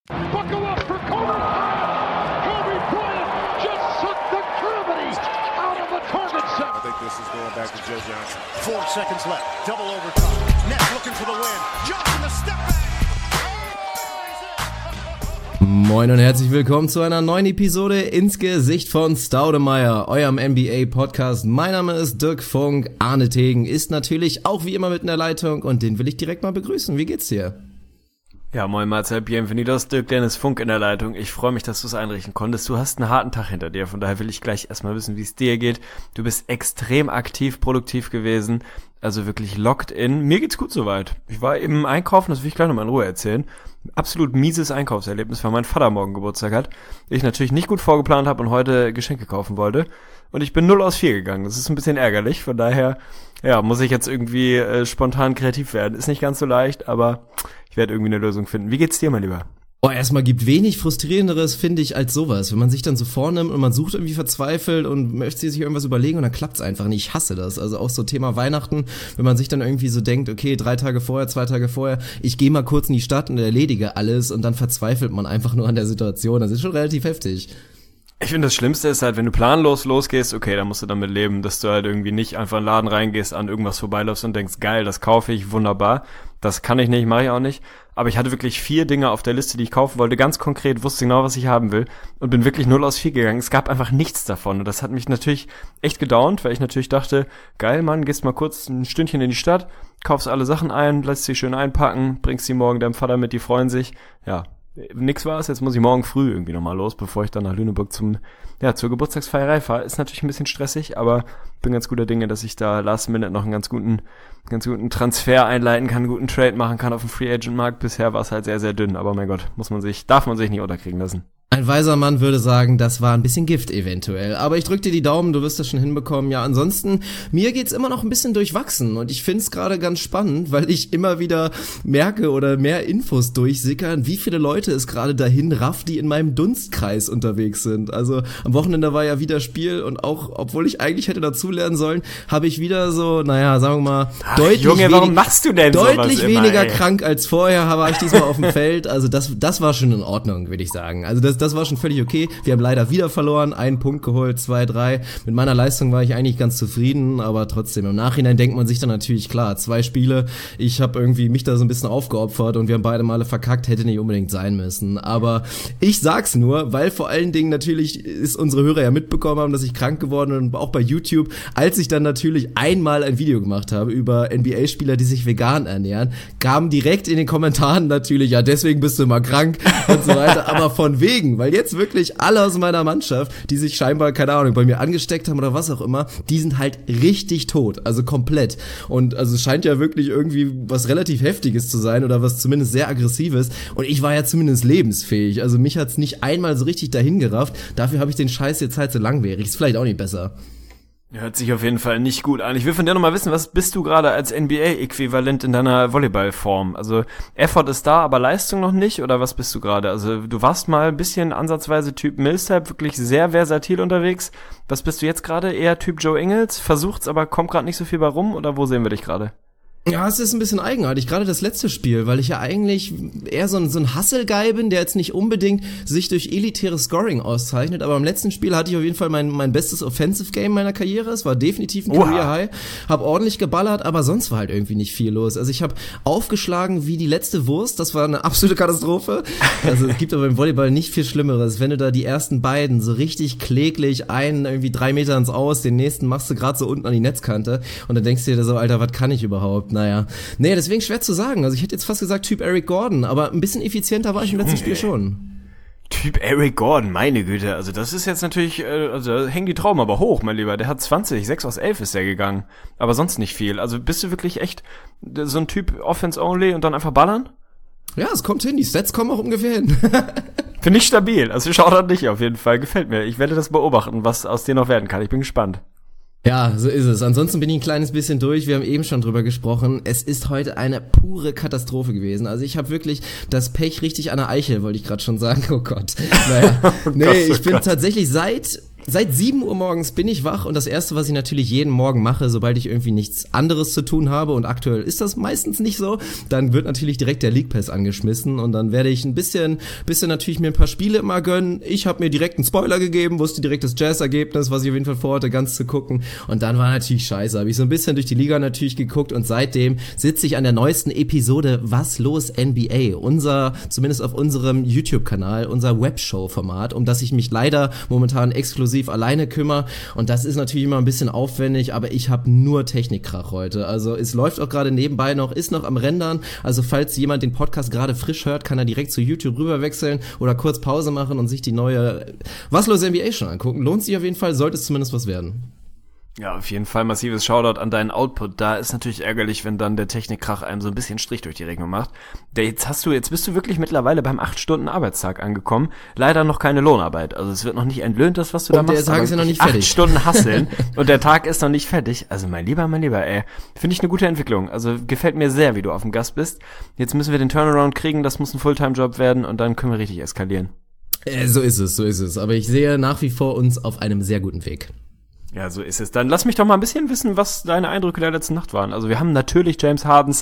Buckle up for Kobe Bryant. Kobe Bryant just sucked the gravity out of the target set. I think this is going back to Joe Johnson. 4 seconds left. Double overtime. Nets looking for the win. Johnson the step back. Moin und herzlich willkommen zu einer neuen Episode ins Gesicht von Staudemeyer, eurem NBA-Podcast. Mein Name ist Dirk Funk, Arne Tegen ist natürlich auch wie immer mit in der Leitung und den will ich direkt mal begrüßen. Wie geht's dir? Ja, moin Marcel, bienvenidos, Dirk Dennis Funk in der Leitung. Ich freue mich, dass du es einrichten konntest. Du hast einen harten Tag hinter dir, von daher will ich gleich erstmal wissen, wie es dir geht. Du bist extrem aktiv, produktiv gewesen, also wirklich locked in. Mir geht's gut soweit. Ich war eben einkaufen, das will ich gleich nochmal in Ruhe erzählen. Absolut mieses Einkaufserlebnis, weil mein Vater morgen Geburtstag hat. Ich natürlich nicht gut vorgeplant habe und heute Geschenke kaufen wollte. Und ich bin 0 aus 4 gegangen. Das ist ein bisschen ärgerlich, von daher, ja, muss ich jetzt irgendwie spontan kreativ werden. Ist nicht ganz so leicht, aber ich werde irgendwie eine Lösung finden. Wie geht's dir, mein Lieber? Oh, erstmal gibt wenig Frustrierenderes, finde ich, als sowas. Wenn man sich dann so vornimmt und man sucht irgendwie verzweifelt und möchte sich irgendwas überlegen und dann klappt's einfach nicht. Ich hasse das. Also auch so Thema Weihnachten, wenn man sich dann irgendwie so denkt, okay, 3 Tage vorher, 2 Tage vorher, ich gehe mal kurz in die Stadt und erledige alles und dann verzweifelt man einfach nur an der Situation. Das ist schon relativ heftig. Ich finde, das Schlimmste ist halt, wenn du planlos losgehst, okay, dann musst du damit leben, dass du halt irgendwie nicht einfach in den Laden reingehst, an irgendwas vorbeiläufst und denkst, geil, das kaufe ich, wunderbar. Das kann ich nicht, mache ich auch nicht. Aber ich hatte wirklich 4 Dinge auf der Liste, die ich kaufen wollte, ganz konkret, wusste genau, was ich haben will und bin wirklich 0 aus 4 gegangen. Es gab einfach nichts davon und das hat mich natürlich echt gedownt, weil ich natürlich dachte, geil, Mann, gehst mal kurz ein Stündchen in die Stadt, kaufst alle Sachen ein, lässt sie schön einpacken, bringst sie morgen deinem Vater mit, die freuen sich, ja. Nix war's, jetzt muss ich morgen früh irgendwie nochmal los, bevor ich dann nach Lüneburg zur Geburtstagsfeierei fahre. Ist natürlich ein bisschen stressig, aber bin ganz guter Dinge, dass ich da last minute noch einen ganz guten Transfer einleiten kann, einen guten Trade machen kann auf dem Free Agent Markt. Bisher war es halt sehr, sehr dünn, aber mein Gott, darf man sich nicht unterkriegen lassen. Ein weiser Mann würde sagen, das war ein bisschen Gift eventuell. Aber ich drück dir die Daumen, du wirst das schon hinbekommen. Ja, ansonsten, mir geht's immer noch ein bisschen durchwachsen. Und ich find's gerade ganz spannend, weil ich immer wieder merke oder mehr Infos durchsickern, wie viele Leute es gerade dahin rafft, die in meinem Dunstkreis unterwegs sind. Also am Wochenende war ja wieder Spiel und auch, obwohl ich eigentlich hätte dazulernen sollen, habe ich wieder so, naja, sagen wir mal, warum machst du denn deutlich sowas immer, weniger ey? krank als vorher, war ich diesmal auf dem Feld. Also das war schon in Ordnung, würde ich sagen. Also das war schon völlig okay. Wir haben leider wieder verloren, 1 Punkt geholt, 2, 3. Mit meiner Leistung war ich eigentlich ganz zufrieden, aber trotzdem, im Nachhinein denkt man sich dann natürlich, klar, 2 Spiele, ich habe irgendwie mich da so ein bisschen aufgeopfert und wir haben beide Male verkackt, hätte nicht unbedingt sein müssen. Aber ich sag's nur, weil vor allen Dingen natürlich ist unsere Hörer ja mitbekommen haben, dass ich krank geworden bin und auch bei YouTube, als ich dann natürlich einmal ein Video gemacht habe über NBA-Spieler, die sich vegan ernähren, kamen direkt in den Kommentaren natürlich, ja, deswegen bist du immer krank und so weiter, aber von wegen, weil jetzt wirklich alle aus meiner Mannschaft, die sich scheinbar, keine Ahnung, bei mir angesteckt haben oder was auch immer, die sind halt richtig tot, also komplett. Und also es scheint ja wirklich irgendwie was relativ Heftiges zu sein oder was zumindest sehr Aggressives. Und ich war ja zumindest lebensfähig. Also mich hat's nicht einmal so richtig dahin gerafft. Dafür habe ich den Scheiß jetzt halt so langwierig. Ist vielleicht auch nicht besser. Hört sich auf jeden Fall nicht gut an. Ich will von dir nochmal wissen, was bist du gerade als NBA-Äquivalent in deiner Volleyballform? Also Effort ist da, aber Leistung noch nicht? Oder was bist du gerade? Also du warst mal ein bisschen ansatzweise Typ Millsap, wirklich sehr versatil unterwegs. Was bist du jetzt gerade? Eher Typ Joe Ingles? Versucht's, aber kommt gerade nicht so viel bei rum? Oder wo sehen wir dich gerade? Ja, es ist ein bisschen eigenartig, gerade das letzte Spiel, weil ich ja eigentlich eher so ein Hustle-Guy bin, der jetzt nicht unbedingt sich durch elitäres Scoring auszeichnet, aber im letzten Spiel hatte ich auf jeden Fall mein bestes Offensive-Game meiner Karriere, es war definitiv ein Career-High, hab ordentlich geballert, aber sonst war halt irgendwie nicht viel los. Also ich habe aufgeschlagen wie die letzte Wurst, das war eine absolute Katastrophe. Also es gibt aber im Volleyball nicht viel Schlimmeres, wenn du da die ersten beiden so richtig kläglich einen irgendwie 3 Meter ins Aus, den nächsten machst du gerade so unten an die Netzkante und dann denkst du dir so, Alter, was kann ich überhaupt? Naja, nee, deswegen schwer zu sagen. Also ich hätte jetzt fast gesagt Typ Eric Gordon, aber ein bisschen effizienter war ich im letzten Spiel schon. Typ Eric Gordon, meine Güte. Also das ist jetzt natürlich, also da hängen die Trauben aber hoch, mein Lieber. Der hat 6 aus 11 ist der gegangen. Aber sonst nicht viel. Also bist du wirklich echt so ein Typ Offense only und dann einfach ballern? Ja, es kommt hin. Die Stats kommen auch ungefähr hin. Finde ich stabil. Also schaut an dich auf jeden Fall. Gefällt mir. Ich werde das beobachten, was aus dir noch werden kann. Ich bin gespannt. Ja, so ist es. Ansonsten bin ich ein kleines bisschen durch. Wir haben eben schon drüber gesprochen. Es ist heute eine pure Katastrophe gewesen. Also ich habe wirklich das Pech richtig an der Eichel, wollte ich gerade schon sagen. Oh Gott. Naja, nee, ich bin tatsächlich seit seit 7 Uhr morgens bin ich wach und das Erste, was ich natürlich jeden Morgen mache, sobald ich irgendwie nichts anderes zu tun habe, und aktuell ist das meistens nicht so, dann wird natürlich direkt der League Pass angeschmissen und dann werde ich ein bisschen natürlich mir ein paar Spiele immer gönnen. Ich habe mir direkt einen Spoiler gegeben, wusste direkt das Jazz-Ergebnis, was ich auf jeden Fall vorhatte, ganz zu gucken, und dann war natürlich scheiße. Habe ich so ein bisschen durch die Liga natürlich geguckt und seitdem sitze ich an der neuesten Episode Was los NBA, zumindest auf unserem YouTube-Kanal, unser Webshow-Format, um das ich mich leider momentan exklusiv alleine kümmere, und das ist natürlich immer ein bisschen aufwendig, aber ich habe nur Technikkrach heute. Also es läuft auch gerade nebenbei noch, ist noch am Rendern, also falls jemand den Podcast gerade frisch hört, kann er direkt zu YouTube rüberwechseln oder kurz Pause machen und sich die neue Was los NBA schon angucken. Lohnt sich auf jeden Fall, sollte es zumindest was werden. Ja, auf jeden Fall massives Shoutout an deinen Output. Da ist natürlich ärgerlich, wenn dann der Technikkrach einem so ein bisschen Strich durch die Rechnung macht. Jetzt bist du wirklich mittlerweile beim 8-Stunden-Arbeitstag angekommen. Leider noch keine Lohnarbeit. Also es wird noch nicht entlöhnt, das, was du da machst. Und der Tag ist ja noch nicht fertig. 8 Stunden hasseln und der Tag ist noch nicht fertig. Also mein Lieber, ey. Finde ich eine gute Entwicklung. Also gefällt mir sehr, wie du auf dem Gast bist. Jetzt müssen wir den Turnaround kriegen, das muss ein Fulltime-Job werden und dann können wir richtig eskalieren. So ist es. Aber ich sehe nach wie vor uns auf einem sehr guten Weg. Ja, so ist es. Dann lass mich doch mal ein bisschen wissen, was deine Eindrücke der letzten Nacht waren. Also wir haben natürlich James Hardens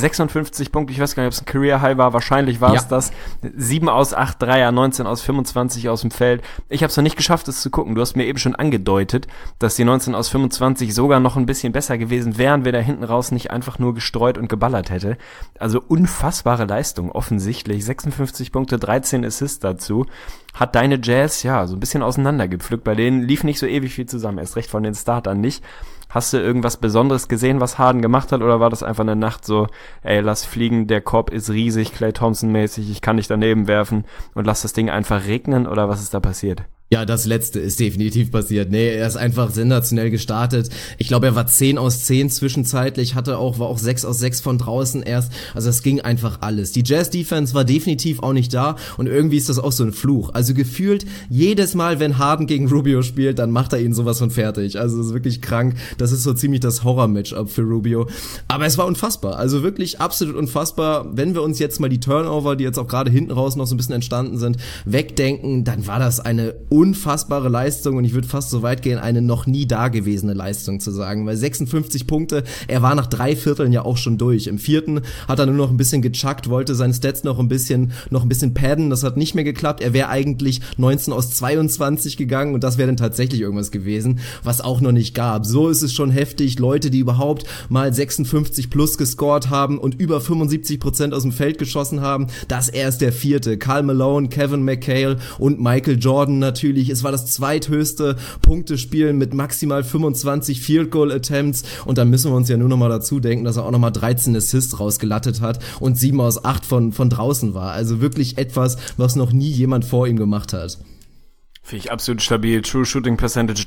56 Punkte, ich weiß gar nicht, ob es ein Career-High war, wahrscheinlich war es das. 7 aus 8 Dreier, 19 aus 25 aus dem Feld. Ich habe es noch nicht geschafft, es zu gucken. Du hast mir eben schon angedeutet, dass die 19 aus 25 sogar noch ein bisschen besser gewesen wären, wenn er hinten raus nicht einfach nur gestreut und geballert hätte. Also unfassbare Leistung, offensichtlich. 56 Punkte, 13 Assists dazu. Hat deine Jazz, ja, so ein bisschen auseinandergepflückt. Bei denen lief nicht so ewig viel zusammen, erst recht von den Startern nicht. Hast du irgendwas Besonderes gesehen, was Harden gemacht hat, oder war das einfach eine Nacht so, ey, lass fliegen, der Korb ist riesig, Klay Thompson-mäßig, ich kann dich daneben werfen und lass das Ding einfach regnen, oder was ist da passiert? Ja, das Letzte ist definitiv passiert. Nee, er ist einfach sensationell gestartet. Ich glaube, er war 10 aus 10 zwischenzeitlich, war auch 6 aus 6 von draußen erst. Also es ging einfach alles. Die Jazz-Defense war definitiv auch nicht da und irgendwie ist das auch so ein Fluch. Also gefühlt jedes Mal, wenn Harden gegen Rubio spielt, dann macht er ihn sowas von fertig. Also es ist wirklich krank. Das ist so ziemlich das Horror-Matchup für Rubio. Aber es war unfassbar. Also wirklich absolut unfassbar. Wenn wir uns jetzt mal die Turnover, die jetzt auch gerade hinten raus noch so ein bisschen entstanden sind, wegdenken, dann war das eine unfassbare Leistung und ich würde fast so weit gehen, eine noch nie dagewesene Leistung zu sagen, weil 56 Punkte, er war nach 3 Vierteln ja auch schon durch. Im 4. hat er nur noch ein bisschen gechuckt, wollte seine Stats noch ein bisschen padden, das hat nicht mehr geklappt. Er wäre eigentlich 19 aus 22 gegangen und das wäre dann tatsächlich irgendwas gewesen, was auch noch nicht gab. So ist es schon heftig, Leute, die überhaupt mal 56 plus gescored haben und über 75% aus dem Feld geschossen haben, das er ist der 4. Karl Malone, Kevin McHale und Michael Jordan natürlich. Es war das zweithöchste Punktespiel mit maximal 25 Field Goal Attempts und dann müssen wir uns ja nur noch mal dazu denken, dass er auch noch mal 13 Assists rausgelattet hat und 7 aus 8 von draußen war. Also wirklich etwas, was noch nie jemand vor ihm gemacht hat. Finde ich absolut stabil. True Shooting Percentage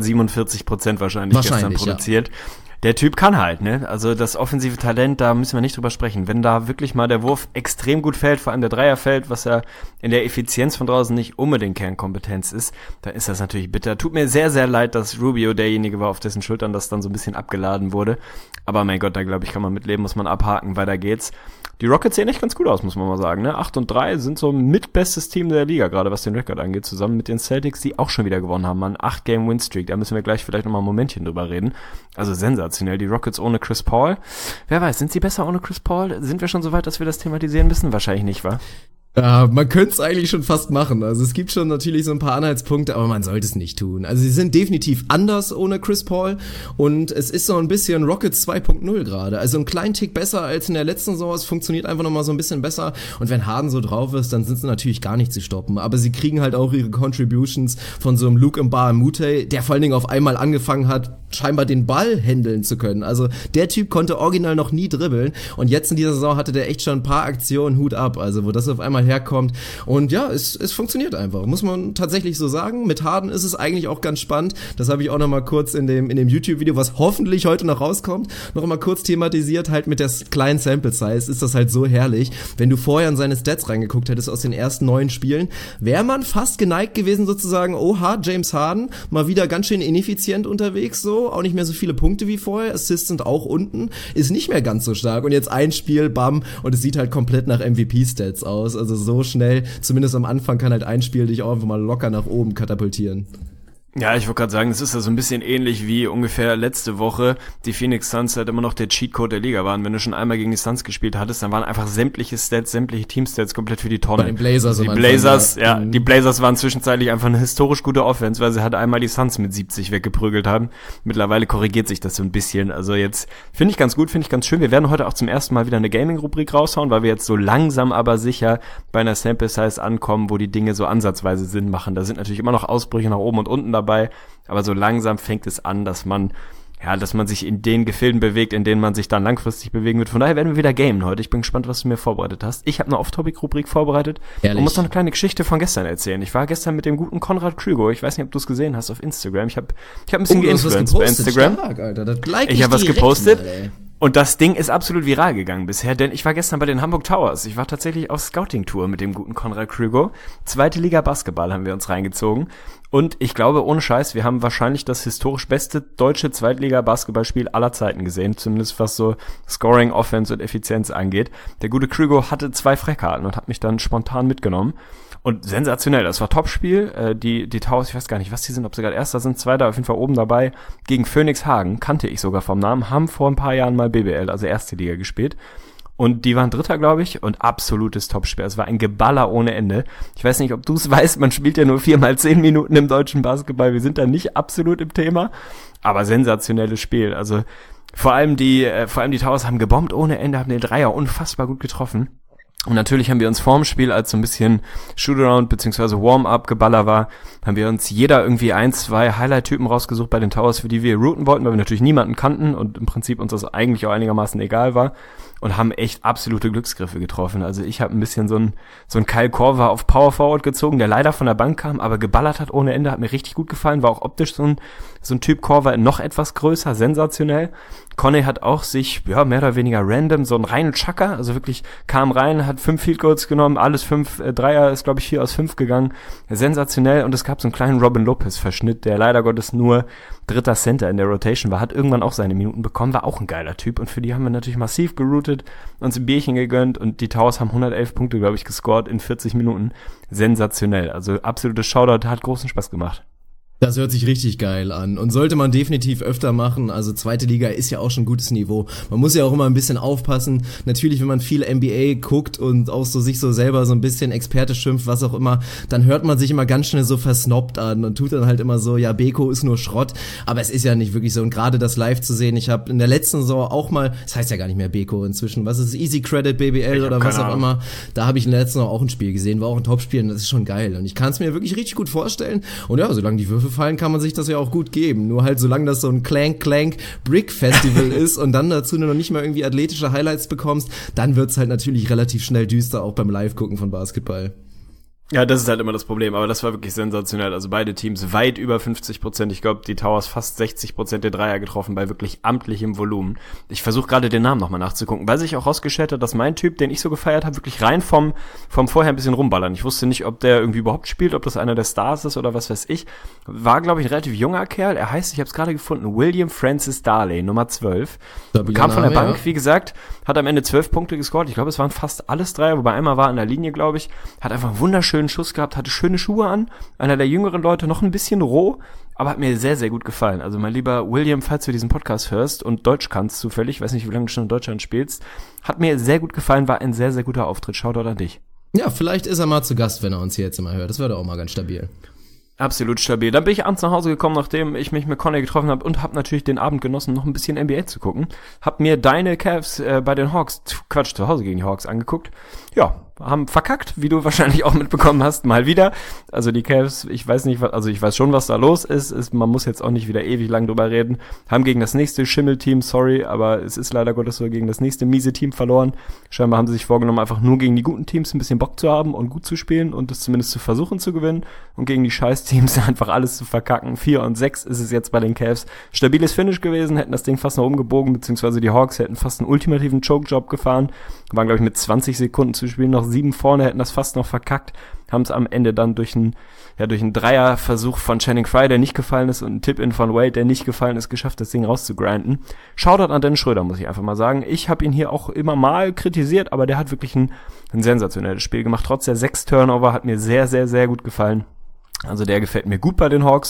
347% wahrscheinlich gestern produziert. Ja. Der Typ kann halt, ne? Also das offensive Talent, da müssen wir nicht drüber sprechen. Wenn da wirklich mal der Wurf extrem gut fällt, vor allem der Dreier fällt, was ja in der Effizienz von draußen nicht unbedingt Kernkompetenz ist, dann ist das natürlich bitter. Tut mir sehr, sehr leid, dass Rubio derjenige war, auf dessen Schultern das dann so ein bisschen abgeladen wurde. Aber mein Gott, da glaube ich, kann man mitleben, muss man abhaken, weiter geht's. Die Rockets sehen echt ganz gut aus, muss man mal sagen, ne? 8-3 sind so mitbestes Team der Liga, gerade was den Rekord angeht, zusammen mit den Celtics, die auch schon wieder gewonnen haben, man 8-Game-Win-Streak, da müssen wir gleich vielleicht nochmal ein Momentchen drüber reden. Also sensationell, die Rockets ohne Chris Paul. Wer weiß, sind sie besser ohne Chris Paul? Sind wir schon so weit, dass wir das thematisieren müssen? Wahrscheinlich nicht, wa? Ja, man könnte es eigentlich schon fast machen. Also es gibt schon natürlich so ein paar Anhaltspunkte, aber man sollte es nicht tun. Also sie sind definitiv anders ohne Chris Paul und es ist so ein bisschen Rockets 2.0 gerade. Also ein kleinen Tick besser als in der letzten Saison. Es funktioniert einfach nochmal so ein bisschen besser und wenn Harden so drauf ist, dann sind sie natürlich gar nicht zu stoppen. Aber sie kriegen halt auch ihre Contributions von so einem Luke Mbah-a-Moute, der vor allen Dingen auf einmal angefangen hat, scheinbar den Ball handeln zu können. Also der Typ konnte original noch nie dribbeln und jetzt in dieser Saison hatte der echt schon ein paar Aktionen, Hut ab. Also wo das auf einmal herkommt. Und ja, es funktioniert einfach. Muss man tatsächlich so sagen. Mit Harden ist es eigentlich auch ganz spannend. Das habe ich auch noch mal kurz in dem YouTube-Video, was hoffentlich heute noch rauskommt, noch mal kurz thematisiert. Halt mit der kleinen Sample-Size ist das halt so herrlich. Wenn du vorher in seine Stats reingeguckt hättest aus den ersten 9 Spielen, wäre man fast geneigt gewesen sozusagen, oha, James Harden, mal wieder ganz schön ineffizient unterwegs, so. Auch nicht mehr so viele Punkte wie vorher. Assists sind auch unten. Ist nicht mehr ganz so stark. Und jetzt ein Spiel, bam, und es sieht halt komplett nach MVP-Stats aus. Also so schnell, zumindest am Anfang, kann halt ein Spiel dich auch einfach mal locker nach oben katapultieren. Ja, ich wollte gerade sagen, das ist ja so ein bisschen ähnlich wie ungefähr letzte Woche die Phoenix Suns halt immer noch der Cheatcode der Liga waren. Wenn du schon einmal gegen die Suns gespielt hattest, dann waren einfach sämtliche Stats, sämtliche Teamstats komplett für die Tonne. Bei den Blazers. Die Blazers waren zwischenzeitlich einfach eine historisch gute Offense, weil sie halt einmal die Suns mit 70 weggeprügelt haben. Mittlerweile korrigiert sich das so ein bisschen. Also jetzt finde ich ganz gut, finde ich ganz schön. Wir werden heute auch zum ersten Mal wieder eine Gaming-Rubrik raushauen, weil wir jetzt so langsam aber sicher bei einer Sample-Size ankommen, wo die Dinge so ansatzweise Sinn machen. Da sind natürlich immer noch Ausbrüche nach oben und unten dabei, aber so langsam fängt es an, dass man sich in den Gefilden bewegt, in denen man sich dann langfristig bewegen wird. Von daher werden wir wieder gamen heute. Ich bin gespannt, was du mir vorbereitet hast. Ich habe eine Off-Topic-Rubrik vorbereitet und muss noch eine kleine Geschichte von gestern erzählen. Ich war gestern mit dem guten Konrad Krüger, ich weiß nicht, ob du es gesehen hast auf Instagram. Ich hab ein bisschen geinfluenced bei Instagram. Stark, Alter. Das ich habe was gepostet. Und das Ding ist absolut viral gegangen bisher, denn ich war gestern bei den Hamburg Towers. Ich war tatsächlich auf Scouting-Tour mit dem guten Konrad Krüger. 2. Liga Basketball haben wir uns reingezogen. Und ich glaube, ohne Scheiß, wir haben wahrscheinlich das historisch beste deutsche Zweitliga-Basketballspiel aller Zeiten gesehen. Zumindest was so Scoring, Offense und Effizienz angeht. Der gute Krüger hatte 2 Freikarten und hat mich dann spontan mitgenommen. Und sensationell, das war Topspiel. Die Towers, ich weiß gar nicht, was die sind, ob sie gerade Erster sind, Zweiter, auf jeden Fall oben dabei. Gegen Phoenix Hagen, kannte ich sogar vom Namen, haben vor ein paar Jahren mal BBL, also erste Liga gespielt. Und die waren Dritter, glaube ich, und absolutes Topspiel. Es war ein Geballer ohne Ende. Ich weiß nicht, ob du es weißt, man spielt ja nur 4x10 Minuten im deutschen Basketball. Wir sind da nicht absolut im Thema, aber sensationelles Spiel. Also vor allem die Towers haben gebombt ohne Ende, haben den Dreier unfassbar gut getroffen. Und natürlich haben wir uns vorm Spiel, als so ein bisschen Shootaround bzw. Warm-up-Geballer war, haben wir uns jeder irgendwie 1, 2 Highlight-Typen rausgesucht bei den Towers, für die wir routen wollten, weil wir natürlich niemanden kannten und im Prinzip uns das eigentlich auch einigermaßen egal war und haben echt absolute Glücksgriffe getroffen. Also ich habe ein bisschen so ein Kyle Korver auf Power Forward gezogen, der leider von der Bank kam, aber geballert hat ohne Ende, hat mir richtig gut gefallen, war auch optisch so ein Typ Korver noch etwas größer, sensationell. Conny hat auch sich, ja, mehr oder weniger random, so einen reinen Chucker, also wirklich kam rein, hat 5 Field Goals genommen, alles 5 Dreier, ist glaube ich 4 aus 5 gegangen, sensationell. Und es gab so einen kleinen Robin Lopez Verschnitt, der leider Gottes nur dritter Center in der Rotation war, hat irgendwann auch seine Minuten bekommen, war auch ein geiler Typ und für die haben wir natürlich massiv geroutet, uns ein Bierchen gegönnt und die Towers haben 111 Punkte, glaube ich, gescored in 40 Minuten. Sensationell, also absolutes Shoutout, hat großen Spaß gemacht. Das hört sich richtig geil an und sollte man definitiv öfter machen. Also 2. Liga ist ja auch schon gutes Niveau. Man muss ja auch immer ein bisschen aufpassen. Natürlich, wenn man viel NBA guckt und auch so sich so selber so ein bisschen Experte schimpft, was auch immer, dann hört man sich immer ganz schnell so versnobbt an und tut dann halt immer so, ja, Beko ist nur Schrott. Aber es ist ja nicht wirklich so. Und gerade das live zu sehen, ich habe in der letzten Saison auch mal, das heißt ja gar nicht mehr Beko inzwischen, was ist Easy Credit BBL oder was auch immer, da habe ich in der letzten Saison auch ein Spiel gesehen, war auch ein Topspiel und das ist schon geil. Und ich kann es mir wirklich richtig gut vorstellen. Und ja, solange die Würfel fallen, kann man sich das ja auch gut geben. Nur halt, solange das so ein Clank-Brick-Festival ist und dann dazu nur noch nicht mal irgendwie athletische Highlights bekommst, dann wird's halt natürlich relativ schnell düster, auch beim Live-Gucken von Basketball. Ja, das ist halt immer das Problem, aber das war wirklich sensationell. Also beide Teams weit über 50%. Ich glaube, die Towers fast 60% der Dreier getroffen bei wirklich amtlichem Volumen. Ich versuche gerade den Namen nochmal nachzugucken, weil sich auch rausgestellt hat, dass mein Typ, den ich so gefeiert habe, wirklich rein vom vorher ein bisschen rumballern. Ich wusste nicht, ob der irgendwie überhaupt spielt, ob das einer der Stars ist oder was weiß ich. War, glaube ich, ein relativ junger Kerl. Er heißt, ich habe es gerade gefunden, William Francis Darley, Nummer 12. Kam von der Bank, wie gesagt, hat am Ende 12 Punkte gescored. Ich glaube, es waren fast alles Dreier, wobei einmal war an der Linie, glaube ich. Hat einfach einen wunderschönen Schuss gehabt, hatte schöne Schuhe an, einer der jüngeren Leute, noch ein bisschen roh, aber hat mir sehr, sehr gut gefallen. Also mein lieber William, falls du diesen Podcast hörst und Deutsch kannst zufällig, weiß nicht, wie lange du schon in Deutschland spielst, hat mir sehr gut gefallen, war ein sehr, sehr guter Auftritt. Shoutout an dich. Ja, vielleicht ist er mal zu Gast, wenn er uns hier jetzt immer hört. Das wäre doch auch mal ganz stabil. Absolut stabil. Dann bin ich abends nach Hause gekommen, nachdem ich mich mit Conny getroffen habe und habe natürlich den Abend genossen, noch ein bisschen NBA zu gucken. Hab mir deine Cavs bei den Hawks, zu Hause gegen die Hawks angeguckt. Ja, haben verkackt, wie du wahrscheinlich auch mitbekommen hast, mal wieder. Also die Cavs, ich weiß nicht, also ich weiß schon, was da los ist. Man muss jetzt auch nicht wieder ewig lang drüber reden. Haben gegen das nächste Schimmelteam, sorry, aber es ist leider Gottes so, gegen das nächste miese Team verloren. Scheinbar haben sie sich vorgenommen, einfach nur gegen die guten Teams ein bisschen Bock zu haben und gut zu spielen und das zumindest zu versuchen zu gewinnen und gegen die Scheiß-Teams einfach alles zu verkacken. 4-6 ist es jetzt bei den Cavs. Stabiles Finish gewesen, hätten das Ding fast noch umgebogen, beziehungsweise die Hawks hätten fast einen ultimativen Choke-Job gefahren. Waren, glaube ich, mit 20 Sekunden zu spielen noch 7 vorne, hätten das fast noch verkackt, haben es am Ende dann durch einen Dreierversuch von Channing Frye, der nicht gefallen ist, und einen Tip-In von Wade, der nicht gefallen ist, geschafft, das Ding rauszugrinden. Shoutout an Dennis Schröder, muss ich einfach mal sagen. Ich habe ihn hier auch immer mal kritisiert, aber der hat wirklich ein sensationelles Spiel gemacht. Trotz der 6 Turnover hat mir sehr, sehr, sehr gut gefallen. Also der gefällt mir gut bei den Hawks.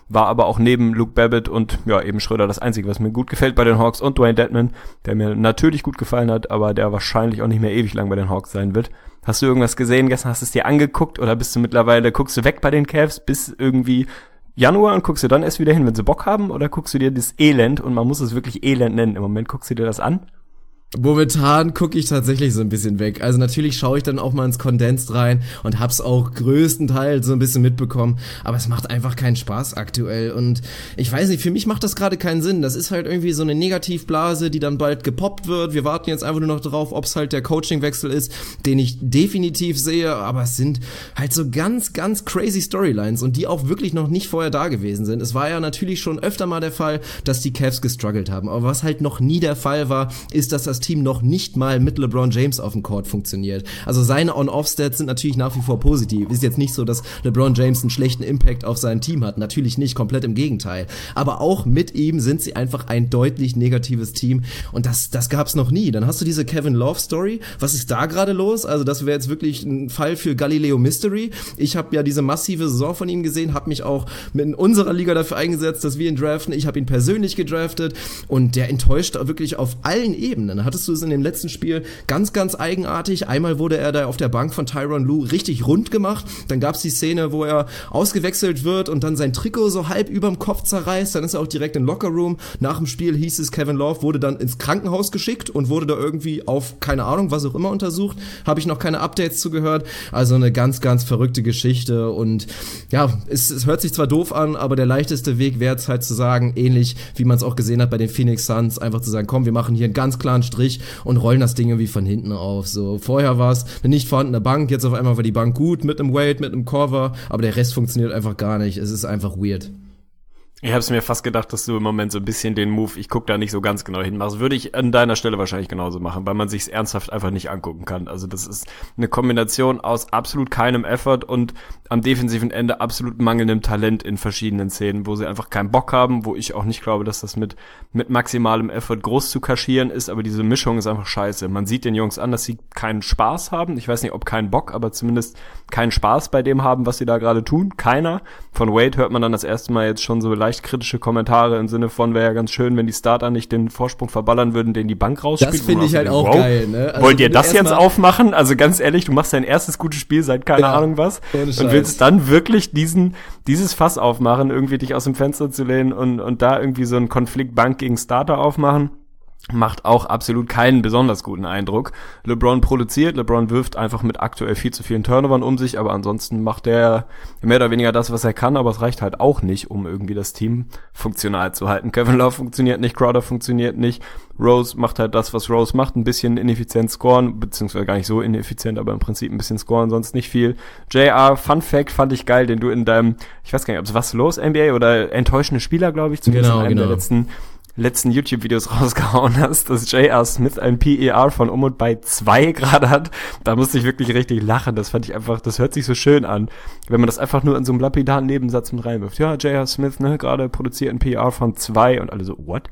war aber auch neben Luke Babbitt und ja eben Schröder das Einzige, was mir gut gefällt bei den Hawks, und Dwayne Dedman, der mir natürlich gut gefallen hat, aber der wahrscheinlich auch nicht mehr ewig lang bei den Hawks sein wird. Hast du irgendwas gesehen gestern? Hast du es dir angeguckt oder bist du mittlerweile, guckst du weg bei den Cavs bis irgendwie Januar und guckst du dann erst wieder hin, wenn sie Bock haben, oder guckst du dir das Elend, und man muss es wirklich Elend nennen, im Moment guckst du dir das an? Momentan gucke ich tatsächlich so ein bisschen weg. Also natürlich schaue ich dann auch mal ins Condensed rein und hab's auch größtenteils so ein bisschen mitbekommen. Aber es macht einfach keinen Spaß aktuell. Und ich weiß nicht, für mich macht das gerade keinen Sinn. Das ist halt irgendwie so eine Negativblase, die dann bald gepoppt wird. Wir warten jetzt einfach nur noch drauf, ob es halt der Coachingwechsel ist, den ich definitiv sehe. Aber es sind halt so ganz, ganz crazy Storylines und die auch wirklich noch nicht vorher da gewesen sind. Es war ja natürlich schon öfter mal der Fall, dass die Cavs gestruggelt haben. Aber was halt noch nie der Fall war, ist, dass das Team noch nicht mal mit LeBron James auf dem Court funktioniert. Also seine On-Off-Stats sind natürlich nach wie vor positiv. Ist jetzt nicht so, dass LeBron James einen schlechten Impact auf sein Team hat. Natürlich nicht, komplett im Gegenteil. Aber auch mit ihm sind sie einfach ein deutlich negatives Team. Und das gab's noch nie. Dann hast du diese Kevin Love-Story. Was ist da gerade los? Also das wäre jetzt wirklich ein Fall für Galileo Mystery. Ich habe ja diese massive Saison von ihm gesehen, habe mich auch in unserer Liga dafür eingesetzt, dass wir ihn draften. Ich habe ihn persönlich gedraftet und der enttäuscht wirklich auf allen Ebenen. Hattest du es in dem letzten Spiel ganz, ganz eigenartig. Einmal wurde er da auf der Bank von Tyronn Lue richtig rund gemacht. Dann gab es die Szene, wo er ausgewechselt wird und dann sein Trikot so halb überm Kopf zerreißt. Dann ist er auch direkt im Lockerroom. Nach dem Spiel hieß es, Kevin Love wurde dann ins Krankenhaus geschickt und wurde da irgendwie auf, keine Ahnung, was auch immer untersucht. Habe ich noch keine Updates zugehört. Also eine ganz, ganz verrückte Geschichte. Und ja, es hört sich zwar doof an, aber der leichteste Weg wäre es halt zu sagen, ähnlich wie man es auch gesehen hat bei den Phoenix Suns, einfach zu sagen, komm, wir machen hier einen ganz klaren Strich und rollen das Ding irgendwie von hinten auf. So, vorher war es eine nicht vorhandene Bank, jetzt auf einmal war die Bank gut mit einem Wade, mit einem Corver, aber der Rest funktioniert einfach gar nicht. Es ist einfach weird. Ich hab's mir fast gedacht, dass du im Moment so ein bisschen den Move, ich guck da nicht so ganz genau hin, machst. Würde ich an deiner Stelle wahrscheinlich genauso machen, weil man sich's ernsthaft einfach nicht angucken kann. Also das ist eine Kombination aus absolut keinem Effort und am defensiven Ende absolut mangelndem Talent in verschiedenen Szenen, wo sie einfach keinen Bock haben, wo ich auch nicht glaube, dass das mit maximalem Effort groß zu kaschieren ist, aber diese Mischung ist einfach scheiße. Man sieht den Jungs an, dass sie keinen Spaß haben. Ich weiß nicht, ob keinen Bock, aber zumindest keinen Spaß bei dem haben, was sie da gerade tun. Keiner. Von Wade hört man dann das erste Mal jetzt schon so leicht kritische Kommentare im Sinne von, wäre ja ganz schön, wenn die Starter nicht den Vorsprung verballern würden, den die Bank rausspielt. Das finde ich halt auch geil, ne? Also wollt ihr das jetzt aufmachen? Also ganz ehrlich, du machst dein erstes gutes Spiel seit keine Ahnung was und willst dann wirklich dieses Fass aufmachen, irgendwie dich aus dem Fenster zu lehnen und da irgendwie so einen Konflikt Bank gegen Starter aufmachen. Macht auch absolut keinen besonders guten Eindruck. LeBron produziert, LeBron wirft einfach mit aktuell viel zu vielen Turnovern um sich, aber ansonsten macht er mehr oder weniger das, was er kann, aber es reicht halt auch nicht, um irgendwie das Team funktional zu halten. Kevin Love funktioniert nicht, Crowder funktioniert nicht, Rose macht halt das, was Rose macht, ein bisschen ineffizient scoren, beziehungsweise gar nicht so ineffizient, aber im Prinzip ein bisschen scoren, sonst nicht viel. JR, Fun Fact, fand ich geil, den du in deinem, ich weiß gar nicht, ob es was los NBA oder enttäuschende Spieler, glaube ich, zumindest in einem der letzten YouTube-Videos rausgehauen hast, dass J.R. Smith ein PER von und bei 2 gerade hat, da musste ich wirklich richtig lachen. Das fand ich einfach, das hört sich so schön an, wenn man das einfach nur in so einem lapidaren Nebensatz mit reinwirft. Ja, J.R. Smith, ne, gerade produziert ein PER von 2 und alle so, what?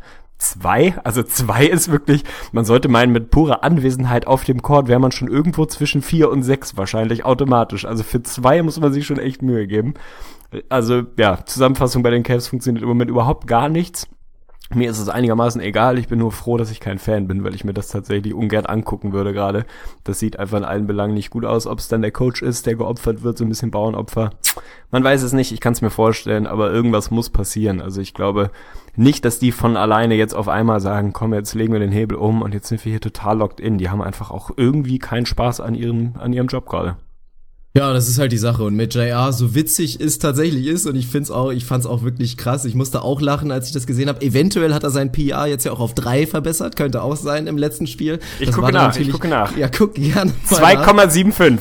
2? Also 2 ist wirklich, man sollte meinen, mit purer Anwesenheit auf dem Court wäre man schon irgendwo zwischen 4 und 6 wahrscheinlich automatisch. Also für 2 muss man sich schon echt Mühe geben. Also, ja, Zusammenfassung bei den Cavs funktioniert im Moment überhaupt gar nichts. Mir ist es einigermaßen egal, ich bin nur froh, dass ich kein Fan bin, weil ich mir das tatsächlich ungern angucken würde gerade. Das sieht einfach in allen Belangen nicht gut aus, ob es dann der Coach ist, der geopfert wird, so ein bisschen Bauernopfer. Man weiß es nicht, ich kann es mir vorstellen, aber irgendwas muss passieren. Also ich glaube nicht, dass die von alleine jetzt auf einmal sagen, komm, jetzt legen wir den Hebel um und jetzt sind wir hier total locked in. Die haben einfach auch irgendwie keinen Spaß an ihrem Job gerade. Ja, das ist halt die Sache. Und mit JR, so witzig es tatsächlich ist, und ich fand's auch wirklich krass. Ich musste auch lachen, als ich das gesehen habe. Eventuell hat er sein PR jetzt ja auch auf 3 verbessert, könnte auch sein im letzten Spiel. Ich gucke nach. Ja, guck gerne mal 2,75.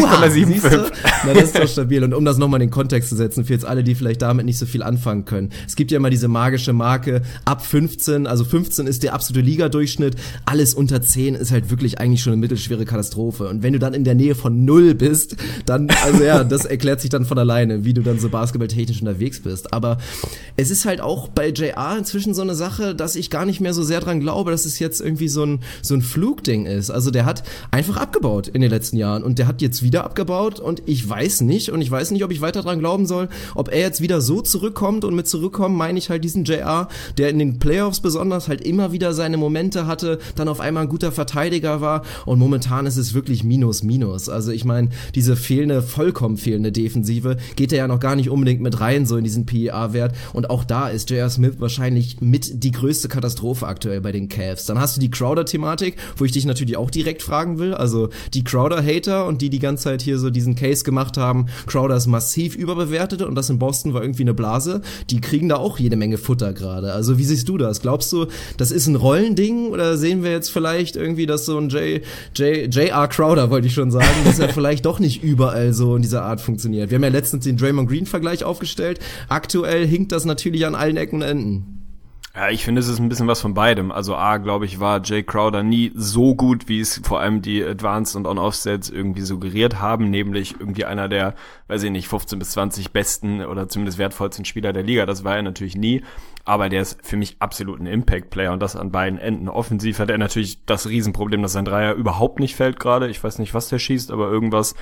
2,75. Na, das ist doch stabil. Und um das nochmal in den Kontext zu setzen, für jetzt alle, die vielleicht damit nicht so viel anfangen können. Es gibt ja immer diese magische Marke ab 15, also 15 ist der absolute Liga-Durchschnitt. Alles unter 10 ist halt wirklich eigentlich schon eine mittelschwere Katastrophe. Und wenn du dann in der Nähe von 0 bist, dann, also ja, das erklärt sich dann von alleine, wie du dann so basketballtechnisch unterwegs bist. Aber es ist halt auch bei JR inzwischen so eine Sache, dass ich gar nicht mehr so sehr dran glaube, dass es jetzt irgendwie so ein Flugding ist. Also der hat einfach abgebaut in den letzten Jahren und der hat jetzt wieder abgebaut und ich weiß nicht, ob ich weiter dran glauben soll, ob er jetzt wieder so zurückkommt, und mit zurückkommen meine ich halt diesen JR, der in den Playoffs besonders halt immer wieder seine Momente hatte, dann auf einmal ein guter Verteidiger war, und momentan ist es wirklich Minus. Also ich meine, diese vollkommen fehlende Defensive geht er ja noch gar nicht unbedingt mit rein, so in diesen PER-Wert, und auch da ist J.R. Smith wahrscheinlich mit die größte Katastrophe aktuell bei den Cavs. Dann hast du die Crowder-Thematik, wo ich dich natürlich auch direkt fragen will, also die Crowder-Hater und die ganze Zeit hier so diesen Case gemacht haben, Crowder ist massiv überbewertet und das in Boston war irgendwie eine Blase, die kriegen da auch jede Menge Futter gerade. Also wie siehst du das? Glaubst du, das ist ein Rollending, oder sehen wir jetzt vielleicht irgendwie, dass so ein J.R. Crowder, wollte ich schon sagen, dass er vielleicht doch nicht überall so in dieser Art funktioniert? Wir haben ja letztens den Draymond Green-Vergleich aufgestellt. Aktuell hinkt das natürlich an allen Ecken und Enden. Ja, ich finde, es ist ein bisschen was von beidem. Also glaube ich, war Jay Crowder nie so gut, wie es vor allem die Advanced und On-Off-Sets irgendwie suggeriert haben, nämlich irgendwie einer der, weiß ich nicht, 15 bis 20 besten oder zumindest wertvollsten Spieler der Liga. Das war er natürlich nie, aber der ist für mich absolut ein Impact-Player, und das an beiden Enden. Offensiv hat er natürlich das Riesenproblem, dass sein Dreier überhaupt nicht fällt gerade. Ich weiß nicht, was der schießt, aber irgendwas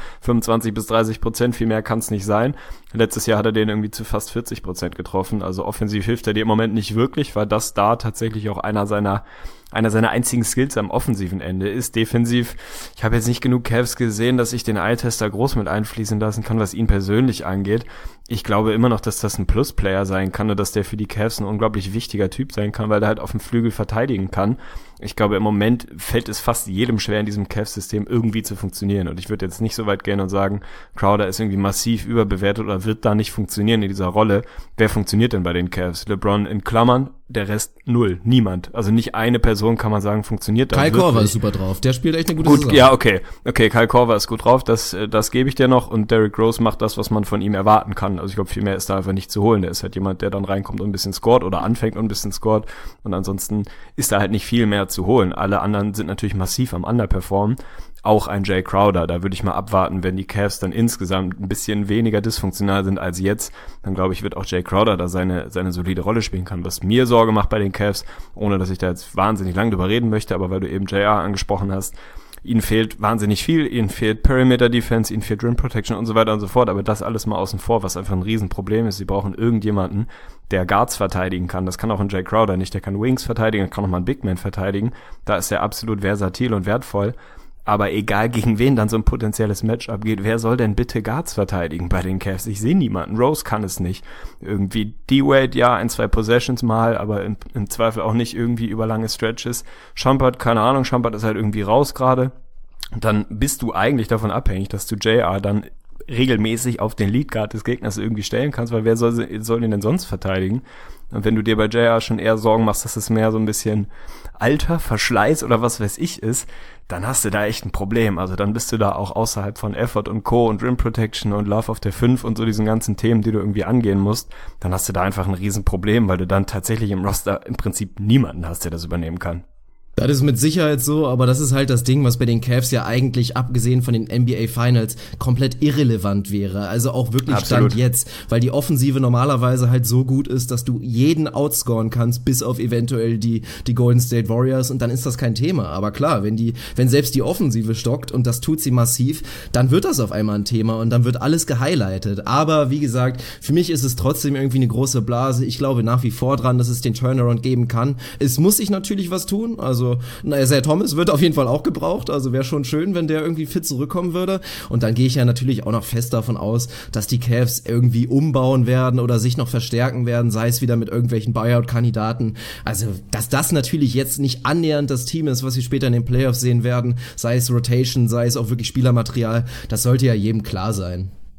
25-30%, viel mehr kann es nicht sein. Letztes Jahr hat er den irgendwie zu fast 40% getroffen, also offensiv hilft er dir im Moment nicht wirklich, weil das da tatsächlich auch einer seiner einzigen Skills am offensiven Ende ist. Defensiv, ich habe jetzt nicht genug Cavs gesehen, dass ich den Eye-Tester groß mit einfließen lassen kann, was ihn persönlich angeht. Ich glaube immer noch, dass das ein Plus-Player sein kann und dass der für die Cavs ein unglaublich wichtiger Typ sein kann, weil der halt auf dem Flügel verteidigen kann. Ich glaube, im Moment fällt es fast jedem schwer, in diesem Cavs-System irgendwie zu funktionieren. Und ich würde jetzt nicht so weit gehen und sagen, Crowder ist irgendwie massiv überbewertet oder wird da nicht funktionieren in dieser Rolle. Wer funktioniert denn bei den Cavs? LeBron in Klammern, der Rest null, niemand. Also nicht eine Person kann man sagen, funktioniert da. Kyle Korver ist super drauf, der spielt echt eine gute Saison. Ja, okay, Kyle Korver ist gut drauf, das gebe ich dir noch, und Derrick Rose macht das, was man von ihm erwarten kann. Also ich glaube, viel mehr ist da einfach nicht zu holen. Der ist halt jemand, der dann reinkommt und ein bisschen scored oder anfängt und ein bisschen scored, und ansonsten ist da halt nicht viel mehr zu holen. Alle anderen sind natürlich massiv am Underperformen. Auch ein Jay Crowder, da würde ich mal abwarten, wenn die Cavs dann insgesamt ein bisschen weniger dysfunktional sind als jetzt, dann glaube ich, wird auch Jay Crowder da seine solide Rolle spielen können. Was mir Sorge macht bei den Cavs, ohne dass ich da jetzt wahnsinnig lang drüber reden möchte, aber weil du eben JR angesprochen hast, ihnen fehlt wahnsinnig viel, ihnen fehlt Perimeter Defense, ihnen fehlt Rim Protection und so weiter und so fort, aber das alles mal außen vor, was einfach ein Riesenproblem ist. Sie brauchen irgendjemanden, der Guards verteidigen kann. Das kann auch ein Jay Crowder nicht, der kann Wings verteidigen, der kann auch mal einen Big Man verteidigen. Da ist er absolut versatil und wertvoll. Aber egal, gegen wen dann so ein potenzielles Matchup geht, wer soll denn bitte Guards verteidigen bei den Cavs? Ich sehe niemanden. Rose kann es nicht. Irgendwie D-Wade, ja, 1-2 Possessions mal, aber im Zweifel auch nicht irgendwie über lange Stretches. Shumpert, keine Ahnung, Shumpert ist halt irgendwie raus gerade. Dann bist du eigentlich davon abhängig, dass du JR dann regelmäßig auf den Lead Guard des Gegners irgendwie stellen kannst, weil wer soll ihn denn sonst verteidigen? Und wenn du dir bei JR schon eher Sorgen machst, dass es mehr so ein bisschen Alter, Verschleiß oder was weiß ich ist, dann hast du da echt ein Problem. Also dann bist du da auch außerhalb von Effort und Co. und Rim Protection und Love auf der 5 und so diesen ganzen Themen, die du irgendwie angehen musst, dann hast du da einfach ein Riesenproblem, weil du dann tatsächlich im Roster im Prinzip niemanden hast, der das übernehmen kann. Das ist mit Sicherheit so, aber das ist halt das Ding, was bei den Cavs ja eigentlich, abgesehen von den NBA Finals, komplett irrelevant wäre. Also auch wirklich Absolut. Stand jetzt, weil die Offensive normalerweise halt so gut ist, dass du jeden outscoren kannst, bis auf eventuell die Golden State Warriors, und dann ist das kein Thema. Aber klar, wenn selbst die Offensive stockt, und das tut sie massiv, dann wird das auf einmal ein Thema und dann wird alles gehighlightet. Aber wie gesagt, für mich ist es trotzdem irgendwie eine große Blase. Ich glaube nach wie vor dran, dass es den Turnaround geben kann. Es muss sich natürlich was tun, also Isaiah Thomas wird auf jeden Fall auch gebraucht, also wäre schon schön, wenn der irgendwie fit zurückkommen würde. Und dann gehe ich ja natürlich auch noch fest davon aus, dass die Cavs irgendwie umbauen werden oder sich noch verstärken werden, sei es wieder mit irgendwelchen Buyout-Kandidaten. Also, dass das natürlich jetzt nicht annähernd das Team ist, was wir später in den Playoffs sehen werden, sei es Rotation, sei es auch wirklich Spielermaterial, das sollte ja jedem klar sein.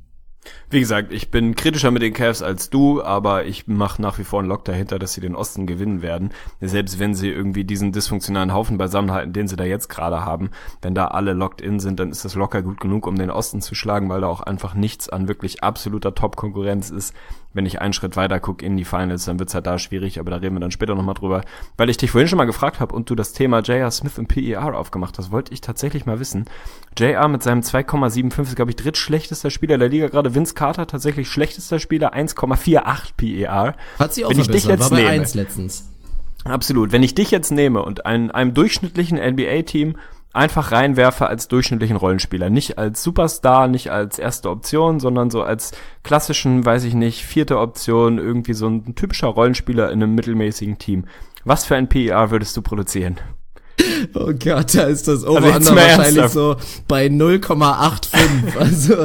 Wie gesagt, ich bin kritischer mit den Cavs als du, aber ich mache nach wie vor einen Lock dahinter, dass sie den Osten gewinnen werden. Selbst wenn sie irgendwie diesen dysfunktionalen Haufen beisammenhalten, den sie da jetzt gerade haben, wenn da alle locked in sind, dann ist das locker gut genug, um den Osten zu schlagen, weil da auch einfach nichts an wirklich absoluter Top-Konkurrenz ist. Wenn ich einen Schritt weiter gucke in die Finals, dann wird's halt da schwierig, aber da reden wir dann später nochmal drüber. Weil ich dich vorhin schon mal gefragt habe und du das Thema J.R. Smith im PER aufgemacht hast, wollte ich tatsächlich mal wissen. J.R. mit seinem 2,75 ist, glaube ich, drittschlechtester Spieler der Liga, gerade Vince Carter tatsächlich schlechtester Spieler, 1,48 PER. Hat sie auch verbessert, war bei 1 letztens. Absolut. Wenn ich dich jetzt nehme und einem durchschnittlichen NBA-Team einfach reinwerfe als durchschnittlichen Rollenspieler. Nicht als Superstar, nicht als erste Option, sondern so als klassischen, weiß ich nicht, 4. Option, irgendwie so ein typischer Rollenspieler in einem mittelmäßigen Team. Was für ein PER würdest du produzieren? Oh Gott, da ist das Over-Under wahrscheinlich so bei 0,85.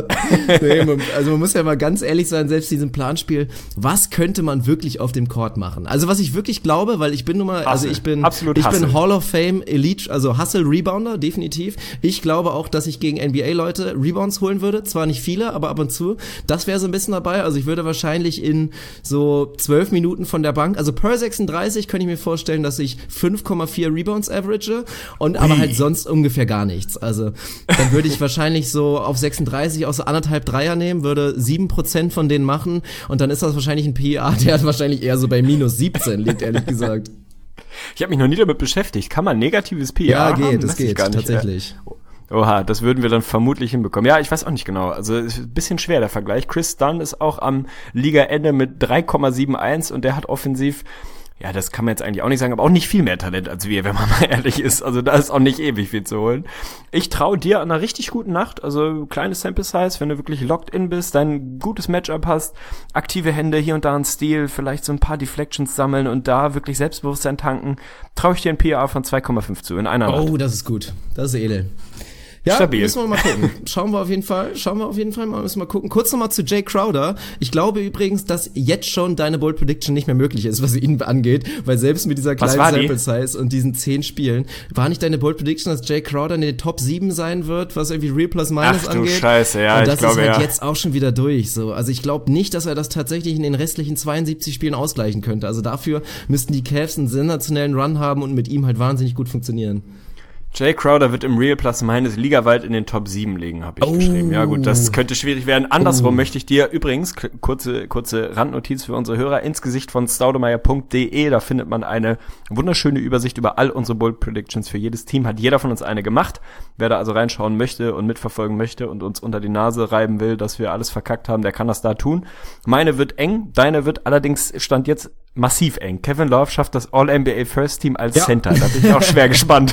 Also man muss ja mal ganz ehrlich sein, selbst in diesem Planspiel, was könnte man wirklich auf dem Court machen? Also was ich wirklich glaube, weil ich bin nun mal, also ich bin Hall of Fame Elite, also Hustle-Rebounder, definitiv. Ich glaube auch, dass ich gegen NBA-Leute Rebounds holen würde, zwar nicht viele, aber ab und zu. Das wäre so ein bisschen dabei, also ich würde wahrscheinlich in so 12 Minuten von der Bank, also per 36 könnte ich mir vorstellen, dass ich 5,4 Rebounds average und aber halt sonst ungefähr gar nichts. Also dann würde ich wahrscheinlich so auf 36 auch so 1,5 Dreier nehmen, würde 7% von denen machen und dann ist das wahrscheinlich ein PER, der wahrscheinlich eher so bei minus 17 liegt, ehrlich gesagt. Ich habe mich noch nie damit beschäftigt. Kann man negatives PER haben? Ja, das geht, tatsächlich. Oha, das würden wir dann vermutlich hinbekommen. Ja, ich weiß auch nicht genau. Also ist ein bisschen schwer der Vergleich. Chris Dunn ist auch am Ligaende mit 3,71 und der hat offensiv, ja, das kann man jetzt eigentlich auch nicht sagen, aber auch nicht viel mehr Talent als wir, wenn man mal ehrlich ist. Also da ist auch nicht ewig viel zu holen. Ich traue dir an einer richtig guten Nacht, also kleine Sample Size, wenn du wirklich locked in bist, dein gutes Matchup hast, aktive Hände, hier und da ein Steal, vielleicht so ein paar Deflections sammeln und da wirklich Selbstbewusstsein tanken, traue ich dir ein PER von 2,5 zu in einer Nacht. Oh, das ist gut. Das ist edel. Ja, stabil. Müssen wir mal gucken. Schauen wir auf jeden Fall mal, müssen wir mal gucken. Kurz nochmal zu Jay Crowder. Ich glaube übrigens, dass jetzt schon deine Bold Prediction nicht mehr möglich ist, was ihn angeht, weil selbst mit dieser kleinen Sample Size und diesen 10 Spielen, war nicht deine Bold Prediction, dass Jay Crowder in den Top 7 sein wird, was irgendwie Real plus Minus angeht? Ach du Scheiße, ja, und das ich glaube, ist halt jetzt auch schon wieder durch, so. Also ich glaube nicht, dass er das tatsächlich in den restlichen 72 Spielen ausgleichen könnte. Also dafür müssten die Cavs einen sensationellen Run haben und mit ihm halt wahnsinnig gut funktionieren. Jay Crowder wird im Real Plus Minus ligaweit in den Top 7 liegen, habe ich geschrieben. Ja gut, das könnte schwierig werden. Andersrum möchte ich dir übrigens, kurze Randnotiz für unsere Hörer, ins Gesicht von staudemeyer.de, da findet man eine wunderschöne Übersicht über all unsere Bold Predictions für jedes Team. Hat jeder von uns eine gemacht. Wer da also reinschauen möchte und mitverfolgen möchte und uns unter die Nase reiben will, dass wir alles verkackt haben, der kann das da tun. Meine wird eng, deine wird allerdings, Stand jetzt, massiv eng. Kevin Love schafft das All-NBA First Team als Center. Da bin ich auch schwer gespannt.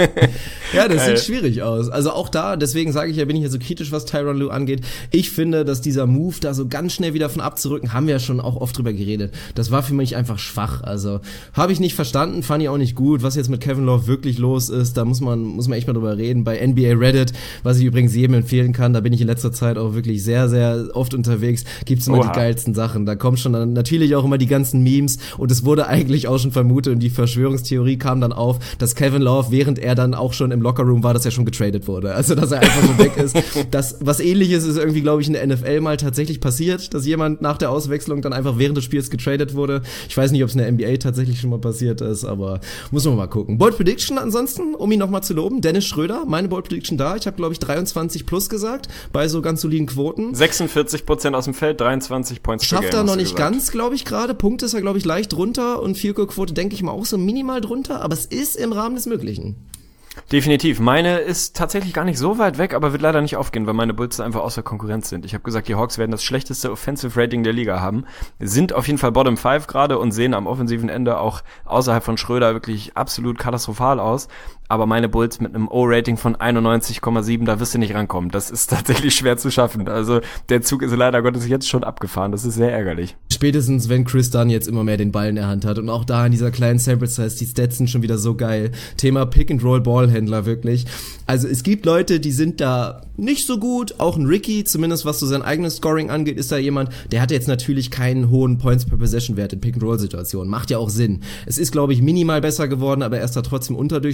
Ja, das sieht schwierig aus. Also auch da, deswegen sage ich ja, bin ich ja so kritisch, was Tyronn Lue angeht. Ich finde, dass dieser Move da so ganz schnell wieder von abzurücken, haben wir ja schon auch oft drüber geredet. Das war für mich einfach schwach. Also habe ich nicht verstanden, fand ich auch nicht gut. Was jetzt mit Kevin Love wirklich los ist, da muss man echt mal drüber reden. Bei NBA Reddit, was ich übrigens jedem empfehlen kann, da bin ich in letzter Zeit auch wirklich sehr, sehr oft unterwegs, gibt's immer die geilsten Sachen. Da kommen schon dann natürlich auch immer die ganzen Memes und es wurde eigentlich auch schon vermutet und die Verschwörungstheorie kam dann auf, dass Kevin Love, während er dann auch schon im Lockerroom war, dass er schon getradet wurde. Also, dass er einfach so weg ist. Das, was Ähnliches ist irgendwie, glaube ich, in der NFL mal tatsächlich passiert, dass jemand nach der Auswechslung dann einfach während des Spiels getradet wurde. Ich weiß nicht, ob es in der NBA tatsächlich schon mal passiert ist, aber muss man mal gucken. Bold Prediction ansonsten, um ihn nochmal zu loben, Dennis Schröder, meine Bold Prediction da. Ich habe, glaube ich, 23 plus gesagt, bei so ganz soliden Quoten. 46% aus dem Feld, 23 Points per Game. Schafft er noch nicht ganz, glaube ich, gerade. Punkte ist er, glaube ich, leicht drunter und Field-Goal-Quote, denke ich mal, auch so minimal drunter, aber es ist im Rahmen des Möglichen. Definitiv. Meine ist tatsächlich gar nicht so weit weg, aber wird leider nicht aufgehen, weil meine Bulls einfach außer Konkurrenz sind. Ich habe gesagt, die Hawks werden das schlechteste Offensive Rating der Liga haben, sind auf jeden Fall Bottom 5 gerade und sehen am offensiven Ende auch außerhalb von Schröder wirklich absolut katastrophal aus. Aber meine Bulls mit einem O-Rating von 91,7, da wirst du nicht rankommen. Das ist tatsächlich schwer zu schaffen. Also der Zug ist leider Gottes jetzt schon abgefahren. Das ist sehr ärgerlich. Spätestens, wenn Chris Dunn jetzt immer mehr den Ball in der Hand hat und auch da in dieser kleinen Sample Size, die Stats sind schon wieder so geil. Thema Pick-and-Roll-Ballhändler wirklich. Also es gibt Leute, die sind da nicht so gut. Auch ein Ricky, zumindest was so sein eigenes Scoring angeht, ist da jemand, der hat jetzt natürlich keinen hohen Points-per-Possession-Wert in Pick-and-Roll-Situationen. Macht ja auch Sinn. Es ist, glaube ich, minimal besser geworden, aber er ist da trotzdem unterdurchschnittlich.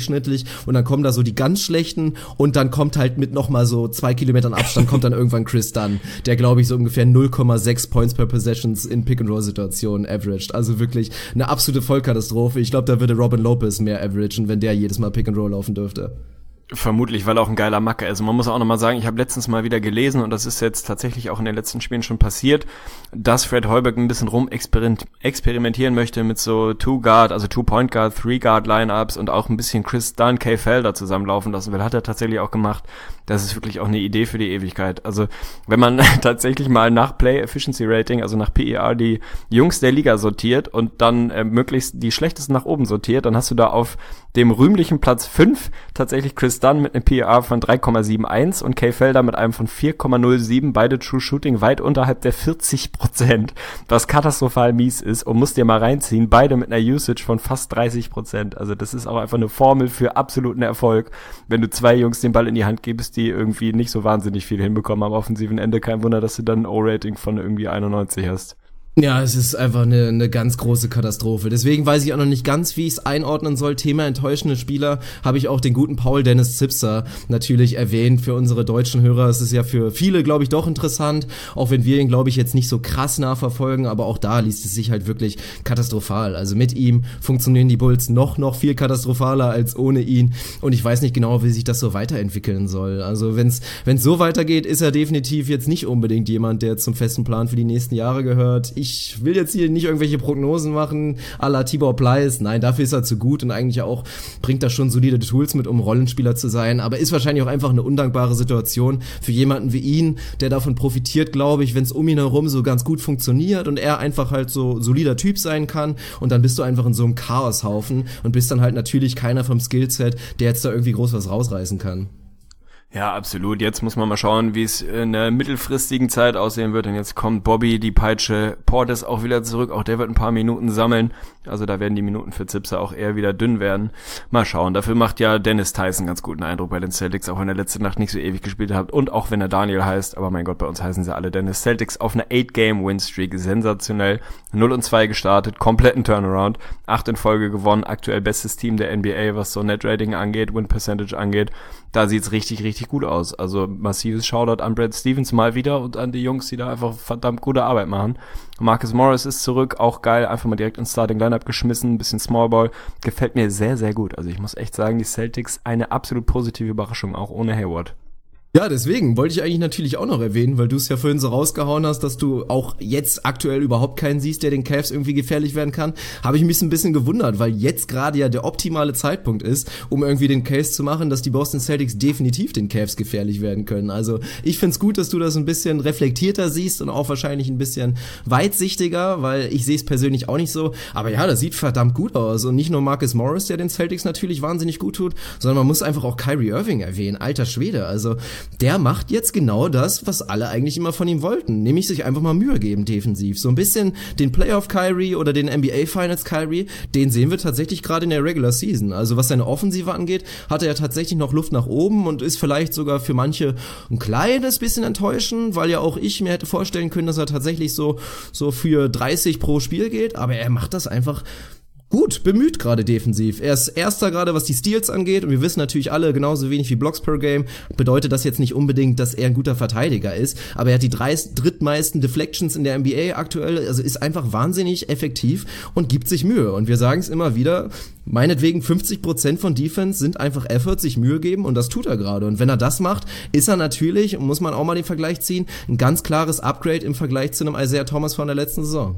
und dann kommen da so die ganz schlechten und dann kommt halt mit nochmal so 2 Kilometern Abstand kommt dann irgendwann Chris Dunn, der glaube ich so ungefähr 0,6 Points per Possessions in Pick-and-Roll-Situationen averaged. Also wirklich eine absolute Vollkatastrophe. Ich glaube, da würde Robin Lopez mehr averagen, wenn der jedes Mal Pick-and-Roll laufen dürfte. Vermutlich, weil er auch ein geiler Macker ist. Man muss auch nochmal sagen, ich habe letztens mal wieder gelesen, und das ist jetzt tatsächlich auch in den letzten Spielen schon passiert, dass Fred Hoiberg ein bisschen experimentieren möchte mit so Two-Guard, also Two-Point-Guard, Three-Guard-Lineups und auch ein bisschen Chris Dunn, Kay Felder zusammenlaufen lassen will. Hat er tatsächlich auch gemacht. Das ist wirklich auch eine Idee für die Ewigkeit. Also wenn man tatsächlich mal nach Play Efficiency Rating, also nach PER, die Jungs der Liga sortiert und dann möglichst die schlechtesten nach oben sortiert, dann hast du da auf dem rühmlichen Platz 5 tatsächlich Chris Dunn mit einem PER von 3,71 und Kay Felder mit einem von 4,07, beide True Shooting weit unterhalb der 40%, was katastrophal mies ist, und musst dir mal reinziehen, beide mit einer Usage von fast 30%. Also das ist auch einfach eine Formel für absoluten Erfolg, wenn du zwei Jungs den Ball in die Hand gibst, die irgendwie nicht so wahnsinnig viel hinbekommen am offensiven Ende. Kein Wunder, dass du dann ein O-Rating von irgendwie 91 hast. Ja, es ist einfach eine ganz große Katastrophe. Deswegen weiß ich auch noch nicht ganz, wie ich es einordnen soll. Thema enttäuschende Spieler habe ich auch den guten Paul Dennis Zipser natürlich erwähnt. Für unsere deutschen Hörer ist es ja für viele, glaube ich, doch interessant. Auch wenn wir ihn, glaube ich, jetzt nicht so krass nachverfolgen. Aber auch da liest es sich halt wirklich katastrophal. Also mit ihm funktionieren die Bulls noch viel katastrophaler als ohne ihn. Und ich weiß nicht genau, wie sich das so weiterentwickeln soll. Also wenn's so weitergeht, ist er definitiv jetzt nicht unbedingt jemand, der zum festen Plan für die nächsten Jahre gehört. Ich will jetzt hier nicht irgendwelche Prognosen machen, à la Tibor Pleiss. Nein, dafür ist er zu gut und eigentlich auch bringt er schon solide Tools mit, um Rollenspieler zu sein. Aber ist wahrscheinlich auch einfach eine undankbare Situation für jemanden wie ihn, der davon profitiert, glaube ich, wenn es um ihn herum so ganz gut funktioniert und er einfach halt so solider Typ sein kann. Und dann bist du einfach in so einem Chaoshaufen und bist dann halt natürlich keiner vom Skillset, der jetzt da irgendwie groß was rausreißen kann. Ja, absolut. Jetzt muss man mal schauen, wie es in der mittelfristigen Zeit aussehen wird. Und jetzt kommt Bobby, die Peitsche, Portis auch wieder zurück. Auch der wird ein paar Minuten sammeln. Also da werden die Minuten für Zipser auch eher wieder dünn werden. Mal schauen. Dafür macht ja Dennis Tyson ganz guten Eindruck bei den Celtics, auch wenn er letzte Nacht nicht so ewig gespielt hat. Und auch wenn er Daniel heißt. Aber mein Gott, bei uns heißen sie alle Dennis. Celtics auf einer 8-Game-Win-Streak. Sensationell. 0-2 gestartet. Kompletten Turnaround. 8 in Folge gewonnen. Aktuell bestes Team der NBA, was so Net-Rating angeht, Win-Percentage angeht. Da sieht's richtig gut aus. Also massives Shoutout an Brad Stevens mal wieder und an die Jungs, die da einfach verdammt gute Arbeit machen. Marcus Morris ist zurück, auch geil, einfach mal direkt ins Starting Lineup geschmissen, ein bisschen Smallball. Gefällt mir sehr gut. Also ich muss echt sagen, die Celtics eine absolut positive Überraschung, auch ohne Hayward. Ja, deswegen wollte ich eigentlich natürlich auch noch erwähnen, weil du es ja vorhin so rausgehauen hast, dass du auch jetzt aktuell überhaupt keinen siehst, der den Cavs irgendwie gefährlich werden kann. Habe ich mich ein bisschen gewundert, weil jetzt gerade ja der optimale Zeitpunkt ist, um irgendwie den Case zu machen, dass die Boston Celtics definitiv den Cavs gefährlich werden können. Also ich find's gut, dass du das ein bisschen reflektierter siehst und auch wahrscheinlich ein bisschen weitsichtiger, weil ich sehe es persönlich auch nicht so. Aber ja, das sieht verdammt gut aus. Und nicht nur Marcus Morris, der den Celtics natürlich wahnsinnig gut tut, sondern man muss einfach auch Kyrie Irving erwähnen. Alter Schwede, also der macht jetzt genau das, was alle eigentlich immer von ihm wollten, nämlich sich einfach mal Mühe geben defensiv. So ein bisschen den Playoff Kyrie oder den NBA Finals Kyrie, den sehen wir tatsächlich gerade in der Regular Season. Also was seine Offensive angeht, hat er ja tatsächlich noch Luft nach oben und ist vielleicht sogar für manche ein kleines bisschen enttäuschend, weil ja auch ich mir hätte vorstellen können, dass er tatsächlich so für 30 pro Spiel geht, aber er macht das einfach gut, bemüht gerade defensiv. Er ist Erster gerade, was die Steals angeht, und wir wissen natürlich alle, genauso wenig wie Blocks per Game, bedeutet das jetzt nicht unbedingt, dass er ein guter Verteidiger ist, aber er hat die drittmeisten Deflections in der NBA aktuell, also ist einfach wahnsinnig effektiv und gibt sich Mühe. Und wir sagen es immer wieder, meinetwegen 50% von Defense sind einfach Effort, sich Mühe geben, und das tut er gerade. Und wenn er das macht, ist er natürlich, muss man auch mal den Vergleich ziehen, ein ganz klares Upgrade im Vergleich zu einem Isaiah Thomas von der letzten Saison.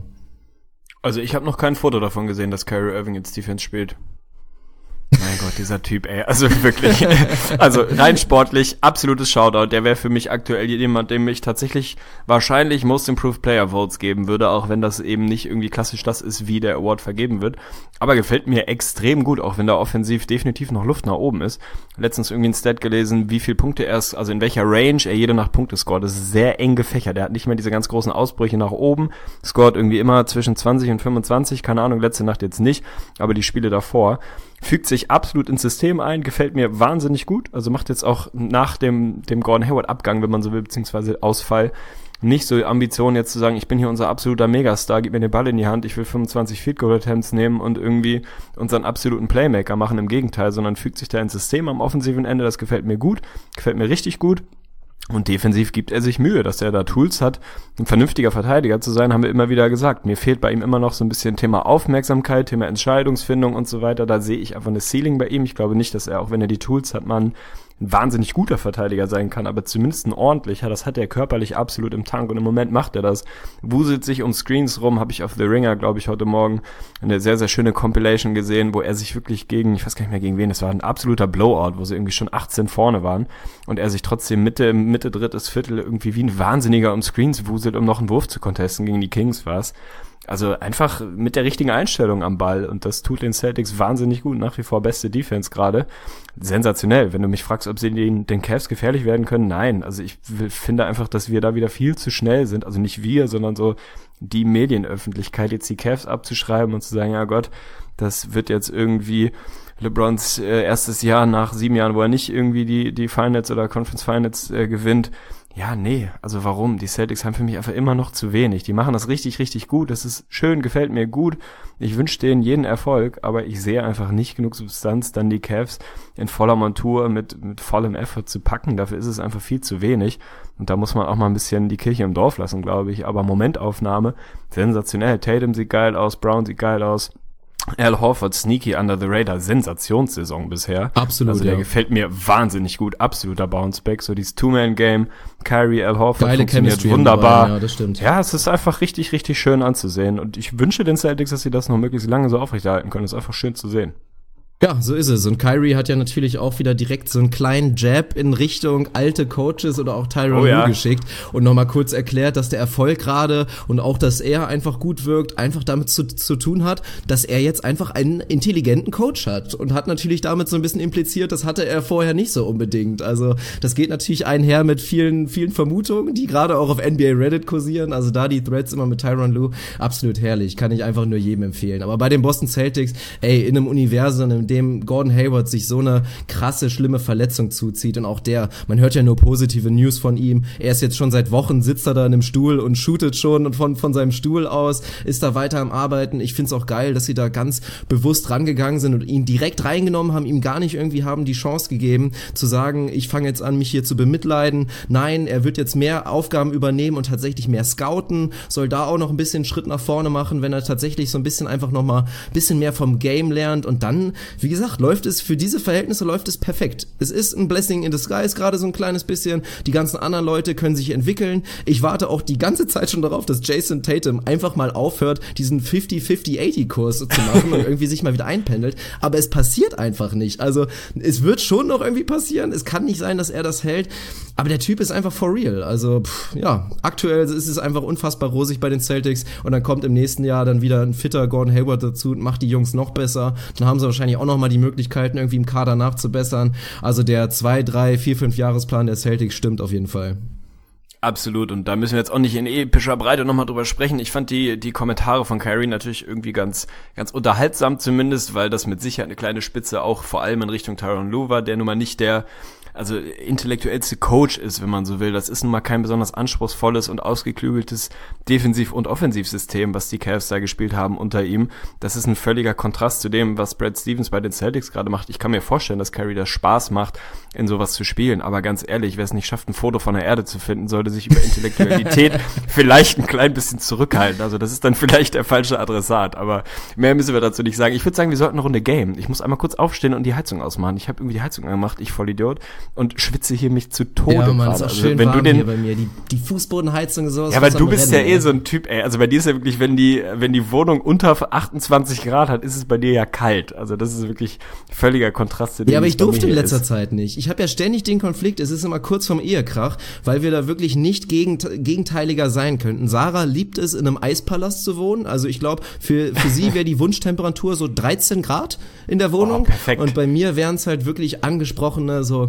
Also ich habe noch kein Foto davon gesehen, dass Kyrie Irving jetzt Defense spielt. Mein Gott, dieser Typ, ey, also wirklich, also rein sportlich, absolutes Shoutout, der wäre für mich aktuell jemand, dem ich tatsächlich wahrscheinlich Most Improved Player Votes geben würde, auch wenn das eben nicht irgendwie klassisch das ist, wie der Award vergeben wird, aber gefällt mir extrem gut, auch wenn da offensiv definitiv noch Luft nach oben ist. Letztens irgendwie ein Stat gelesen, wie viel Punkte also in welcher Range er jede Nacht Punkte scoret, das ist sehr eng gefächert, der hat nicht mehr diese ganz großen Ausbrüche nach oben, scoret irgendwie immer zwischen 20 und 25, keine Ahnung, letzte Nacht jetzt nicht, aber die Spiele davor, fügt sich absolut ins System ein, gefällt mir wahnsinnig gut, also macht jetzt auch nach dem Gordon Hayward Abgang, wenn man so will, beziehungsweise Ausfall, nicht so Ambitionen jetzt zu sagen, ich bin hier unser absoluter Megastar, gib mir den Ball in die Hand, ich will 25 Field Goal Attempts nehmen und irgendwie unseren absoluten Playmaker machen, im Gegenteil, sondern fügt sich da ins System am offensiven Ende, das gefällt mir richtig gut. Und defensiv gibt er sich Mühe, dass er da Tools hat, ein vernünftiger Verteidiger zu sein, haben wir immer wieder gesagt. Mir fehlt bei ihm immer noch so ein bisschen Thema Aufmerksamkeit, Thema Entscheidungsfindung und so weiter. Da sehe ich einfach eine Ceiling bei ihm. Ich glaube nicht, dass er, auch wenn er die Tools hat, man ein wahnsinnig guter Verteidiger sein kann, aber zumindest ein ordentlicher. Das hat er körperlich absolut im Tank und im Moment macht er das. Wuselt sich um Screens rum, habe ich auf The Ringer, glaube ich, heute Morgen eine sehr, sehr schöne Compilation gesehen, wo er sich wirklich gegen, ich weiß gar nicht mehr gegen wen, das war ein absoluter Blowout, wo sie irgendwie schon 18 vorne waren und er sich trotzdem Mitte drittes Viertel irgendwie wie ein Wahnsinniger um Screens wuselt, um noch einen Wurf zu contesten. Gegen die Kings war's. Also einfach mit der richtigen Einstellung am Ball und das tut den Celtics wahnsinnig gut. Nach wie vor beste Defense gerade. Sensationell. Wenn du mich fragst, ob sie den Cavs gefährlich werden können, nein. Also ich finde einfach, dass wir da wieder viel zu schnell sind. Also nicht wir, sondern so die Medienöffentlichkeit, jetzt die Cavs abzuschreiben und zu sagen, ja Gott, das wird jetzt irgendwie LeBrons erstes Jahr nach 7 Jahren, wo er nicht irgendwie die Finals oder Conference Finals gewinnt. Ja, nee, also warum? Die Celtics haben für mich einfach immer noch zu wenig. Die machen das richtig, richtig gut. Das ist schön, gefällt mir gut. Ich wünsche denen jeden Erfolg, aber ich sehe einfach nicht genug Substanz, dann die Cavs in voller Montur mit vollem Effort zu packen. Dafür ist es einfach viel zu wenig. Und da muss man auch mal ein bisschen die Kirche im Dorf lassen, glaube ich. Aber Momentaufnahme, sensationell. Tatum sieht geil aus, Brown sieht geil aus. Al Horford, sneaky under the radar, Sensationssaison bisher. Absolut, also der gefällt mir wahnsinnig gut, absoluter Bounceback, so dieses Two-Man-Game, Kyrie, Al Horford geile funktioniert Chemistry wunderbar. Ja, das stimmt. Ja, es ist einfach richtig, richtig schön anzusehen und ich wünsche den Celtics, dass sie das noch möglichst lange so aufrechterhalten können. Das ist einfach schön zu sehen. Ja, so ist es. Und Kyrie hat ja natürlich auch wieder direkt so einen kleinen Jab in Richtung alte Coaches oder auch Tyronn Lue geschickt und nochmal kurz erklärt, dass der Erfolg gerade und auch, dass er einfach gut wirkt, einfach damit zu tun hat, dass er jetzt einfach einen intelligenten Coach hat und hat natürlich damit so ein bisschen impliziert, das hatte er vorher nicht so unbedingt. Also das geht natürlich einher mit vielen, vielen Vermutungen, die gerade auch auf NBA Reddit kursieren. Also da die Threads immer mit Tyronn Lue, absolut herrlich. Kann ich einfach nur jedem empfehlen. Aber bei den Boston Celtics, in einem Universum, in dem Gordon Hayward sich so eine krasse, schlimme Verletzung zuzieht und auch man hört ja nur positive News von ihm. Er ist jetzt schon seit Wochen, sitzt er da in einem Stuhl und shootet schon von seinem Stuhl aus, ist da weiter am Arbeiten. Ich find's auch geil, dass sie da ganz bewusst rangegangen sind und ihn direkt reingenommen haben, ihm gar nicht irgendwie haben die Chance gegeben, zu sagen, ich fange jetzt an, mich hier zu bemitleiden. Nein, er wird jetzt mehr Aufgaben übernehmen und tatsächlich mehr scouten, soll da auch noch ein bisschen Schritt nach vorne machen, wenn er tatsächlich so ein bisschen einfach nochmal ein bisschen mehr vom Game lernt und dann, wie gesagt, läuft es für diese Verhältnisse perfekt. Es ist ein Blessing in disguise, gerade so ein kleines bisschen. Die ganzen anderen Leute können sich entwickeln. Ich warte auch die ganze Zeit schon darauf, dass Jason Tatum einfach mal aufhört, diesen 50-50-80-Kurs zu machen und irgendwie sich mal wieder einpendelt. Aber es passiert einfach nicht. Also es wird schon noch irgendwie passieren. Es kann nicht sein, dass er das hält. Aber der Typ ist einfach for real. Also aktuell ist es einfach unfassbar rosig bei den Celtics und dann kommt im nächsten Jahr dann wieder ein fitter Gordon Hayward dazu und macht die Jungs noch besser. Dann haben sie wahrscheinlich auch noch mal die Möglichkeiten, irgendwie im Kader nachzubessern. Also der 2, 3, 4, 5 Jahresplan der Celtics stimmt auf jeden Fall. Absolut, und da müssen wir jetzt auch nicht in epischer Breite nochmal drüber sprechen. Ich fand die Kommentare von Kyrie natürlich irgendwie ganz unterhaltsam zumindest, weil das mit Sicherheit eine kleine Spitze auch vor allem in Richtung Tyronn Lue war, der nun mal nicht der intellektuellste Coach ist, wenn man so will. Das ist nun mal kein besonders anspruchsvolles und ausgeklügeltes Defensiv- und Offensivsystem, was die Cavs da gespielt haben unter ihm. Das ist ein völliger Kontrast zu dem, was Brad Stevens bei den Celtics gerade macht. Ich kann mir vorstellen, dass Kyrie das Spaß macht, in sowas zu spielen. Aber ganz ehrlich, wer es nicht schafft, ein Foto von der Erde zu finden, sollte sich über Intellektualität vielleicht ein klein bisschen zurückhalten. Also das ist dann vielleicht der falsche Adressat. Aber mehr müssen wir dazu nicht sagen. Ich würde sagen, wir sollten eine Runde Game. Ich muss einmal kurz aufstehen und die Heizung ausmachen. Ich habe irgendwie die Heizung angemacht, ich Vollidiot. Und schwitze hier mich zu Tode. Ja, Mann, ist auch schön wenn warm du hier bei mir. Die Fußbodenheizung ist sowas. Ja, aber du bist ja so ein Typ, also bei dir ist ja wirklich, wenn die Wohnung unter 28 Grad hat, ist es bei dir ja kalt. Also das ist wirklich völliger Kontrast zu dem. Ja, aber ich durfte in letzter Zeit nicht. Ich habe ja ständig den Konflikt, es ist immer kurz vorm Ehekrach, weil wir da wirklich nicht gegenteiliger sein könnten. Sarah liebt es, in einem Eispalast zu wohnen. Also ich glaube, für sie wäre die Wunschtemperatur so 13 Grad in der Wohnung. Oh, perfekt. Und bei mir wären es halt wirklich angesprochene so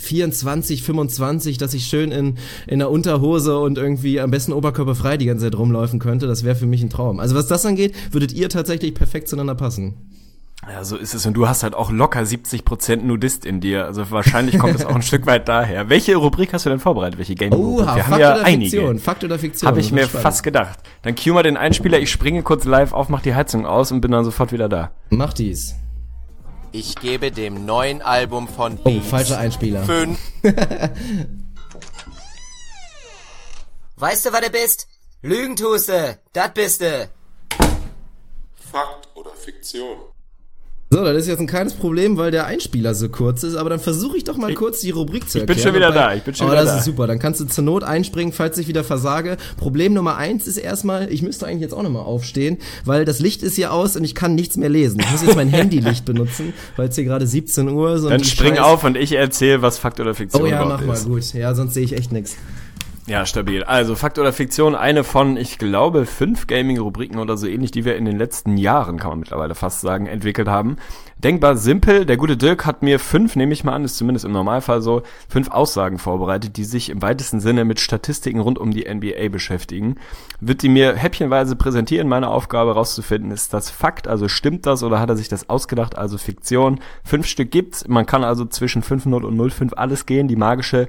24, 25, dass ich schön in der Unterhose und irgendwie am besten oberkörperfrei die ganze Zeit rumlaufen könnte. Das wäre für mich ein Traum. Also was das angeht, würdet ihr tatsächlich perfekt zueinander passen. Ja, so ist es. Und du hast halt auch locker 70% Nudist in dir. Also wahrscheinlich kommt es auch ein Stück weit daher. Welche Rubrik hast du denn vorbereitet? Welche Gaming-Rubrik? Wir haben ja einige. Fakt oder Fiktion? Habe ich mir fast gedacht. Dann cue mal den Einspieler, ich springe kurz live auf, mach die Heizung aus und bin dann sofort wieder da. Mach dies. Ich gebe dem neuen Album von Beats falscher Einspieler. 5. Weißt du, was du bist? Lügen tust du. Das bist du. Fakt oder Fiktion? So, das ist jetzt ein kleines Problem, weil der Einspieler so kurz ist, aber dann versuche ich doch mal kurz die Rubrik zu erklären. Ich bin schon wieder da, das ist super, dann kannst du zur Not einspringen, falls ich wieder versage. Problem Nummer 1 ist erstmal, ich müsste eigentlich jetzt auch nochmal aufstehen, weil das Licht ist hier aus und ich kann nichts mehr lesen. Ich muss jetzt mein Handylicht benutzen, weil es hier gerade 17 Uhr ist. Dann spring auf und ich erzähle, was Fakt oder Fiktion ist. Oh ja, mach mal, gut. Ja, sonst sehe ich echt nichts. Ja, stabil. Also Fakt oder Fiktion, eine von, ich glaube, 5 Gaming-Rubriken oder so ähnlich, die wir in den letzten Jahren, kann man mittlerweile fast sagen, entwickelt haben. Denkbar simpel. Der gute Dirk hat mir 5, nehme ich mal an, ist zumindest im Normalfall so, 5 Aussagen vorbereitet, die sich im weitesten Sinne mit Statistiken rund um die NBA beschäftigen. Wird die mir häppchenweise präsentieren. Meine Aufgabe rauszufinden, ist das Fakt, also stimmt das oder hat er sich das ausgedacht, also Fiktion. 5 Stück gibt's. Man kann also zwischen 5-0 und 0-5 alles gehen. Die magische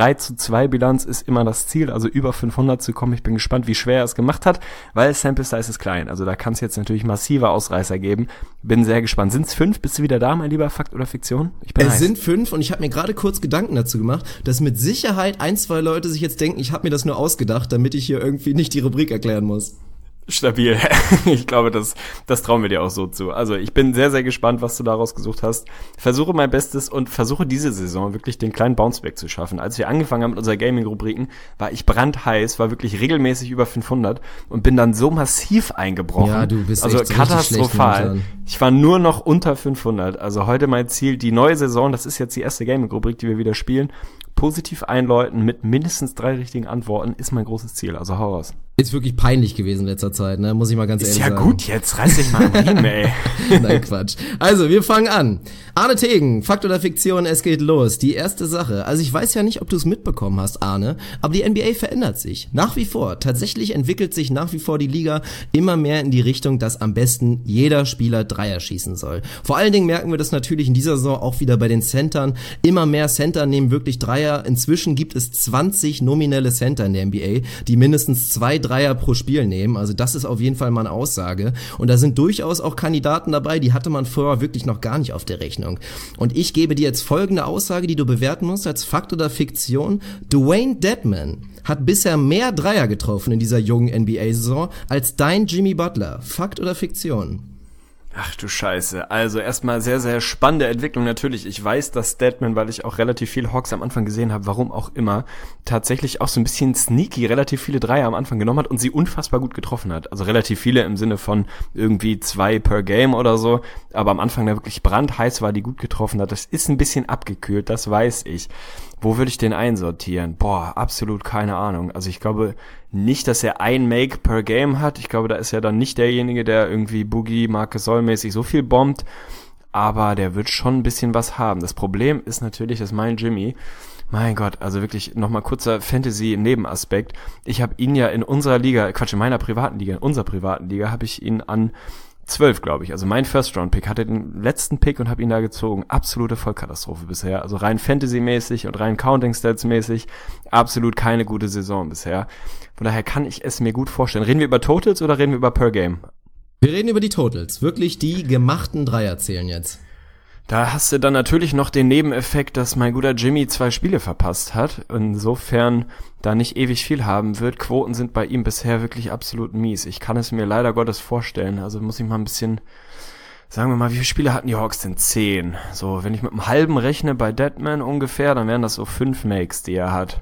3:2 Bilanz ist immer das Ziel, also über 500 zu kommen. Ich bin gespannt, wie schwer er es gemacht hat, weil Sample Size ist klein. Also da kann es jetzt natürlich massive Ausreißer geben. Bin sehr gespannt. Sind's 5? Bist du wieder da, mein lieber Fakt oder Fiktion? Es sind 5 und ich habe mir gerade kurz Gedanken dazu gemacht, dass mit Sicherheit 1-2 Leute sich jetzt denken, ich habe mir das nur ausgedacht, damit ich hier irgendwie nicht die Rubrik erklären muss. Stabil. Ich glaube, das trauen wir dir auch so zu. Also ich bin sehr, sehr gespannt, was du daraus gesucht hast. Versuche mein Bestes und versuche diese Saison wirklich den kleinen Bounceback zu schaffen. Als wir angefangen haben mit unserer Gaming-Rubriken, war ich brandheiß, war wirklich regelmäßig über 500 und bin dann so massiv eingebrochen. Ja, du bist also echt katastrophal. Ich war nur noch unter 500. Also heute mein Ziel, die neue Saison, das ist jetzt die erste Gaming-Rubrik, die wir wieder spielen, positiv einläuten mit mindestens 3 richtigen Antworten, ist mein großes Ziel. Also hau raus. Ist wirklich peinlich gewesen in letzter Zeit, ne? Muss ich mal ganz ehrlich sagen. Ist ja gut, jetzt reiß dich mal am Riemen, ey. Nein, Quatsch. Also, wir fangen an. Arne Tegen, Fakt oder Fiktion, es geht los. Die erste Sache. Also, ich weiß ja nicht, ob du es mitbekommen hast, Arne, aber die NBA verändert sich. Nach wie vor. Tatsächlich entwickelt sich nach wie vor die Liga immer mehr in die Richtung, dass am besten jeder Spieler Dreier schießen soll. Vor allen Dingen merken wir das natürlich in dieser Saison auch wieder bei den Centern. Immer mehr Center nehmen wirklich Dreier. Inzwischen gibt es 20 nominelle Center in der NBA, die mindestens 2 Dreier pro Spiel nehmen. Also das ist auf jeden Fall mal eine Aussage. Und da sind durchaus auch Kandidaten dabei, die hatte man vorher wirklich noch gar nicht auf der Rechnung. Und ich gebe dir jetzt folgende Aussage, die du bewerten musst als Fakt oder Fiktion. Dwayne Dedmon hat bisher mehr Dreier getroffen in dieser jungen NBA-Saison als dein Jimmy Butler. Fakt oder Fiktion? Ach du Scheiße. Also erstmal sehr, sehr spannende Entwicklung natürlich. Ich weiß, dass Dedmon, weil ich auch relativ viel Hawks am Anfang gesehen habe, warum auch immer, tatsächlich auch so ein bisschen sneaky relativ viele Dreier am Anfang genommen hat und sie unfassbar gut getroffen hat. Also relativ viele im Sinne von irgendwie 2 per Game oder so. Aber am Anfang, der wirklich brandheiß war, die gut getroffen hat. Das ist ein bisschen abgekühlt, das weiß ich. Wo würde ich den einsortieren? Boah, absolut keine Ahnung. Also ich glaube nicht, dass er ein Make per Game hat. Ich glaube, da ist er dann nicht derjenige, der irgendwie Boogie, Marc Gasol-mäßig so viel bombt. Aber der wird schon ein bisschen was haben. Das Problem ist natürlich, dass mein Jimmy, mein Gott, also wirklich nochmal kurzer Fantasy-Nebenaspekt. Ich habe ihn ja in unserer Liga, in meiner privaten Liga, in unserer privaten Liga, habe ich ihn an 12, glaube ich. Also mein First-Round-Pick, hatte den letzten Pick und habe ihn da gezogen. Absolute Vollkatastrophe bisher. Also rein Fantasy-mäßig und rein Counting-Stats-mäßig absolut keine gute Saison bisher. Von daher kann ich es mir gut vorstellen. Reden wir über Totals oder reden wir über Per Game? Wir reden über die Totals. Wirklich die gemachten Dreier zählen jetzt. Da hast du dann natürlich noch den Nebeneffekt, dass mein guter Jimmy 2 Spiele verpasst hat. Insofern da nicht ewig viel haben wird. Quoten sind bei ihm bisher wirklich absolut mies. Ich kann es mir leider Gottes vorstellen. Also muss ich mal ein bisschen, sagen wir mal, wie viele Spiele hatten die Hawks denn? 10. So, wenn ich mit einem halben rechne bei Dedmon ungefähr, dann wären das so 5 Makes, die er hat.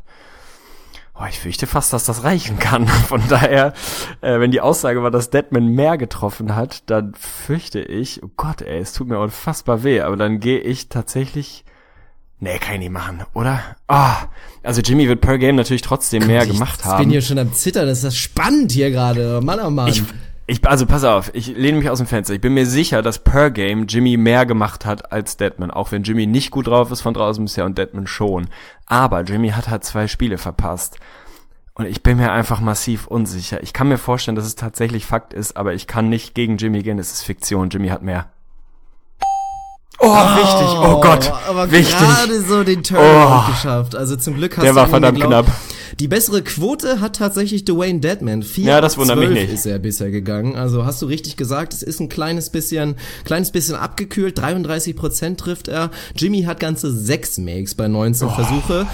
Oh, ich fürchte fast, dass das reichen kann. Von daher, wenn die Aussage war, dass Dedmon mehr getroffen hat, dann fürchte ich, oh Gott, ey, es tut mir unfassbar weh, aber dann gehe ich tatsächlich, nee, kann ich nicht machen, oder? Also Jimmy wird per Game natürlich trotzdem mehr gemacht haben. Ich bin hier schon am Zittern, das ist das spannend hier gerade, Mann, oh Mann. Also pass auf, ich lehne mich aus dem Fenster. Ich bin mir sicher, dass per Game Jimmy mehr gemacht hat als Dedmon. Auch wenn Jimmy nicht gut drauf ist von draußen bisher und Dedmon schon. Aber Jimmy hat halt 2 Spiele verpasst. Und ich bin mir einfach massiv unsicher. Ich kann mir vorstellen, dass es tatsächlich Fakt ist, aber ich kann nicht gegen Jimmy gehen. Es ist Fiktion. Jimmy hat mehr. Oh, wichtig. Oh Gott. Aber wichtig. gerade so den Turnaround geschafft. Also zum Glück hast Der du war an ihn verdammt geglaubt. knapp. Die bessere Quote hat tatsächlich Dwayne Dedman. 4 Ja, das wundert mich nicht. Ist er bisher gegangen. Also hast du richtig gesagt, es ist ein kleines bisschen abgekühlt. 33% trifft er. Jimmy hat ganze 6 Makes bei 19 Versuche.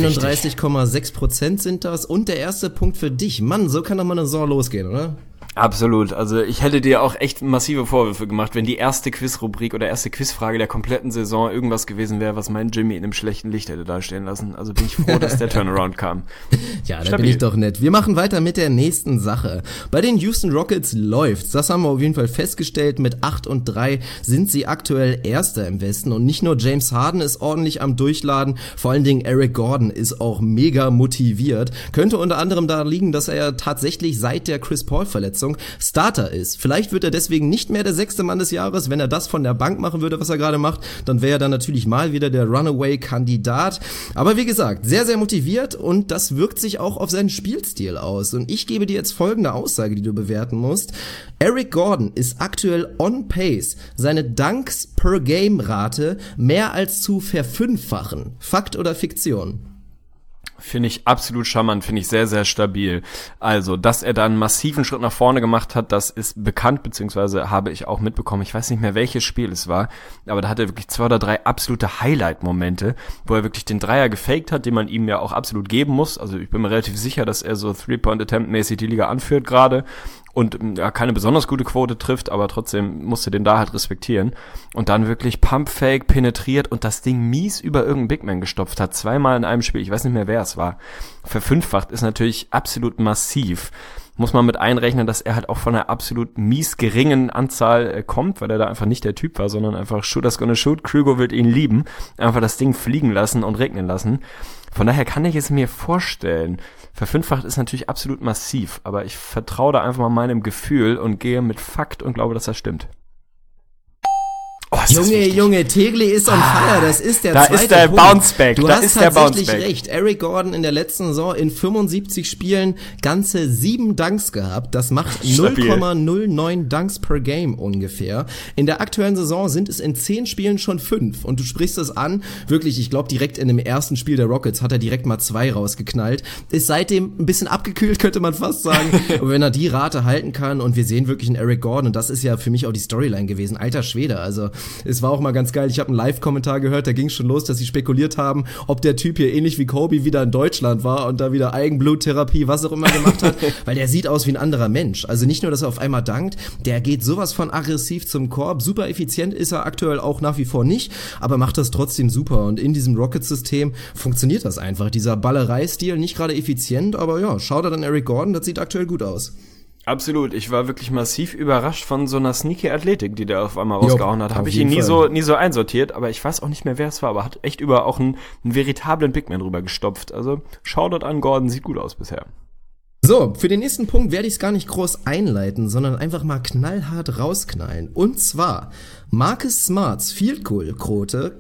31,6% sind das. Und der erste Punkt für dich. Mann, so kann doch mal eine Saison losgehen, oder? Absolut. Also ich hätte dir auch echt massive Vorwürfe gemacht, wenn die erste Quizrubrik oder erste Quizfrage der kompletten Saison irgendwas gewesen wäre, was mein Jimmy in einem schlechten Licht hätte dastehen lassen. Also bin ich froh, dass der Turnaround kam. Ja, da bin ich doch nett. Wir machen weiter mit der nächsten Sache. Bei den Houston Rockets läuft's. Das haben wir auf jeden Fall festgestellt. Mit 8-3 sind sie aktuell Erster im Westen. Und nicht nur James Harden ist ordentlich am Durchladen, vor allen Dingen Eric Gordon ist auch mega motiviert. Könnte unter anderem daran liegen, dass er ja tatsächlich seit der Chris Paul-Verletzung Starter ist. Vielleicht wird er deswegen nicht mehr der 6. Mann des Jahres. Wenn er das von der Bank machen würde, was er gerade macht, dann wäre er dann natürlich mal wieder der Runaway-Kandidat. Aber wie gesagt, sehr, sehr motiviert und das wirkt sich auch auf seinen Spielstil aus. Und ich gebe dir jetzt folgende Aussage, die du bewerten musst. Eric Gordon ist aktuell on pace, seine Dunks-per-Game-Rate mehr als zu verfünffachen. Fakt oder Fiktion? Finde ich absolut charmant, finde ich sehr, sehr stabil. Also, dass er da einen massiven Schritt nach vorne gemacht hat, das ist bekannt, beziehungsweise habe ich auch mitbekommen. Ich weiß nicht mehr, welches Spiel es war, aber da hat er wirklich 2 oder 3 absolute Highlight-Momente, wo er wirklich den Dreier gefaked hat, den man ihm ja auch absolut geben muss. Also, ich bin mir relativ sicher, dass er so 3-Point-Attempt-mäßig die Liga anführt gerade und ja, keine besonders gute Quote trifft, aber trotzdem musste den da halt respektieren. Und dann wirklich Pump-Fake penetriert und das Ding mies über irgendeinen Big Man gestopft hat. 2-mal in einem Spiel, ich weiß nicht mehr, wer es war. Verfünffacht ist natürlich absolut massiv. Muss man mit einrechnen, dass er halt auch von einer absolut mies geringen Anzahl kommt, weil er da einfach nicht der Typ war, sondern einfach Shooter's gonna shoot, Krüger wird ihn lieben. Einfach das Ding fliegen lassen und regnen lassen. Von daher kann ich es mir vorstellen. Verfünffacht ist natürlich absolut massiv, aber ich vertraue da einfach mal meinem Gefühl und gehe mit Fakt und glaube, dass das stimmt. Oh, Junge, Tegli ist on fire, das ist der zweite Punkt. Da ist der Bounceback, Du hast tatsächlich recht. Eric Gordon in der letzten Saison in 75 Spielen ganze 7 Dunks gehabt. Das macht 0,09 Dunks per Game ungefähr. In der aktuellen Saison sind es in 10 Spielen schon 5. Und du sprichst es an, wirklich, ich glaube direkt in dem ersten Spiel der Rockets hat er direkt mal 2 rausgeknallt. Ist seitdem ein bisschen abgekühlt, könnte man fast sagen. Aber wenn er die Rate halten kann und wir sehen wirklich einen Eric Gordon, und das ist ja für mich auch die Storyline gewesen, alter Schwede, also es war auch mal ganz geil, ich habe einen Live-Kommentar gehört, da ging es schon los, dass sie spekuliert haben, ob der Typ hier ähnlich wie Kobe wieder in Deutschland war und da wieder Eigenbluttherapie, was auch immer gemacht hat, weil der sieht aus wie ein anderer Mensch. Also nicht nur, dass er auf einmal dankt, der geht sowas von aggressiv zum Korb, super effizient ist er aktuell auch nach wie vor nicht, aber macht das trotzdem super und in diesem Rocket-System funktioniert das einfach, dieser Ballerei-Stil, nicht gerade effizient, aber ja, schaut an Eric Gordon, das sieht aktuell gut aus. Absolut, ich war wirklich massiv überrascht von so einer sneaky Athletik, die der auf einmal rausgehauen hat. Habe ich ihn nie so einsortiert, aber ich weiß auch nicht mehr, wer es war, aber hat echt über auch einen veritablen Big Man drüber gestopft. Also Shoutout an Gordon, sieht gut aus bisher. So, für den nächsten Punkt werde ich es gar nicht groß einleiten, sondern einfach mal knallhart rausknallen. Und zwar Marcus Smarts Field Goal Quote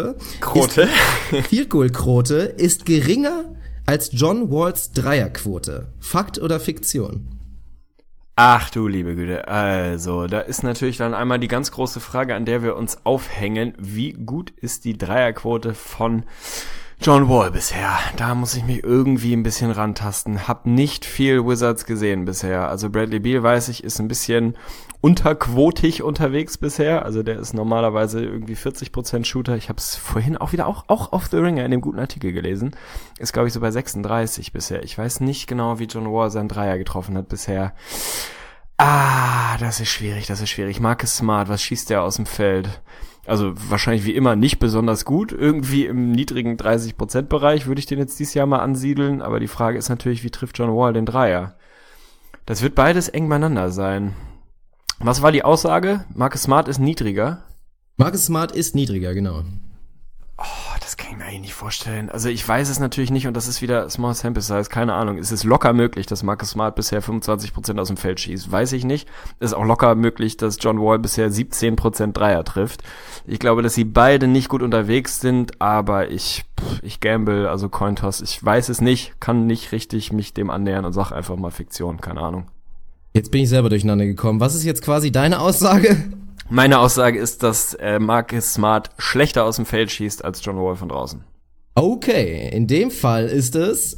ist geringer als John Walls Dreierquote. Fakt oder Fiktion? Ach du liebe Güte, also da ist natürlich dann einmal die ganz große Frage, an der wir uns aufhängen, wie gut ist die Dreierquote von John Wall bisher? Da muss ich mich irgendwie ein bisschen rantasten, hab nicht viel Wizards gesehen bisher, also Bradley Beal weiß ich, ist ein bisschen unterquotig unterwegs bisher, also der ist normalerweise irgendwie 40% Shooter, ich habe es vorhin auch auf The Ringer in dem guten Artikel gelesen, ist glaube ich so bei 36 bisher, ich weiß nicht genau, wie John Wall seinen Dreier getroffen hat bisher. Das ist schwierig, Marcus Smart, was schießt der aus dem Feld? Also wahrscheinlich wie immer nicht besonders gut, irgendwie im niedrigen 30% Bereich würde ich den jetzt dieses Jahr mal ansiedeln, aber die Frage ist natürlich, wie trifft John Wall den Dreier? Das wird beides eng beieinander sein. Was war die Aussage? Marcus Smart ist niedriger? Marcus Smart ist niedriger, genau. Oh, das kann ich mir eigentlich nicht vorstellen. Also ich weiß es natürlich nicht und das ist wieder Small Sample Size, keine Ahnung. Es ist locker möglich, dass Marcus Smart bisher 25% aus dem Feld schießt. Weiß ich nicht. Es ist auch locker möglich, dass John Wall bisher 17% Dreier trifft. Ich glaube, dass sie beide nicht gut unterwegs sind, aber ich gamble, also Cointoss. Ich weiß es nicht, kann nicht richtig mich dem annähern und sag einfach mal Fiktion, keine Ahnung. Jetzt bin ich selber durcheinander gekommen. Was ist jetzt quasi deine Aussage? Meine Aussage ist, dass Marcus Smart schlechter aus dem Feld schießt als John Wall von draußen. Okay, in dem Fall ist es...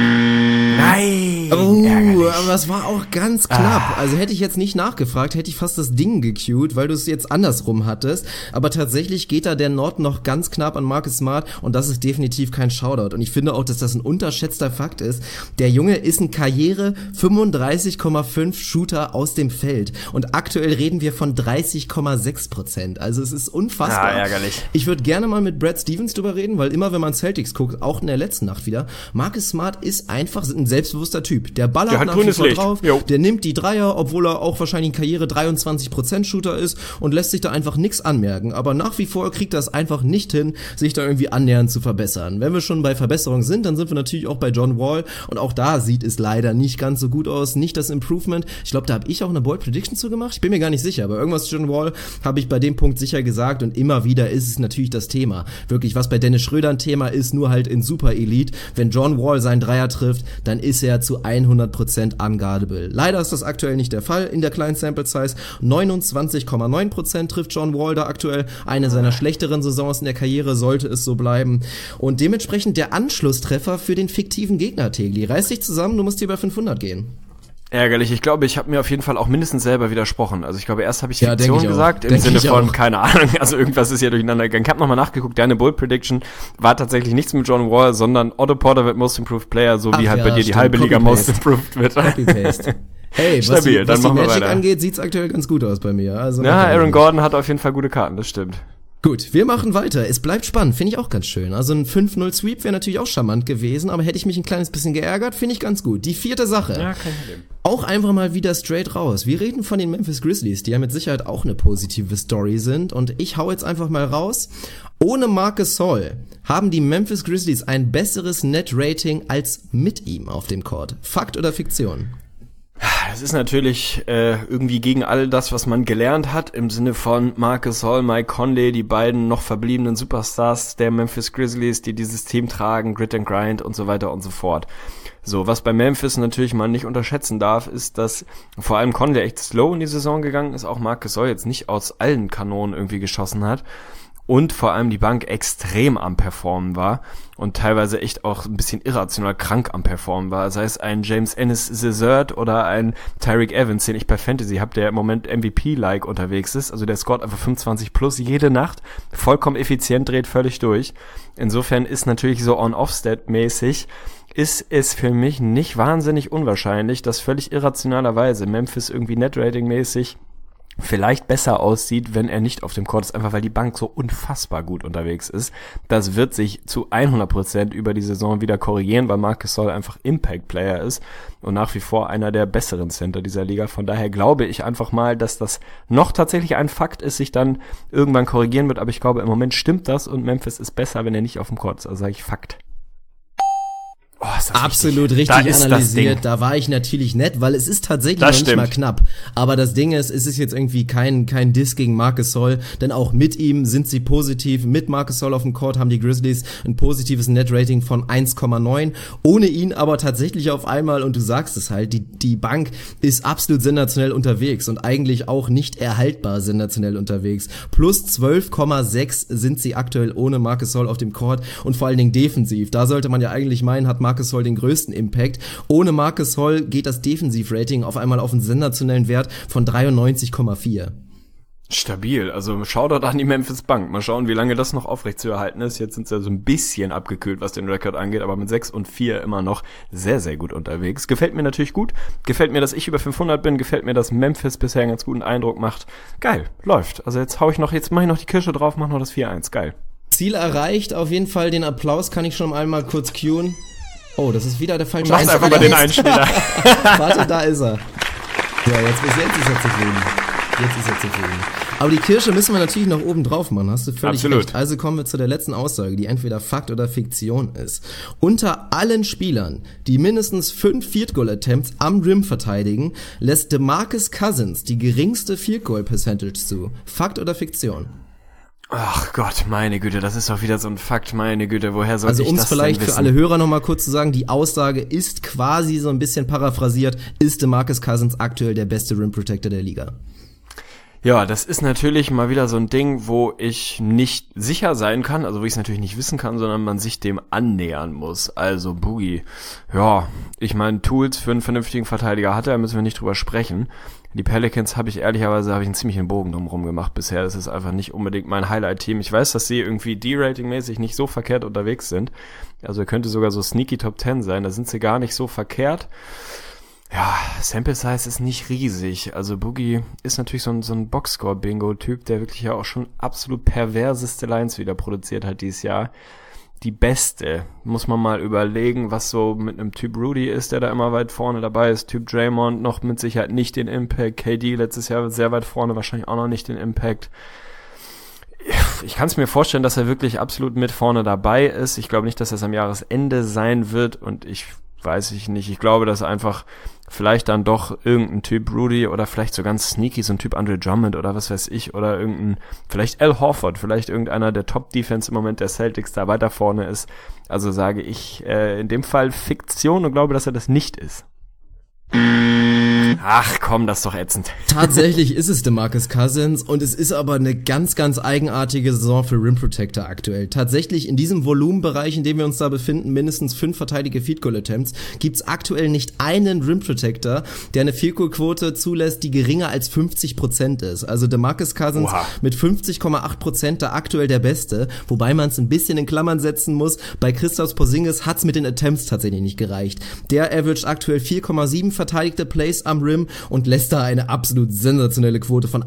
Nein! Oh, aber das war auch ganz knapp. Also hätte ich jetzt nicht nachgefragt, hätte ich fast das Ding gecued, weil du es jetzt andersrum hattest. Aber tatsächlich geht da der Nord noch ganz knapp an Marcus Smart und das ist definitiv kein Shoutout. Und ich finde auch, dass das ein unterschätzter Fakt ist. Der Junge ist ein Karriere 35,5 Shooter aus dem Feld. Und aktuell reden wir von 30,6%. Also es ist unfassbar. Ja, ärgerlich. Ich würde gerne mal mit Brad Stevens drüber reden, weil immer wenn man Celtics guckt, auch in der letzten Nacht wieder, Marcus Smart ist einfach ein selbstbewusster Typ. Der ballert hat nach wie grünes vor Licht. drauf, Jo. der nimmt die Dreier, obwohl er auch wahrscheinlich in Karriere 23% Shooter ist und lässt sich da einfach nichts anmerken. Aber nach wie vor kriegt er es einfach nicht hin, sich da irgendwie annähernd zu verbessern. Wenn wir schon bei Verbesserung sind, dann sind wir natürlich auch bei John Wall und auch da sieht es leider nicht ganz so gut aus, nicht das Improvement. Ich glaube, da habe ich auch eine Bold Prediction zu gemacht. Ich bin mir gar nicht sicher, aber irgendwas John Wall habe ich bei dem Punkt sicher gesagt und immer wieder ist es natürlich das Thema. Wirklich, was bei Dennis Schröder ein Thema ist, nur halt in Super Elite. Wenn John Wall seinen Dreier trifft, dann ist er zu 100% unguardable. Leider ist das aktuell nicht der Fall in der kleinen Sample Size. 29,9% trifft John Wall da aktuell. Eine seiner schlechteren Saisons in der Karriere, sollte es so bleiben. Und dementsprechend der Anschlusstreffer für den fiktiven Gegner, Tegli. Reiß dich zusammen, du musst hier bei 500 gehen. Ärgerlich. Ich glaube, ich habe mir auf jeden Fall auch mindestens selber widersprochen. Also ich glaube, erst habe ich Ja, Fiktion denk ich gesagt, auch. im Denk Sinne ich von, auch. keine Ahnung, also irgendwas ist hier durcheinander gegangen. Ich habe nochmal nachgeguckt, deine Bold Prediction war tatsächlich nichts mit John Wall, sondern Otto Porter wird Most Improved Player, so wie Ach halt ja, bei dir die stimmt. halbe Liga Copy-paste. Most Improved wird. Copy-paste. Hey, was Stabil, die, dann was die machen wir Magic weiter. angeht, sieht's aktuell ganz gut aus bei mir. Also Ja, Aaron Gordon hat auf jeden Fall gute Karten, das stimmt. Gut, wir machen weiter. Es bleibt spannend, finde ich auch ganz schön. Also ein 5-0-Sweep wäre natürlich auch charmant gewesen, aber hätte ich mich ein kleines bisschen geärgert, finde ich ganz gut. Die vierte Sache. Ja, kein Problem. Auch einfach mal wieder straight raus. Wir reden von den Memphis Grizzlies, die ja mit Sicherheit auch eine positive Story sind. Und ich hau jetzt einfach mal raus. Ohne Marc Gasol haben die Memphis Grizzlies ein besseres Net-Rating als mit ihm auf dem Court. Fakt oder Fiktion? Das ist natürlich irgendwie gegen all das, was man gelernt hat, im Sinne von Marc Gasol, Mike Conley, die beiden noch verbliebenen Superstars der Memphis Grizzlies, die dieses Team tragen, Grit and Grind und so weiter und so fort. So, was bei Memphis natürlich man nicht unterschätzen darf, ist, dass vor allem Conley echt slow in die Saison gegangen ist, auch Marc Gasol jetzt nicht aus allen Kanonen irgendwie geschossen hat. Und vor allem die Bank extrem am Performen war und teilweise echt auch ein bisschen irrational krank am Performen war. Sei es ein James Ennis Zezert oder ein Tyreek Evans, den ich bei Fantasy habe, der im Moment MVP-like unterwegs ist. Also der scoret einfach 25 plus jede Nacht, vollkommen effizient, dreht völlig durch. Insofern ist natürlich so on-off-stat-mäßig ist es für mich nicht wahnsinnig unwahrscheinlich, dass völlig irrationalerweise Memphis irgendwie Net-Rating-mäßig vielleicht besser aussieht, wenn er nicht auf dem Court ist, einfach weil die Bank so unfassbar gut unterwegs ist. Das wird sich zu 100% über die Saison wieder korrigieren, weil Marc Gasol einfach Impact-Player ist und nach wie vor einer der besseren Center dieser Liga. Von daher glaube ich einfach mal, dass das noch tatsächlich ein Fakt ist, sich dann irgendwann korrigieren wird, aber ich glaube, im Moment stimmt das und Memphis ist besser, wenn er nicht auf dem Court ist. Also sage ich Fakt. Oh, ist das Absolut richtig richtig das analysiert. Ding. Da war ich natürlich nett, weil es ist tatsächlich Das noch nicht mal stimmt. knapp. Aber das Ding ist, es ist jetzt irgendwie kein Diss gegen Marc Gasol, denn auch mit ihm sind sie positiv. Mit Marc Gasol auf dem Court haben die Grizzlies ein positives Net-Rating von 1,9. Ohne ihn aber tatsächlich auf einmal, und du sagst es halt, die Bank ist absolut sensationell unterwegs und eigentlich auch nicht erhaltbar sensationell unterwegs. Plus 12,6 sind sie aktuell ohne Marc Gasol auf dem Court und vor allen Dingen defensiv. Da sollte man ja eigentlich meinen, hat Marc Gasol den größten Impact. Ohne Marc Gasol geht das Defensivrating auf einmal auf einen sensationellen Wert von 93,4. Stabil, also Shoutout an die Memphis Bank. Mal schauen, wie lange das noch aufrecht zu erhalten ist. Jetzt sind sie so ein bisschen abgekühlt, was den Rekord angeht, aber mit 6 und 4 immer noch sehr, sehr gut unterwegs. Gefällt mir natürlich gut. Gefällt mir, dass ich über 500 bin. Gefällt mir, dass Memphis bisher einen ganz guten Eindruck macht. Geil, läuft. Also jetzt mache ich noch die Kirsche drauf, mach noch das 4-1. Geil. Ziel erreicht, auf jeden Fall den Applaus kann ich schon einmal kurz cueen. Oh, das ist wieder der falsche Mach's einfach mal den Einspieler. Warte, da ist er. So, jetzt ist er zufrieden. Jetzt ist er zufrieden. Aber die Kirsche müssen wir natürlich noch oben drauf machen, hast du völlig Absolut. recht. Also kommen wir zu der letzten Aussage, die entweder Fakt oder Fiktion ist. Unter allen Spielern, die mindestens 5 Field Goal Attempts am Rim verteidigen, lässt DeMarcus Cousins die geringste Field Goal Percentage zu. Fakt oder Fiktion? Ach Gott, meine Güte, das ist doch wieder so ein Fakt, meine Güte, woher soll Also ich um das es vielleicht denn für wissen? alle Hörer nochmal kurz zu sagen, die Aussage ist quasi so ein bisschen paraphrasiert, ist DeMarcus Cousins aktuell der beste Rim Protector der Liga? Ja, das ist natürlich mal wieder so ein Ding, wo ich nicht sicher sein kann, also wo ich es natürlich nicht wissen kann, sondern man sich dem annähern muss. Also Boogie, ja, ich meine, Tools für einen vernünftigen Verteidiger hat er, müssen wir nicht drüber sprechen. Die Pelicans habe ich einen ziemlichen Bogen drumherum gemacht bisher. Das ist einfach nicht unbedingt mein Highlight-Team. Ich weiß, dass sie irgendwie D-Rating-mäßig nicht so verkehrt unterwegs sind. Also könnte sogar so sneaky Top 10 sein, da sind sie gar nicht so verkehrt. Ja, Sample Size ist nicht riesig. Also Boogie ist natürlich so ein Boxscore-Bingo-Typ, der wirklich ja auch schon absolut perverseste Lines wieder produziert hat dieses Jahr. Die beste, muss man mal überlegen, was so mit einem Typ Rudy ist, der da immer weit vorne dabei ist. Typ Draymond noch mit Sicherheit nicht den Impact. KD letztes Jahr sehr weit vorne, wahrscheinlich auch noch nicht den Impact. Ich kann es mir vorstellen, dass er wirklich absolut mit vorne dabei ist. Ich glaube nicht, dass das am Jahresende sein wird und ich glaube, dass einfach vielleicht dann doch irgendein Typ Rudy oder vielleicht so ganz sneaky so ein Typ Andre Drummond oder was weiß ich oder vielleicht Al Horford, vielleicht irgendeiner der Top-Defense im Moment der Celtics da weiter vorne ist. Also sage ich in dem Fall Fiktion und glaube, dass er das nicht ist. Ach komm, das ist doch ätzend. Tatsächlich ist es DeMarcus Cousins und es ist aber eine ganz, ganz eigenartige Saison für Rim Protector aktuell. Tatsächlich in diesem Volumenbereich, in dem wir uns da befinden, mindestens 5 verteidige Field Goal Attempts, gibt's aktuell nicht einen Rim Protector, der eine Field Goal Quote zulässt, die geringer als 50% ist. Also DeMarcus Cousins mit 50,8% da aktuell der Beste, wobei man es ein bisschen in Klammern setzen muss. Bei Kristaps Porzingis hat's mit den Attempts tatsächlich nicht gereicht. Der averaged aktuell 4,7 verteidigte Plays am Rim und lässt da eine absolut sensationelle Quote von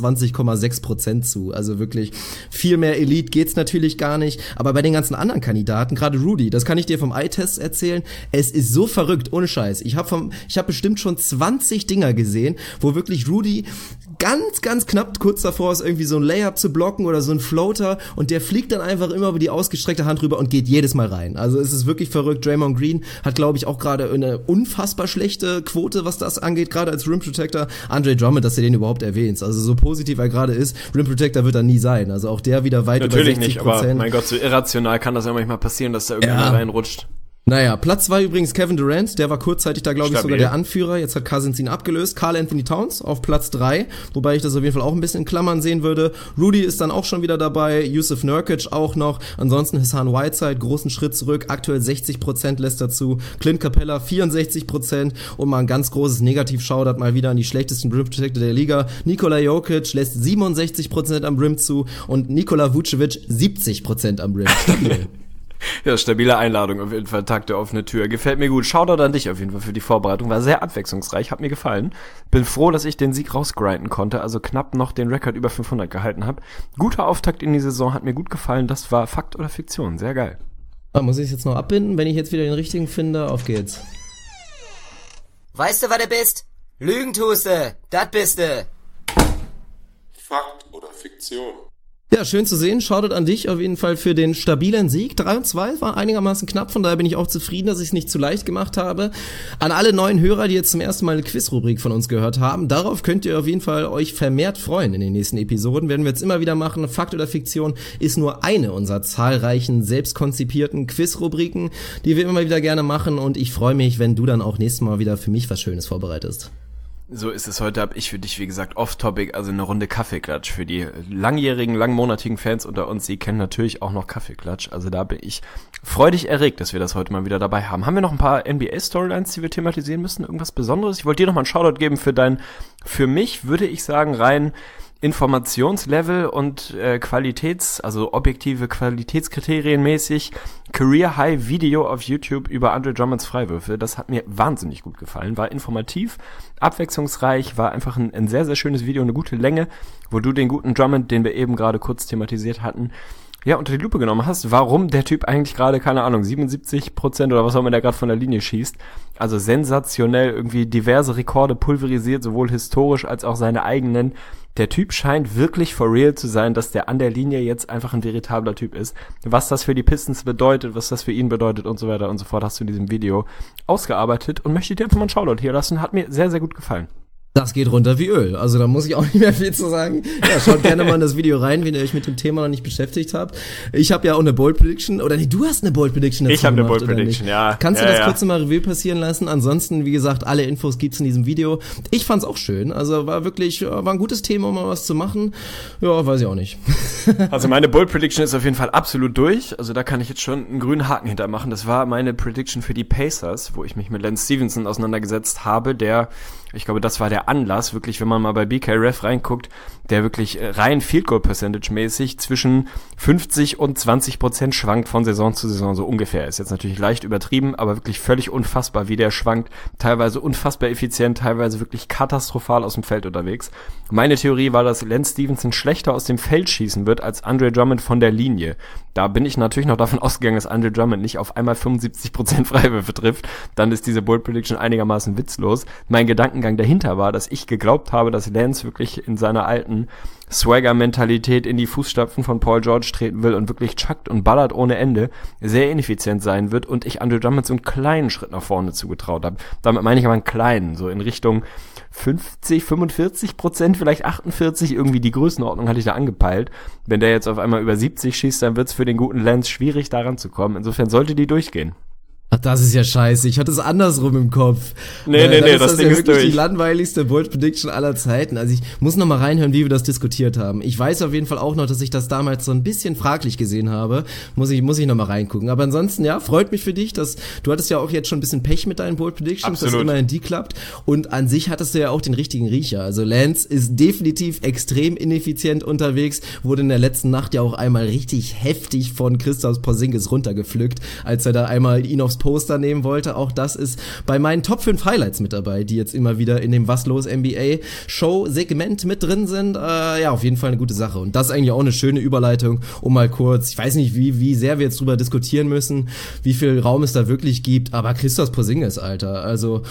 28,6% zu. Also wirklich viel mehr Elite geht's natürlich gar nicht. Aber bei den ganzen anderen Kandidaten, gerade Rudy, das kann ich dir vom Eye-Test erzählen, es ist so verrückt, ohne Scheiß. Ich hab bestimmt schon 20 Dinger gesehen, wo wirklich Rudy ganz, ganz knapp kurz davor ist, irgendwie so ein Layup zu blocken oder so ein Floater und der fliegt dann einfach immer über die ausgestreckte Hand rüber und geht jedes Mal rein. Also es ist wirklich verrückt. Draymond Green hat, glaube ich, auch gerade eine unfassbar schlechte Quote, was das angeht, gerade als Rim Protector. Andre Drummond, dass du den überhaupt erwähnst. Also so positiv er gerade ist, Rim Protector wird er nie sein. Also auch der wieder weit natürlich über 60%. Natürlich nicht, aber mein Gott, so irrational kann das ja manchmal passieren, dass da irgendjemand reinrutscht. Naja, Platz 2 übrigens Kevin Durant, der war kurzzeitig da, glaube ich, sogar der Anführer. Jetzt hat Cousins ihn abgelöst. Karl Anthony Towns auf Platz 3, wobei ich das auf jeden Fall auch ein bisschen in Klammern sehen würde. Rudy ist dann auch schon wieder dabei, Yusuf Nurkic auch noch. Ansonsten Hassan Whiteside, großen Schritt zurück, aktuell 60% lässt dazu. Clint Capella 64% und mal ein ganz großes Negativ-Shoutout mal wieder an die schlechtesten Rim Protector der Liga. Nikola Jokic lässt 67% am Rim zu und Nikola Vucevic 70% am Rim. Stabil. Ja, stabile Einladung auf jeden Fall, Tag der offene Tür. Gefällt mir gut. Shoutout an dich auf jeden Fall für die Vorbereitung. War sehr abwechslungsreich, hat mir gefallen. Bin froh, dass ich den Sieg rausgrinden konnte, also knapp noch den Rekord über 500 gehalten habe. Guter Auftakt in die Saison, hat mir gut gefallen. Das war Fakt oder Fiktion, sehr geil. Muss ich es jetzt noch abbinden? Wenn ich jetzt wieder den richtigen finde, auf geht's. Weißt du, was du bist? Lügen tust du, das bist du. Fakt oder Fiktion? Ja, schön zu sehen. Shoutout an dich auf jeden Fall für den stabilen Sieg. 3-2 war einigermaßen knapp, von daher bin ich auch zufrieden, dass ich es nicht zu leicht gemacht habe. An alle neuen Hörer, die jetzt zum ersten Mal eine Quizrubrik von uns gehört haben, darauf könnt ihr auf jeden Fall euch vermehrt freuen in den nächsten Episoden. Werden wir jetzt immer wieder machen. Fakt oder Fiktion ist nur eine unserer zahlreichen, selbstkonzipierten Quizrubriken, die wir immer wieder gerne machen und ich freue mich, wenn du dann auch nächstes Mal wieder für mich was Schönes vorbereitest. So ist es heute, hab ich für dich, wie gesagt, off-topic, also eine Runde Kaffeeklatsch. Für die langjährigen, langmonatigen Fans unter uns, die kennen natürlich auch noch Kaffeeklatsch. Also da bin ich freudig erregt, dass wir das heute mal wieder dabei haben. Haben wir noch ein paar NBA-Storylines, die wir thematisieren müssen? Irgendwas Besonderes? Ich wollte dir noch mal einen Shoutout geben für mich würde ich sagen, rein Informationslevel und also objektive Qualitätskriterien mäßig Career High Video auf YouTube über Andre Drummonds Freiwürfe. Das hat mir wahnsinnig gut gefallen. War informativ, abwechslungsreich, war einfach ein sehr, sehr schönes Video, eine gute Länge, wo du den guten Drummond, den wir eben gerade kurz thematisiert hatten, ja, unter die Lupe genommen hast, warum der Typ eigentlich gerade, keine Ahnung, 77% oder was auch immer der gerade von der Linie schießt. Also sensationell, irgendwie diverse Rekorde pulverisiert, sowohl historisch als auch seine eigenen. Der Typ scheint wirklich for real zu sein, dass der an der Linie jetzt einfach ein veritabler Typ ist. Was das für die Pistons bedeutet, was das für ihn bedeutet und so weiter und so fort, hast du in diesem Video ausgearbeitet und möchte dir einfach mal einen Shoutout hier lassen. Hat mir sehr, sehr gut gefallen. Das geht runter wie Öl. Also da muss ich auch nicht mehr viel zu sagen. Ja, schaut gerne mal in das Video rein, wenn ihr euch mit dem Thema noch nicht beschäftigt habt. Ich habe ja auch eine Bold Prediction. Oder nee, du hast eine Bold Prediction dazu Ich habe eine gemacht, Bold Prediction, ja. Kannst du das kurz mal Revue passieren lassen? Ansonsten, wie gesagt, alle Infos gibt's in diesem Video. Ich fand's auch schön. Also war ein gutes Thema, um mal was zu machen. Ja, weiß ich auch nicht. Also meine Bold Prediction ist auf jeden Fall absolut durch. Also da kann ich jetzt schon einen grünen Haken hintermachen. Das war meine Prediction für die Pacers, wo ich mich mit Lance Stevenson auseinandergesetzt habe, ich glaube, das war der Anlass, wirklich, wenn man mal bei BK-Ref reinguckt, der wirklich rein Field Goal Percentage mäßig zwischen 50 und 20% schwankt von Saison zu Saison, so ungefähr. Ist jetzt natürlich leicht übertrieben, aber wirklich völlig unfassbar, wie der schwankt. Teilweise unfassbar effizient, teilweise wirklich katastrophal aus dem Feld unterwegs. Meine Theorie war, dass Lance Stevenson schlechter aus dem Feld schießen wird als Andre Drummond von der Linie. Da bin ich natürlich noch davon ausgegangen, dass Andre Drummond nicht auf einmal 75% Freiwürfe trifft. Dann ist diese Bold Prediction einigermaßen witzlos. Mein Gedankengang dahinter war, dass ich geglaubt habe, dass Lance wirklich in seiner alten Swagger-Mentalität in die Fußstapfen von Paul George treten will und wirklich chuckt und ballert ohne Ende, sehr ineffizient sein wird und ich Andre Drummond so einen kleinen Schritt nach vorne zugetraut habe. Damit meine ich aber einen kleinen, so in Richtung 50, 45%, vielleicht 48, irgendwie die Größenordnung hatte ich da angepeilt. Wenn der jetzt auf einmal über 70 schießt, dann wird es für den guten Lance schwierig, da ranzukommen. Insofern sollte die durchgehen. Ach, das ist ja scheiße. Ich hatte es andersrum im Kopf. Nee, das Ding ja ist durch. wirklich die langweiligste Bold Prediction aller Zeiten. Also ich muss noch mal reinhören, wie wir das diskutiert haben. Ich weiß auf jeden Fall auch noch, dass ich das damals so ein bisschen fraglich gesehen habe. Muss ich noch mal reingucken. Aber ansonsten, ja, freut mich für dich, dass du hattest ja auch jetzt schon ein bisschen Pech mit deinen Bold Predictions, dass immerhin die klappt. Und an sich hattest du ja auch den richtigen Riecher. Also Lance ist definitiv extrem ineffizient unterwegs, wurde in der letzten Nacht ja auch einmal richtig heftig von Kristaps Porzingis runtergepflückt, als er da einmal ihn aufs Poster nehmen wollte. Auch das ist bei meinen Top 5 Highlights mit dabei, die jetzt immer wieder in dem Was los NBA Show Segment mit drin sind. Ja, auf jeden Fall eine gute Sache. Und das ist eigentlich auch eine schöne Überleitung, um mal kurz, ich weiß nicht, wie sehr wir jetzt drüber diskutieren müssen, wie viel Raum es da wirklich gibt, aber Kristaps Porzingis, Alter, also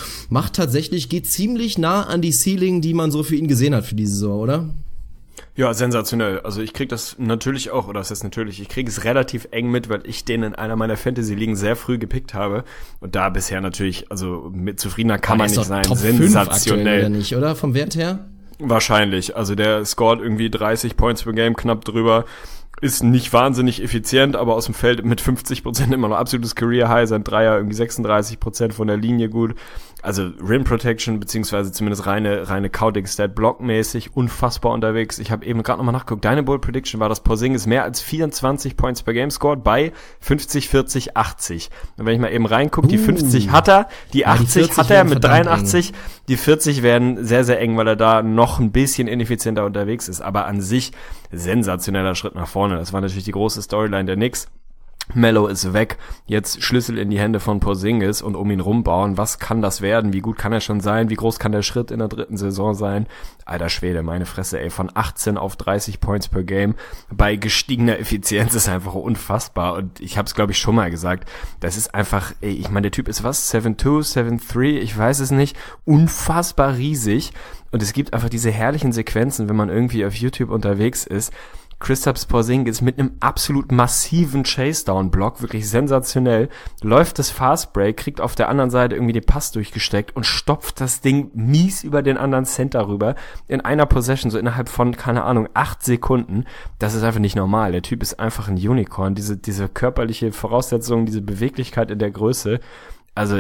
geht ziemlich nah an die Ceiling, die man so für ihn gesehen hat für die Saison, oder? Ja, sensationell. Also ich krieg das natürlich auch, oder das heißt natürlich, ich krieg es relativ eng mit, weil ich den in einer meiner Fantasy-Ligen sehr früh gepickt habe und da bisher natürlich, also mit zufriedener kann man nicht sein. Top sensationell. 5 aktuell, nicht, oder? Vom Wert her? Wahrscheinlich. Also der scored irgendwie 30 Points per Game, knapp drüber. Ist nicht wahnsinnig effizient, aber aus dem Feld mit 50% immer noch absolutes Career-High. Sein Dreier irgendwie 36%, von der Linie gut. Also Rim Protection, beziehungsweise zumindest reine Counting-Stat blockmäßig unfassbar unterwegs. Ich habe eben gerade nochmal nachgeguckt. Deine Bold Prediction war, dass Porzingis mehr als 24 Points per Game scored bei 50, 40, 80. Und wenn ich mal eben reingucke, die 50 hat er, die 80 hat er mit 83. Eng. Die 40 werden sehr, sehr eng, weil er da noch ein bisschen ineffizienter unterwegs ist. Aber an sich sensationeller Schritt nach vorne. Das war natürlich die große Storyline der Knicks. Melo ist weg, jetzt Schlüssel in die Hände von Porzingis und um ihn rumbauen. Was kann das werden? Wie gut kann er schon sein? Wie groß kann der Schritt in der dritten Saison sein? Alter Schwede, meine Fresse, ey, von 18 auf 30 Points per Game bei gestiegener Effizienz ist einfach unfassbar. Und ich habe es, glaube ich, schon mal gesagt, das ist einfach, ey, ich meine, der Typ ist was? 7'2", 7'3", ich weiß es nicht, unfassbar riesig. Und es gibt einfach diese herrlichen Sequenzen, wenn man irgendwie auf YouTube unterwegs ist. Kristaps Porzingis mit einem absolut massiven Chase-Down-Block, wirklich sensationell, läuft das Fast-Break, kriegt auf der anderen Seite irgendwie den Pass durchgesteckt und stopft das Ding mies über den anderen Center rüber, in einer Possession, so innerhalb von, keine Ahnung, 8 Sekunden. Das ist einfach nicht normal. Der Typ ist einfach ein Unicorn. Diese körperliche Voraussetzung, diese Beweglichkeit in der Größe, also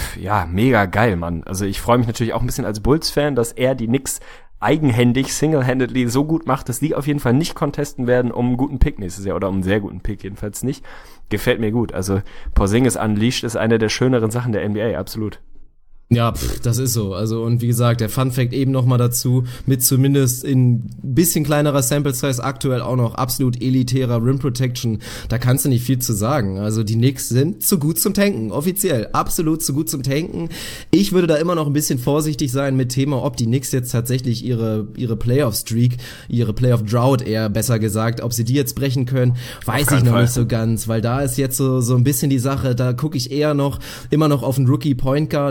mega geil, Mann. Also ich freue mich natürlich auch ein bisschen als Bulls-Fan, dass er die Knicks eigenhändig, single-handedly so gut macht, dass die auf jeden Fall nicht contesten werden um einen guten Pick nächstes Jahr oder um einen sehr guten Pick jedenfalls nicht. Gefällt mir gut. Also Porzingis Unleashed ist eine der schöneren Sachen der NBA, absolut. Ja, das ist so. Also, und wie gesagt, der Fun-Fact eben nochmal dazu, mit zumindest in bisschen kleinerer Sample-Size aktuell auch noch absolut elitärer Rim Protection, da kannst du nicht viel zu sagen. Also die Knicks sind zu gut zum Tanken, offiziell, absolut zu gut zum Tanken. Ich würde da immer noch ein bisschen vorsichtig sein mit Thema, ob die Knicks jetzt tatsächlich ihre Playoff-Streak, ihre Playoff-Drought eher besser gesagt, ob sie die jetzt brechen können, weiß ich noch nicht so ganz, weil da ist jetzt so ein bisschen die Sache, da gucke ich eher immer noch auf einen Rookie-Point Guard und dann auf einen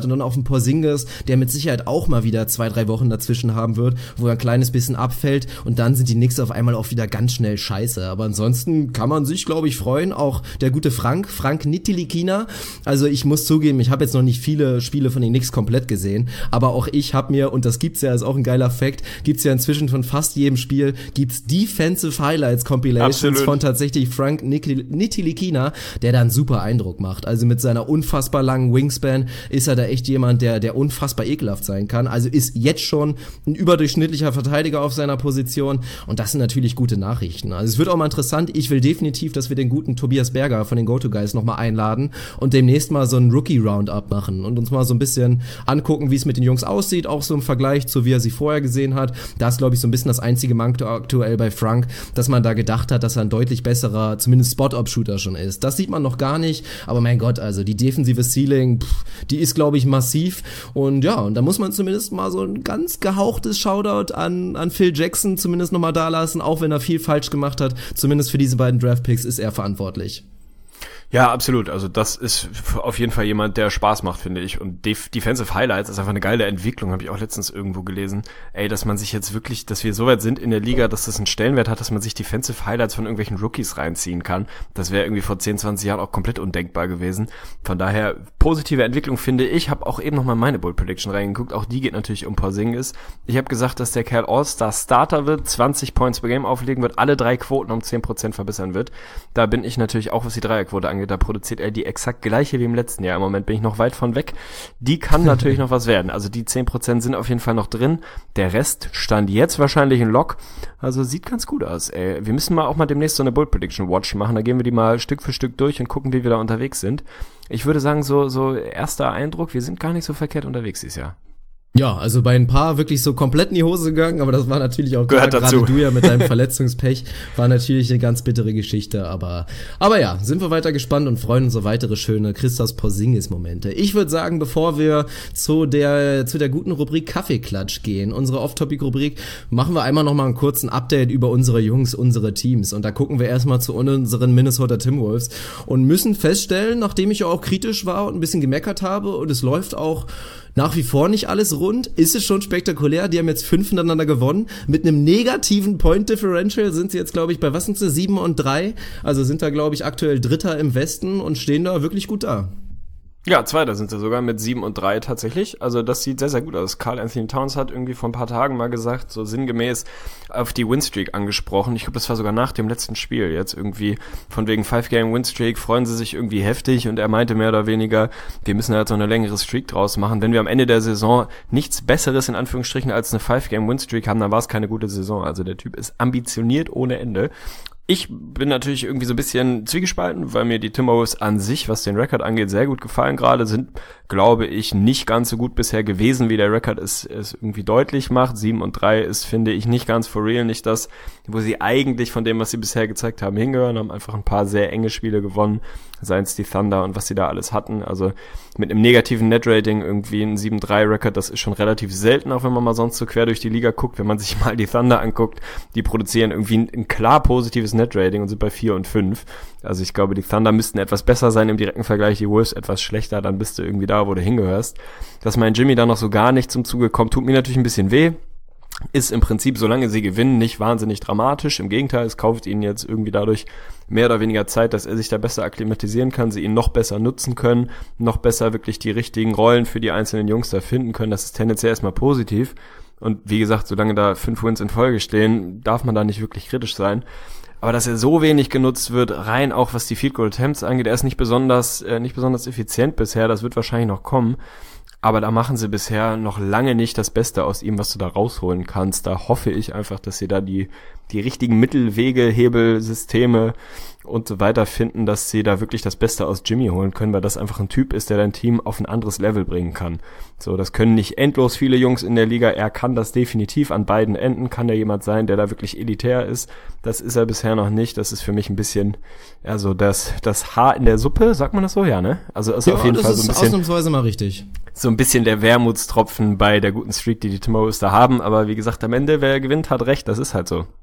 ein Porzingis, der mit Sicherheit auch mal wieder 2-3 Wochen dazwischen haben wird, wo er ein kleines bisschen abfällt und dann sind die Knicks auf einmal auch wieder ganz schnell scheiße. Aber ansonsten kann man sich, glaube ich, freuen. Auch der gute Frank Ntilikina. Also ich muss zugeben, ich habe jetzt noch nicht viele Spiele von den Knicks komplett gesehen, aber auch ich habe mir, und das gibt's ja, ist auch ein geiler Fact, gibt's ja inzwischen von fast jedem Spiel, gibt's Defensive Highlights Compilations Absolut. von tatsächlich Frank Ntilikina, der da einen super Eindruck macht. Also mit seiner unfassbar langen Wingspan ist er da echt jemand, der unfassbar ekelhaft sein kann. Also ist jetzt schon ein überdurchschnittlicher Verteidiger auf seiner Position und das sind natürlich gute Nachrichten. Also es wird auch mal interessant. Ich will definitiv, dass wir den guten Tobias Berger von den Go-To-Guys nochmal einladen und demnächst mal so ein Rookie-Roundup machen und uns mal so ein bisschen angucken, wie es mit den Jungs aussieht, auch so im Vergleich zu wie er sie vorher gesehen hat. Da ist, glaube ich, so ein bisschen das einzige Manko aktuell bei Frank, dass man da gedacht hat, dass er ein deutlich besserer, zumindest Spot-Up-Shooter schon ist. Das sieht man noch gar nicht, aber mein Gott, also die defensive Ceiling, die ist, glaube ich, massiv und ja, und da muss man zumindest mal so ein ganz gehauchtes Shoutout an Phil Jackson zumindest nochmal da lassen, auch wenn er viel falsch gemacht hat, zumindest für diese beiden Draftpicks ist er verantwortlich. Ja, absolut. Also das ist auf jeden Fall jemand, der Spaß macht, finde ich. Und Defensive Highlights ist einfach eine geile Entwicklung, habe ich auch letztens irgendwo gelesen. Ey, dass man sich jetzt wirklich, dass wir so weit sind in der Liga, dass das einen Stellenwert hat, dass man sich Defensive Highlights von irgendwelchen Rookies reinziehen kann. Das wäre irgendwie vor 10, 20 Jahren auch komplett undenkbar gewesen. Von daher positive Entwicklung, finde ich. Habe auch eben nochmal meine Bold Prediction reingeguckt. Auch die geht natürlich um Porzingis. Ich habe gesagt, dass der Kerl All-Star Starter wird, 20 Points per Game auflegen wird, alle 3 Quoten um 10% verbessern wird. Da bin ich natürlich auch, was die Dreierquote angeht, da produziert er die exakt gleiche wie im letzten Jahr. Im Moment bin ich noch weit von weg. Die kann natürlich noch was werden. Also die 10% sind auf jeden Fall noch drin. Der Rest stand jetzt wahrscheinlich in Lock. Also sieht ganz gut aus, ey. Wir müssen mal auch mal demnächst so eine Bold Prediction Watch machen. Da gehen wir die mal Stück für Stück durch und gucken, wie wir da unterwegs sind. Ich würde sagen, so erster Eindruck, wir sind gar nicht so verkehrt unterwegs dieses Jahr. Ja, also bei ein paar wirklich so komplett in die Hose gegangen, aber das war natürlich auch klar, gerade du ja mit deinem Verletzungspech, war natürlich eine ganz bittere Geschichte, aber ja, sind wir weiter gespannt und freuen uns auf weitere schöne Christoph Porzingis-Momente. Ich würde sagen, bevor wir zu der guten Rubrik Kaffeeklatsch gehen, unsere Off-Topic-Rubrik, machen wir einmal nochmal einen kurzen Update über unsere Jungs, unsere Teams und da gucken wir erstmal zu unseren Minnesota Timberwolves und müssen feststellen, nachdem ich auch kritisch war und ein bisschen gemeckert habe und es läuft auch nach wie vor nicht alles rund, ist es schon spektakulär. Die haben jetzt 5 hintereinander gewonnen. Mit einem negativen Point Differential sind sie jetzt, glaube ich, bei was sind sie? 7-3. Also sind da, glaube ich, aktuell Dritter im Westen und stehen da wirklich gut da. Ja, Zweiter sind sie sogar mit 7-3 tatsächlich. Also das sieht sehr, sehr gut aus. Karl Anthony Towns hat irgendwie vor ein paar Tagen mal gesagt, so sinngemäß auf die Winstreak angesprochen. Ich glaube, das war sogar nach dem letzten Spiel. Jetzt irgendwie von wegen 5-Game-Winstreak freuen sie sich irgendwie heftig und er meinte mehr oder weniger, wir müssen da jetzt noch eine längere Streak draus machen. Wenn wir am Ende der Saison nichts Besseres in Anführungsstrichen als eine 5-Game-Winstreak haben, dann war es keine gute Saison. Also der Typ ist ambitioniert ohne Ende. Ich bin natürlich irgendwie so ein bisschen zwiegespalten, weil mir die Timberwolves an sich, was den Rekord angeht, sehr gut gefallen gerade, sind, glaube ich, nicht ganz so gut bisher gewesen, wie der Rekord es irgendwie deutlich macht. 7-3 ist, finde ich, nicht ganz for real, nicht das, wo sie eigentlich von dem, was sie bisher gezeigt haben, hingehören, haben einfach ein paar sehr enge Spiele gewonnen, seien es die Thunder und was sie da alles hatten. Also mit einem negativen Net-Rating irgendwie ein 7-3-Rekord, das ist schon relativ selten, auch wenn man mal sonst so quer durch die Liga guckt. Wenn man sich mal die Thunder anguckt, die produzieren irgendwie ein klar positives Net-Rating und sind bei 4 und 5. Also ich glaube, die Thunder müssten etwas besser sein im direkten Vergleich, die Wolves etwas schlechter, dann bist du irgendwie da, wo du hingehörst. Dass mein Jimmy da noch so gar nicht zum Zuge kommt, tut mir natürlich ein bisschen weh. Ist im Prinzip, solange sie gewinnen, nicht wahnsinnig dramatisch. Im Gegenteil, es kauft ihnen jetzt irgendwie dadurch mehr oder weniger Zeit, dass er sich da besser akklimatisieren kann, sie ihn noch besser nutzen können, noch besser wirklich die richtigen Rollen für die einzelnen Jungs da finden können. Das ist tendenziell erstmal positiv. Und wie gesagt, solange da 5 Wins in Folge stehen, darf man da nicht wirklich kritisch sein. Aber dass er so wenig genutzt wird, rein auch was die Field Goal Attempts angeht, er ist nicht besonders effizient bisher, das wird wahrscheinlich noch kommen. Aber da machen sie bisher noch lange nicht das Beste aus ihm, was du da rausholen kannst. Da hoffe ich einfach, dass sie da die richtigen Mittelwege, Hebelsysteme und so weiter finden, dass sie da wirklich das Beste aus Jimmy holen können, weil das einfach ein Typ ist, der dein Team auf ein anderes Level bringen kann. So, das können nicht endlos viele Jungs in der Liga. Er kann das definitiv an beiden Enden, kann er jemand sein, der da wirklich elitär ist. Das ist er bisher noch nicht. Das ist für mich ein bisschen, also das Haar in der Suppe, sagt man das so? Ja, ne? Also ist ja, auf jeden Fall so ein bisschen. Das ist ausnahmsweise mal richtig. So ein bisschen der Wermutstropfen bei der guten Streak, die Timberwolves da haben. Aber wie gesagt, am Ende, wer gewinnt, hat recht. Das ist halt so.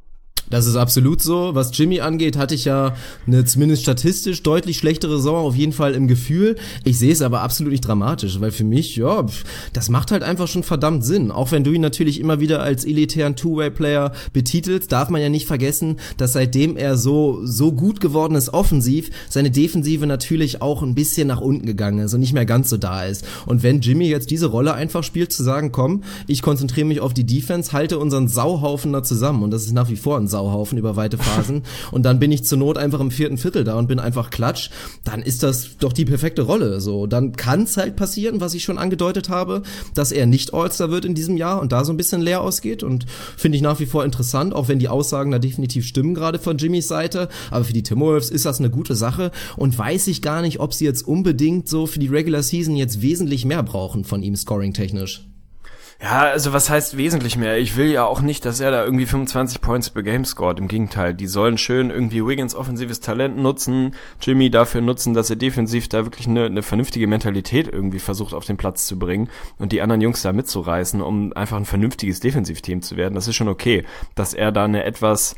Das ist absolut so. Was Jimmy angeht, hatte ich ja eine zumindest statistisch deutlich schlechtere Saison, auf jeden Fall im Gefühl. Ich sehe es aber absolut nicht dramatisch, weil für mich, ja, das macht halt einfach schon verdammt Sinn. Auch wenn du ihn natürlich immer wieder als elitären Two-Way-Player betitelst, darf man ja nicht vergessen, dass seitdem er so gut geworden ist offensiv, seine Defensive natürlich auch ein bisschen nach unten gegangen ist und nicht mehr ganz so da ist. Und wenn Jimmy jetzt diese Rolle einfach spielt, zu sagen, komm, ich konzentriere mich auf die Defense, halte unseren Sauhaufen da zusammen, und das ist nach wie vor ein Sauhaufen über weite Phasen, und dann bin ich zur Not einfach im 4. Viertel da und bin einfach Klatsch, dann ist das doch die perfekte Rolle. So, dann kann es halt passieren, was ich schon angedeutet habe, dass er nicht All-Star wird in diesem Jahr und da so ein bisschen leer ausgeht, und finde ich nach wie vor interessant, auch wenn die Aussagen da definitiv stimmen, gerade von Jimmys Seite, aber für die Timberwolves ist das eine gute Sache, und weiß ich gar nicht, ob sie jetzt unbedingt so für die Regular Season jetzt wesentlich mehr brauchen von ihm scoring-technisch. Ja, also was heißt wesentlich mehr? Ich will ja auch nicht, dass er da irgendwie 25 Points per Game scored. Im Gegenteil, die sollen schön irgendwie Wiggins offensives Talent nutzen, Jimmy dafür nutzen, dass er defensiv da wirklich eine vernünftige Mentalität irgendwie versucht auf den Platz zu bringen und die anderen Jungs da mitzureißen, um einfach ein vernünftiges Defensivteam zu werden. Das ist schon okay, dass er da eine etwas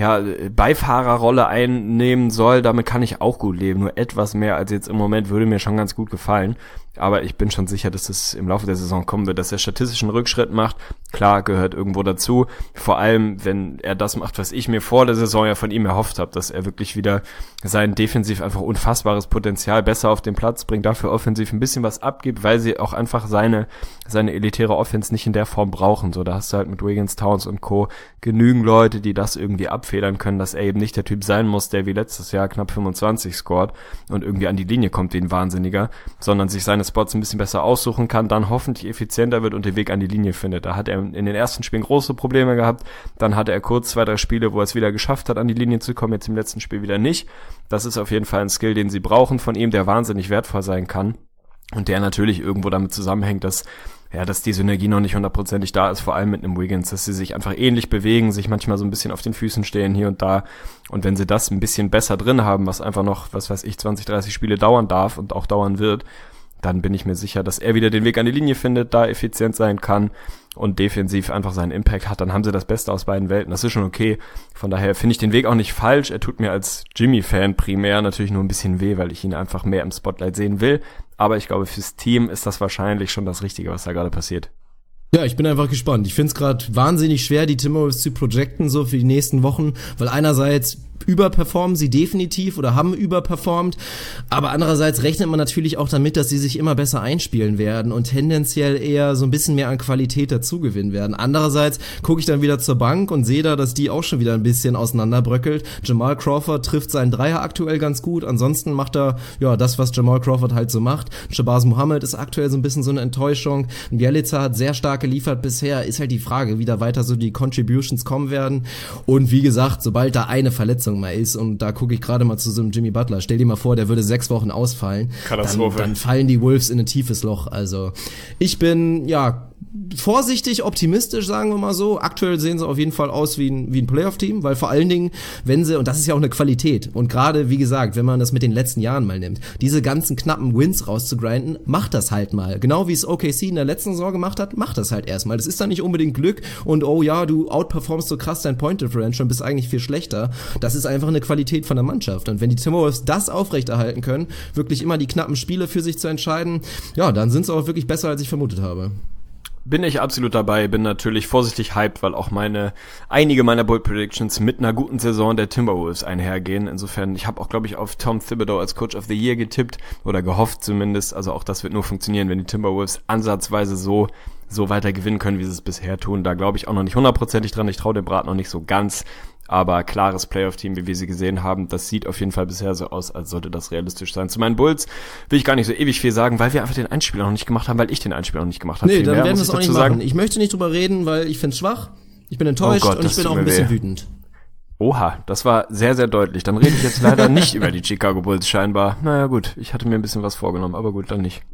Beifahrerrolle einnehmen soll, damit kann ich auch gut leben. Nur etwas mehr als jetzt im Moment würde mir schon ganz gut gefallen. Aber ich bin schon sicher, dass es im Laufe der Saison kommen wird, dass er statistischen Rückschritt macht. Klar, gehört irgendwo dazu. Vor allem, wenn er das macht, was ich mir vor der Saison ja von ihm erhofft habe, dass er wirklich wieder sein defensiv einfach unfassbares Potenzial besser auf den Platz bringt, dafür offensiv ein bisschen was abgibt, weil sie auch einfach seine elitäre Offense nicht in der Form brauchen. So, da hast du halt mit Wiggins, Towns und Co. genügend Leute, die das irgendwie abfedern können, dass er eben nicht der Typ sein muss, der wie letztes Jahr knapp 25 scored und irgendwie an die Linie kommt wie ein Wahnsinniger, sondern sich seine Spots ein bisschen besser aussuchen kann, dann hoffentlich effizienter wird und den Weg an die Linie findet. Da hat er in den ersten Spielen große Probleme gehabt, dann hatte er kurz 2, 3 Spiele, wo er es wieder geschafft hat, an die Linie zu kommen, jetzt im letzten Spiel wieder nicht. Das ist auf jeden Fall ein Skill, den sie brauchen von ihm, der wahnsinnig wertvoll sein kann und der natürlich irgendwo damit zusammenhängt, dass die Synergie noch nicht 100%ig da ist, vor allem mit einem Wiggins, dass sie sich einfach ähnlich bewegen, sich manchmal so ein bisschen auf den Füßen stehen hier und da, und wenn sie das ein bisschen besser drin haben, was einfach noch, 20, 30 Spiele dauern darf und auch dauern wird, dann bin ich mir sicher, dass er wieder den Weg an die Linie findet, da effizient sein kann und defensiv einfach seinen Impact hat. Dann haben sie das Beste aus beiden Welten. Das ist schon okay. Von daher finde ich den Weg auch nicht falsch. Er tut mir als Jimmy-Fan primär natürlich nur ein bisschen weh, weil ich ihn einfach mehr im Spotlight sehen will. Aber ich glaube, fürs Team ist das wahrscheinlich schon das Richtige, was da gerade passiert. Ja, ich bin einfach gespannt. Ich finde es gerade wahnsinnig schwer, die Timberwolves zu projecten, so für die nächsten Wochen, weil einerseits überperformen sie definitiv oder haben überperformt, aber andererseits rechnet man natürlich auch damit, dass sie sich immer besser einspielen werden und tendenziell eher so ein bisschen mehr an Qualität dazugewinnen werden. Andererseits gucke ich dann wieder zur Bank und sehe da, dass die auch schon wieder ein bisschen auseinanderbröckelt. Jamal Crawford trifft seinen Dreier aktuell ganz gut, ansonsten macht er das, was Jamal Crawford halt so macht. Shabazz Muhammad ist aktuell so ein bisschen so eine Enttäuschung. Bjelica hat sehr stark geliefert bisher, ist halt die Frage, wie da weiter so die Contributions kommen werden, und wie gesagt, sobald da eine Verletzung mal ist, und da gucke ich gerade mal zu so einem Jimmy Butler, stell dir mal vor, der würde 6 Wochen ausfallen, dann fallen die Wolves in ein tiefes Loch. Also ich bin vorsichtig optimistisch, sagen wir mal so. Aktuell sehen sie auf jeden Fall aus wie ein Playoff-Team, weil vor allen Dingen, wenn sie, und das ist ja auch eine Qualität, und gerade, wie gesagt, wenn man das mit den letzten Jahren mal nimmt, diese ganzen knappen Wins rauszugrinden, macht das halt mal. Genau wie es OKC in der letzten Saison gemacht hat, macht das halt erstmal. Das ist dann nicht unbedingt Glück und du outperformst so krass dein Point Differential und bist eigentlich viel schlechter. Das ist einfach eine Qualität von der Mannschaft. Und wenn die Timberwolves das aufrechterhalten können, wirklich immer die knappen Spiele für sich zu entscheiden, dann sind sie auch wirklich besser, als ich vermutet habe. Bin ich absolut dabei, bin natürlich vorsichtig hyped, weil auch einige meiner Bold Predictions mit einer guten Saison der Timberwolves einhergehen. Insofern, ich habe auch, glaube ich, auf Tom Thibodeau als Coach of the Year getippt oder gehofft zumindest. Also auch das wird nur funktionieren, wenn die Timberwolves ansatzweise so weiter gewinnen können, wie sie es bisher tun. Da glaube ich auch noch nicht 100%ig dran. Ich traue dem Brat noch nicht so ganz. Aber klares Playoff-Team, wie wir sie gesehen haben, das sieht auf jeden Fall bisher so aus, als sollte das realistisch sein. Zu meinen Bulls will ich gar nicht so ewig viel sagen, weil wir einfach den Einspieler noch nicht gemacht haben, weil ich den Einspieler noch nicht gemacht habe. Nee, dann werden wir es auch nicht machen. Ich möchte nicht drüber reden, weil ich finde es schwach, ich bin enttäuscht und ich bin auch ein bisschen wütend. Oha, das war sehr, sehr deutlich. Dann rede ich jetzt leider nicht über die Chicago Bulls scheinbar. Naja gut, ich hatte mir ein bisschen was vorgenommen, aber gut, dann nicht.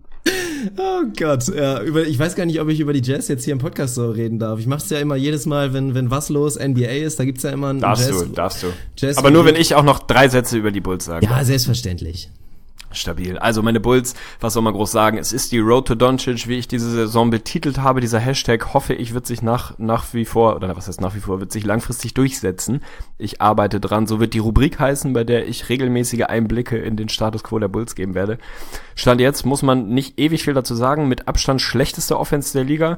Oh Gott, ich weiß gar nicht, ob ich über die Jazz jetzt hier im Podcast so reden darf. Ich mach's ja immer jedes Mal, wenn was los NBA ist, da gibt's ja immer einen Darfst du. Aber nur, wenn ich auch noch 3 Sätze über die Bulls sage. Ja, selbstverständlich. Stabil. Also meine Bulls, was soll man groß sagen, es ist die Road to Doncic, wie ich diese Saison betitelt habe. Dieser Hashtag, hoffe ich, wird sich nach wie vor, oder was heißt nach wie vor, wird sich langfristig durchsetzen. Ich arbeite dran, so wird die Rubrik heißen, bei der ich regelmäßige Einblicke in den Status Quo der Bulls geben werde. Stand jetzt, muss man nicht ewig viel dazu sagen, mit Abstand schlechteste Offense der Liga.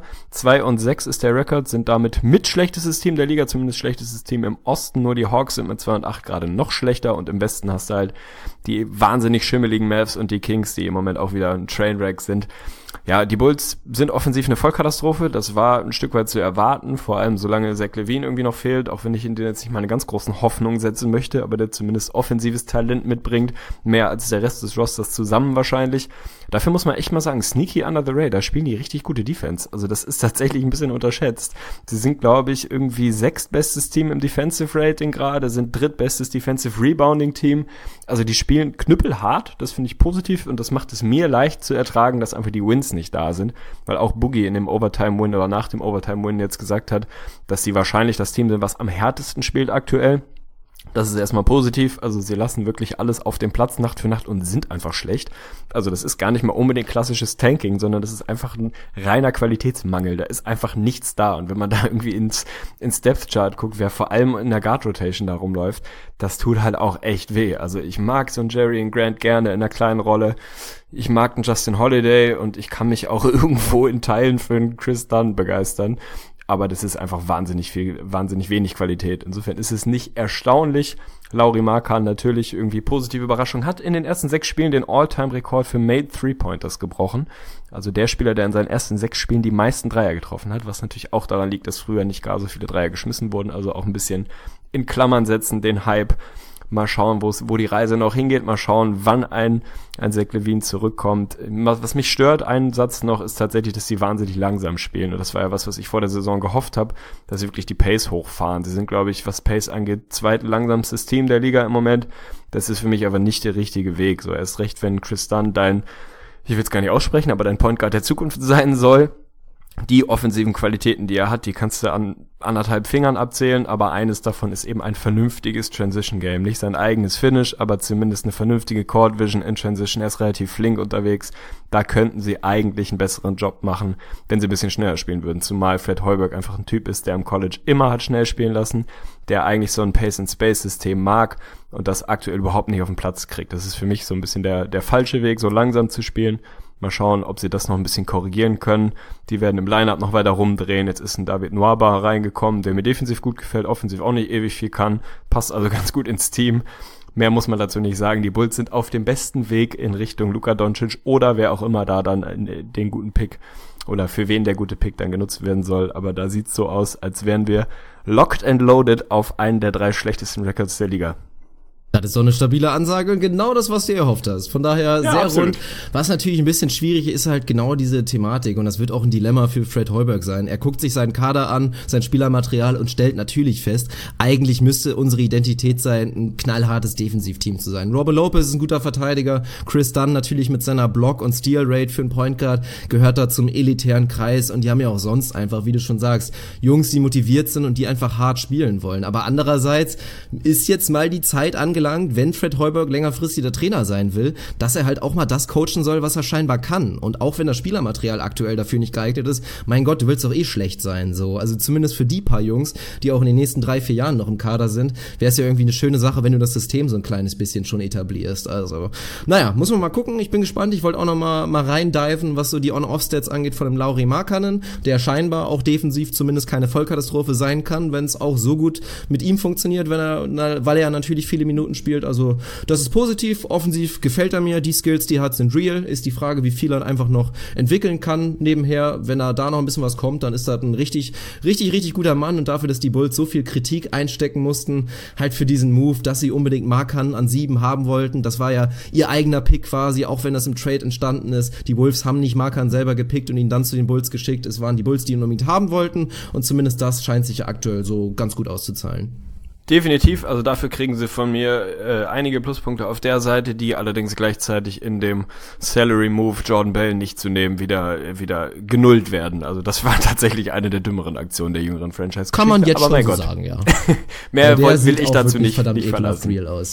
2-6 ist der Rekord, sind damit mit schlechtestes Team der Liga, zumindest schlechtestes Team im Osten. Nur die Hawks sind mit 2-8 gerade noch schlechter und im Westen hast du halt die wahnsinnig schimmeligen Mavs und die Kings, die im Moment auch wieder ein Trainwreck sind. Ja, die Bulls sind offensiv eine Vollkatastrophe. Das war ein Stück weit zu erwarten, vor allem solange Zach LaVine irgendwie noch fehlt, auch wenn ich in den jetzt nicht meine ganz großen Hoffnungen setzen möchte, aber der zumindest offensives Talent mitbringt, mehr als der Rest des Rosters zusammen wahrscheinlich. Dafür muss man echt mal sagen, sneaky under the radar, spielen die richtig gute Defense. Also das ist tatsächlich ein bisschen unterschätzt. Sie sind, glaube ich, irgendwie 6. bestes Team im Defensive Rating gerade, sind 3. bestes Defensive Rebounding Team. Also die spielen knüppelhart, das finde ich positiv und das macht es mir leicht zu ertragen, dass einfach die Wins nicht da sind, weil auch Boogie in dem Overtime-Win oder nach dem Overtime-Win jetzt gesagt hat, dass sie wahrscheinlich das Team sind, was am härtesten spielt aktuell. Das ist erstmal positiv, also sie lassen wirklich alles auf dem Platz Nacht für Nacht und sind einfach schlecht. Also das ist gar nicht mal unbedingt klassisches Tanking, sondern das ist einfach ein reiner Qualitätsmangel. Da ist einfach nichts da. Und wenn man da irgendwie ins Depth-Chart guckt, wer vor allem in der Guard-Rotation da rumläuft, das tut halt auch echt weh. Also ich mag so einen Jerry Grant gerne in einer kleinen Rolle. Ich mag einen Justin Holiday und ich kann mich auch irgendwo in Teilen für einen Chris Dunn begeistern. Aber das ist einfach wahnsinnig wenig Qualität. Insofern ist es nicht erstaunlich. Lauri Markkanen natürlich irgendwie positive Überraschung, hat in den ersten 6 Spielen den All-Time-Rekord für Made Three-Pointers gebrochen. Also der Spieler, der in seinen ersten 6 Spielen die meisten Dreier getroffen hat, was natürlich auch daran liegt, dass früher nicht gar so viele Dreier geschmissen wurden. Also auch ein bisschen in Klammern setzen, den Hype. Mal schauen, wo die Reise noch hingeht. Mal schauen, wann ein Zach LaVine zurückkommt. Was mich stört, ein Satz noch, ist tatsächlich, dass sie wahnsinnig langsam spielen. Und das war ja was ich vor der Saison gehofft habe, dass sie wirklich die Pace hochfahren. Sie sind, glaube ich, was Pace angeht, zweitlangsamstes Team der Liga im Moment. Das ist für mich aber nicht der richtige Weg. So erst recht, wenn Chris Dunn ich will es gar nicht aussprechen, aber dein Point Guard der Zukunft sein soll. Die offensiven Qualitäten, die er hat, die kannst du an 1,5 Fingern abzählen, aber eines davon ist eben ein vernünftiges Transition-Game. Nicht sein eigenes Finish, aber zumindest eine vernünftige Court Vision in Transition. Er ist relativ flink unterwegs. Da könnten sie eigentlich einen besseren Job machen, wenn sie ein bisschen schneller spielen würden. Zumal Fred Hoiberg einfach ein Typ ist, der im College immer hat schnell spielen lassen, der eigentlich so ein Pace-and-Space-System mag und das aktuell überhaupt nicht auf den Platz kriegt. Das ist für mich so ein bisschen der falsche Weg, so langsam zu spielen. Mal schauen, ob sie das noch ein bisschen korrigieren können. Die werden im Line-Up noch weiter rumdrehen. Jetzt ist ein David Nwaba reingekommen, der mir defensiv gut gefällt, offensiv auch nicht ewig viel kann. Passt also ganz gut ins Team. Mehr muss man dazu nicht sagen. Die Bulls sind auf dem besten Weg in Richtung Luka Doncic oder wer auch immer da dann den guten Pick oder für wen der gute Pick dann genutzt werden soll. Aber da sieht's so aus, als wären wir locked and loaded auf einen der 3 schlechtesten Records der Liga. Das ist doch eine stabile Ansage und genau das, was du erhofft hast. Von daher ja, sehr absolut. rund. Was natürlich ein bisschen schwierig ist, halt genau diese Thematik und das wird auch ein Dilemma für Fred Hoiberg sein. Er guckt sich seinen Kader an, sein Spielermaterial und stellt natürlich fest, eigentlich müsste unsere Identität sein, ein knallhartes Defensivteam zu sein. Robert Lopez ist ein guter Verteidiger, Chris Dunn natürlich mit seiner Block- und Steal-Rate für einen Point Guard gehört da zum elitären Kreis und die haben ja auch sonst einfach, wie du schon sagst, Jungs, die motiviert sind und die einfach hart spielen wollen. Aber andererseits ist jetzt mal die Zeit angelangt, wenn Fred Hoiberg längerfristig der Trainer sein will, dass er halt auch mal das coachen soll, was er scheinbar kann. Und auch wenn das Spielermaterial aktuell dafür nicht geeignet ist, mein Gott, du willst doch eh schlecht sein. So, also zumindest für die paar Jungs, die auch in den nächsten 3-4 Jahren noch im Kader sind, wäre es ja irgendwie eine schöne Sache, wenn du das System so ein kleines bisschen schon etablierst. Also, naja, muss man mal gucken. Ich bin gespannt. Ich wollte auch noch mal reindiven, was so die On-Off-Stats angeht von dem Lauri Markkanen, der scheinbar auch defensiv zumindest keine Vollkatastrophe sein kann, wenn es auch so gut mit ihm funktioniert, weil er natürlich viele Minuten spielt, also das ist positiv, offensiv gefällt er mir, die Skills, die er hat, sind real, ist die Frage, wie viel er einfach noch entwickeln kann nebenher, wenn er da noch ein bisschen was kommt, dann ist das ein richtig guter Mann und dafür, dass die Bulls so viel Kritik einstecken mussten, halt für diesen Move, dass sie unbedingt Markkanen an 7 haben wollten, das war ja ihr eigener Pick quasi, auch wenn das im Trade entstanden ist, die Wolves haben nicht Markkanen selber gepickt und ihn dann zu den Bulls geschickt, es waren die Bulls, die ihn unbedingt haben wollten und zumindest das scheint sich ja aktuell so ganz gut auszuzahlen. Definitiv, also dafür kriegen sie von mir einige Pluspunkte auf der Seite, die allerdings gleichzeitig in dem Salary Move Jordan Bell nicht zu nehmen wieder genullt werden. Also das war tatsächlich eine der dümmeren Aktionen der jüngeren Franchise-Geschichte. Kann man jetzt aber schon so sagen, ja. Mehr will ich dazu nicht verdammt verlassen. Real aus.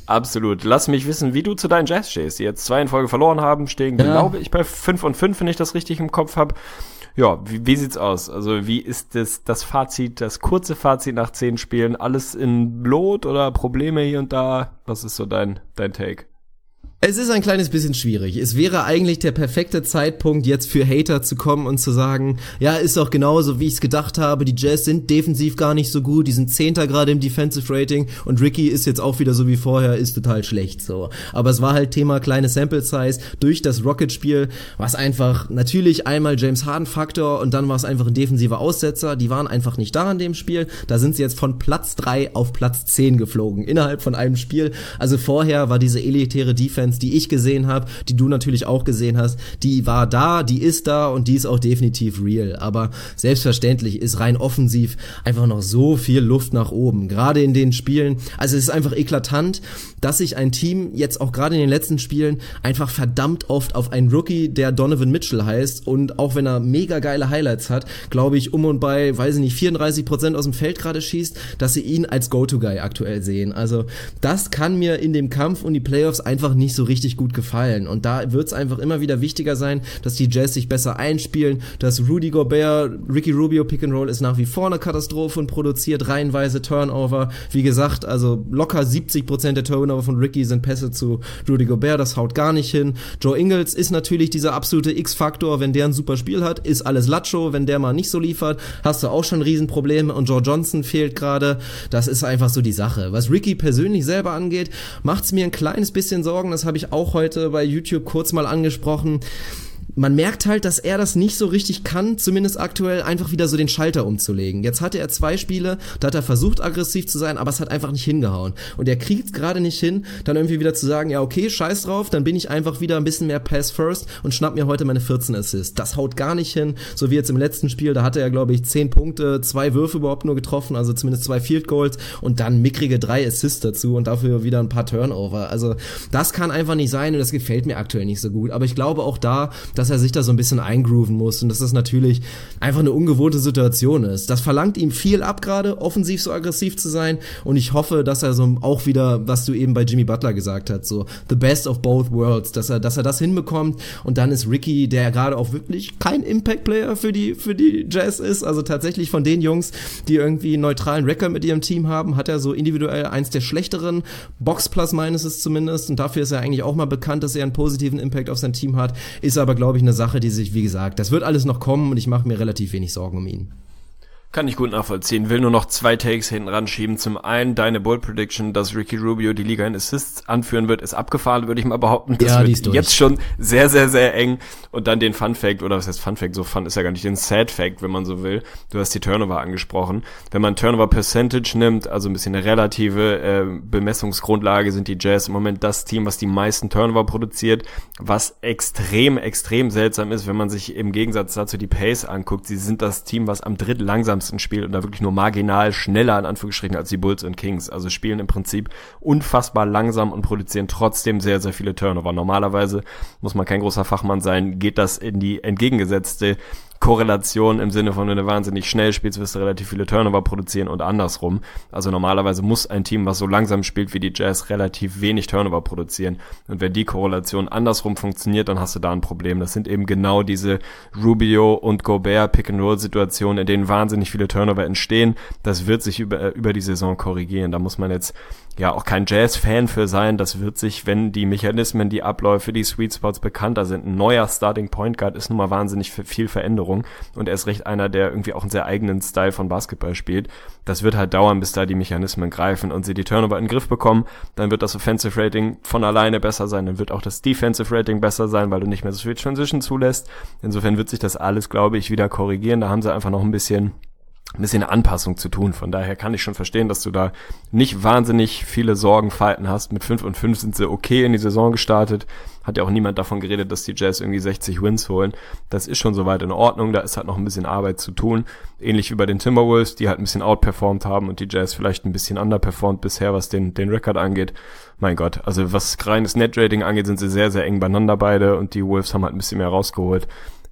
Absolut. Lass mich wissen, wie du zu deinen Jazz stehst, die jetzt 2 in Folge verloren haben, stehen, glaube ich, bei 5-5, wenn ich das richtig im Kopf habe. Ja, wie sieht's aus? Also wie ist das Fazit, das kurze Fazit nach 10 Spielen? Alles in Blut oder Probleme hier und da? Was ist so dein Take? Es ist ein kleines bisschen schwierig. Es wäre eigentlich der perfekte Zeitpunkt, jetzt für Hater zu kommen und zu sagen, ja, ist doch genauso, wie ich es gedacht habe. Die Jazz sind defensiv gar nicht so gut. Die sind 10. gerade im Defensive Rating und Ricky ist jetzt auch wieder so wie vorher, ist total schlecht so. Aber es war halt Thema kleine Sample Size durch das Rocket-Spiel, was einfach natürlich einmal James Harden-Faktor und dann war es einfach ein defensiver Aussetzer. Die waren einfach nicht da in dem Spiel. Da sind sie jetzt von Platz 3 auf Platz 10 geflogen innerhalb von einem Spiel. Also vorher war diese elitäre Defense, die ich gesehen habe, die du natürlich auch gesehen hast, die war da, die ist da und die ist auch definitiv real. Aber selbstverständlich ist rein offensiv einfach noch so viel Luft nach oben, gerade in den Spielen. Also es ist einfach eklatant, dass sich ein Team jetzt auch gerade in den letzten Spielen einfach verdammt oft auf einen Rookie, der Donovan Mitchell heißt und auch wenn er mega geile Highlights hat, glaube ich, um und bei, weiß ich nicht, 34% aus dem Feld gerade schießt, dass sie ihn als Go-To-Guy aktuell sehen. Also das kann mir in dem Kampf um die Playoffs einfach nicht so richtig gut gefallen. Und da wird es einfach immer wieder wichtiger sein, dass die Jazz sich besser einspielen, dass Rudy Gobert, Ricky Rubio Pick and Roll ist nach wie vor eine Katastrophe und produziert reihenweise Turnover. Wie gesagt, also locker 70% der Turnover von Ricky sind Pässe zu Rudy Gobert, das haut gar nicht hin. Joe Ingles ist natürlich dieser absolute X-Faktor, wenn der ein super Spiel hat, ist alles Latscho, wenn der mal nicht so liefert, hast du auch schon Riesenprobleme und Joe Johnson fehlt gerade. Das ist einfach so die Sache. Was Ricky persönlich selber angeht, macht's mir ein kleines bisschen Sorgen, das habe ich auch heute bei YouTube kurz mal angesprochen. Man merkt halt, dass er das nicht so richtig kann, zumindest aktuell einfach wieder so den Schalter umzulegen. Jetzt hatte er 2 Spiele, da hat er versucht aggressiv zu sein, aber es hat einfach nicht hingehauen. Und er kriegt es gerade nicht hin, dann irgendwie wieder zu sagen, ja okay, scheiß drauf, dann bin ich einfach wieder ein bisschen mehr Pass First und schnapp mir heute meine 14 Assists. Das haut gar nicht hin, so wie jetzt im letzten Spiel, da hatte er glaube ich 10 Punkte, 2 Würfe überhaupt nur getroffen, also zumindest 2 Field Goals und dann mickrige 3 Assists dazu und dafür wieder ein paar Turnover. Also das kann einfach nicht sein und das gefällt mir aktuell nicht so gut. Aber ich glaube auch da, dass er sich da so ein bisschen eingrooven muss und dass das natürlich einfach eine ungewohnte Situation ist. Das verlangt ihm viel ab gerade, offensiv so aggressiv zu sein und ich hoffe, dass er so auch wieder, was du eben bei Jimmy Butler gesagt hast, so the best of both worlds, dass er das hinbekommt und dann ist Ricky, der gerade auch wirklich kein Impact-Player für die Jazz ist, also tatsächlich von den Jungs, die irgendwie einen neutralen Record mit ihrem Team haben, hat er so individuell eins der schlechteren Box-Plus-Minuses zumindest und dafür ist er eigentlich auch mal bekannt, dass er einen positiven Impact auf sein Team hat, ist aber glaube ich eine Sache, die sich, wie gesagt, das wird alles noch kommen und ich mache mir relativ wenig Sorgen um ihn. Kann ich gut nachvollziehen. Will nur noch 2 Takes hinten ranschieben. Zum einen deine Bold Prediction, dass Ricky Rubio die Liga in Assists anführen wird, ist abgefahren, würde ich mal behaupten. Das wird jetzt schon sehr, sehr, sehr eng. Und dann den Fun Fact, oder was heißt Fun Fact? So fun ist ja gar nicht, den Sad Fact, wenn man so will. Du hast die Turnover angesprochen. Wenn man Turnover Percentage nimmt, also ein bisschen eine relative Bemessungsgrundlage, sind die Jazz im Moment das Team, was die meisten Turnover produziert, was extrem, extrem seltsam ist, wenn man sich im Gegensatz dazu die Pace anguckt. Sie sind das Team, was am drittlangsamsten spielt und da wirklich nur marginal schneller in Anführungsstrichen als die Bulls und Kings. Also spielen im Prinzip unfassbar langsam und produzieren trotzdem sehr, sehr viele Turnover. Normalerweise, muss man kein großer Fachmann sein, geht das in die entgegengesetzte Korrelation im Sinne von, wenn du wahnsinnig schnell spielst, wirst du relativ viele Turnover produzieren und andersrum. Also normalerweise muss ein Team, was so langsam spielt wie die Jazz, relativ wenig Turnover produzieren. Und wenn die Korrelation andersrum funktioniert, dann hast du da ein Problem. Das sind eben genau diese Rubio und Gobert Pick-and-Roll-Situationen, in denen wahnsinnig viele Turnover entstehen. Das wird sich über die Saison korrigieren. Da muss man jetzt ja auch kein Jazz-Fan für sein. Das wird sich, wenn die Mechanismen, die Abläufe, die Sweet Spots bekannter sind. Ein neuer Starting Point Guard ist nun mal wahnsinnig viel Veränderung und er ist recht einer, der irgendwie auch einen sehr eigenen Style von Basketball spielt. Das wird halt dauern, bis da die Mechanismen greifen und sie die Turnover in den Griff bekommen. Dann wird das Offensive Rating von alleine besser sein. Dann wird auch das Defensive Rating besser sein, weil du nicht mehr so viel Transition zulässt. Insofern wird sich das alles, glaube ich, wieder korrigieren. Da haben sie einfach noch ein bisschen eine Anpassung zu tun. Von daher kann ich schon verstehen, dass du da nicht wahnsinnig viele Sorgenfalten hast. Mit 5-5 sind sie okay in die Saison gestartet. Hat ja auch niemand davon geredet, dass die Jazz irgendwie 60 Wins holen. Das ist schon soweit in Ordnung. Da ist halt noch ein bisschen Arbeit zu tun. Ähnlich wie bei den Timberwolves, die halt ein bisschen outperformed haben und die Jazz vielleicht ein bisschen underperformed bisher, was den Rekord angeht. Mein Gott, also was reines Net-Rating angeht, sind sie sehr, sehr eng beieinander beide und die Wolves haben halt ein bisschen mehr rausgeholt.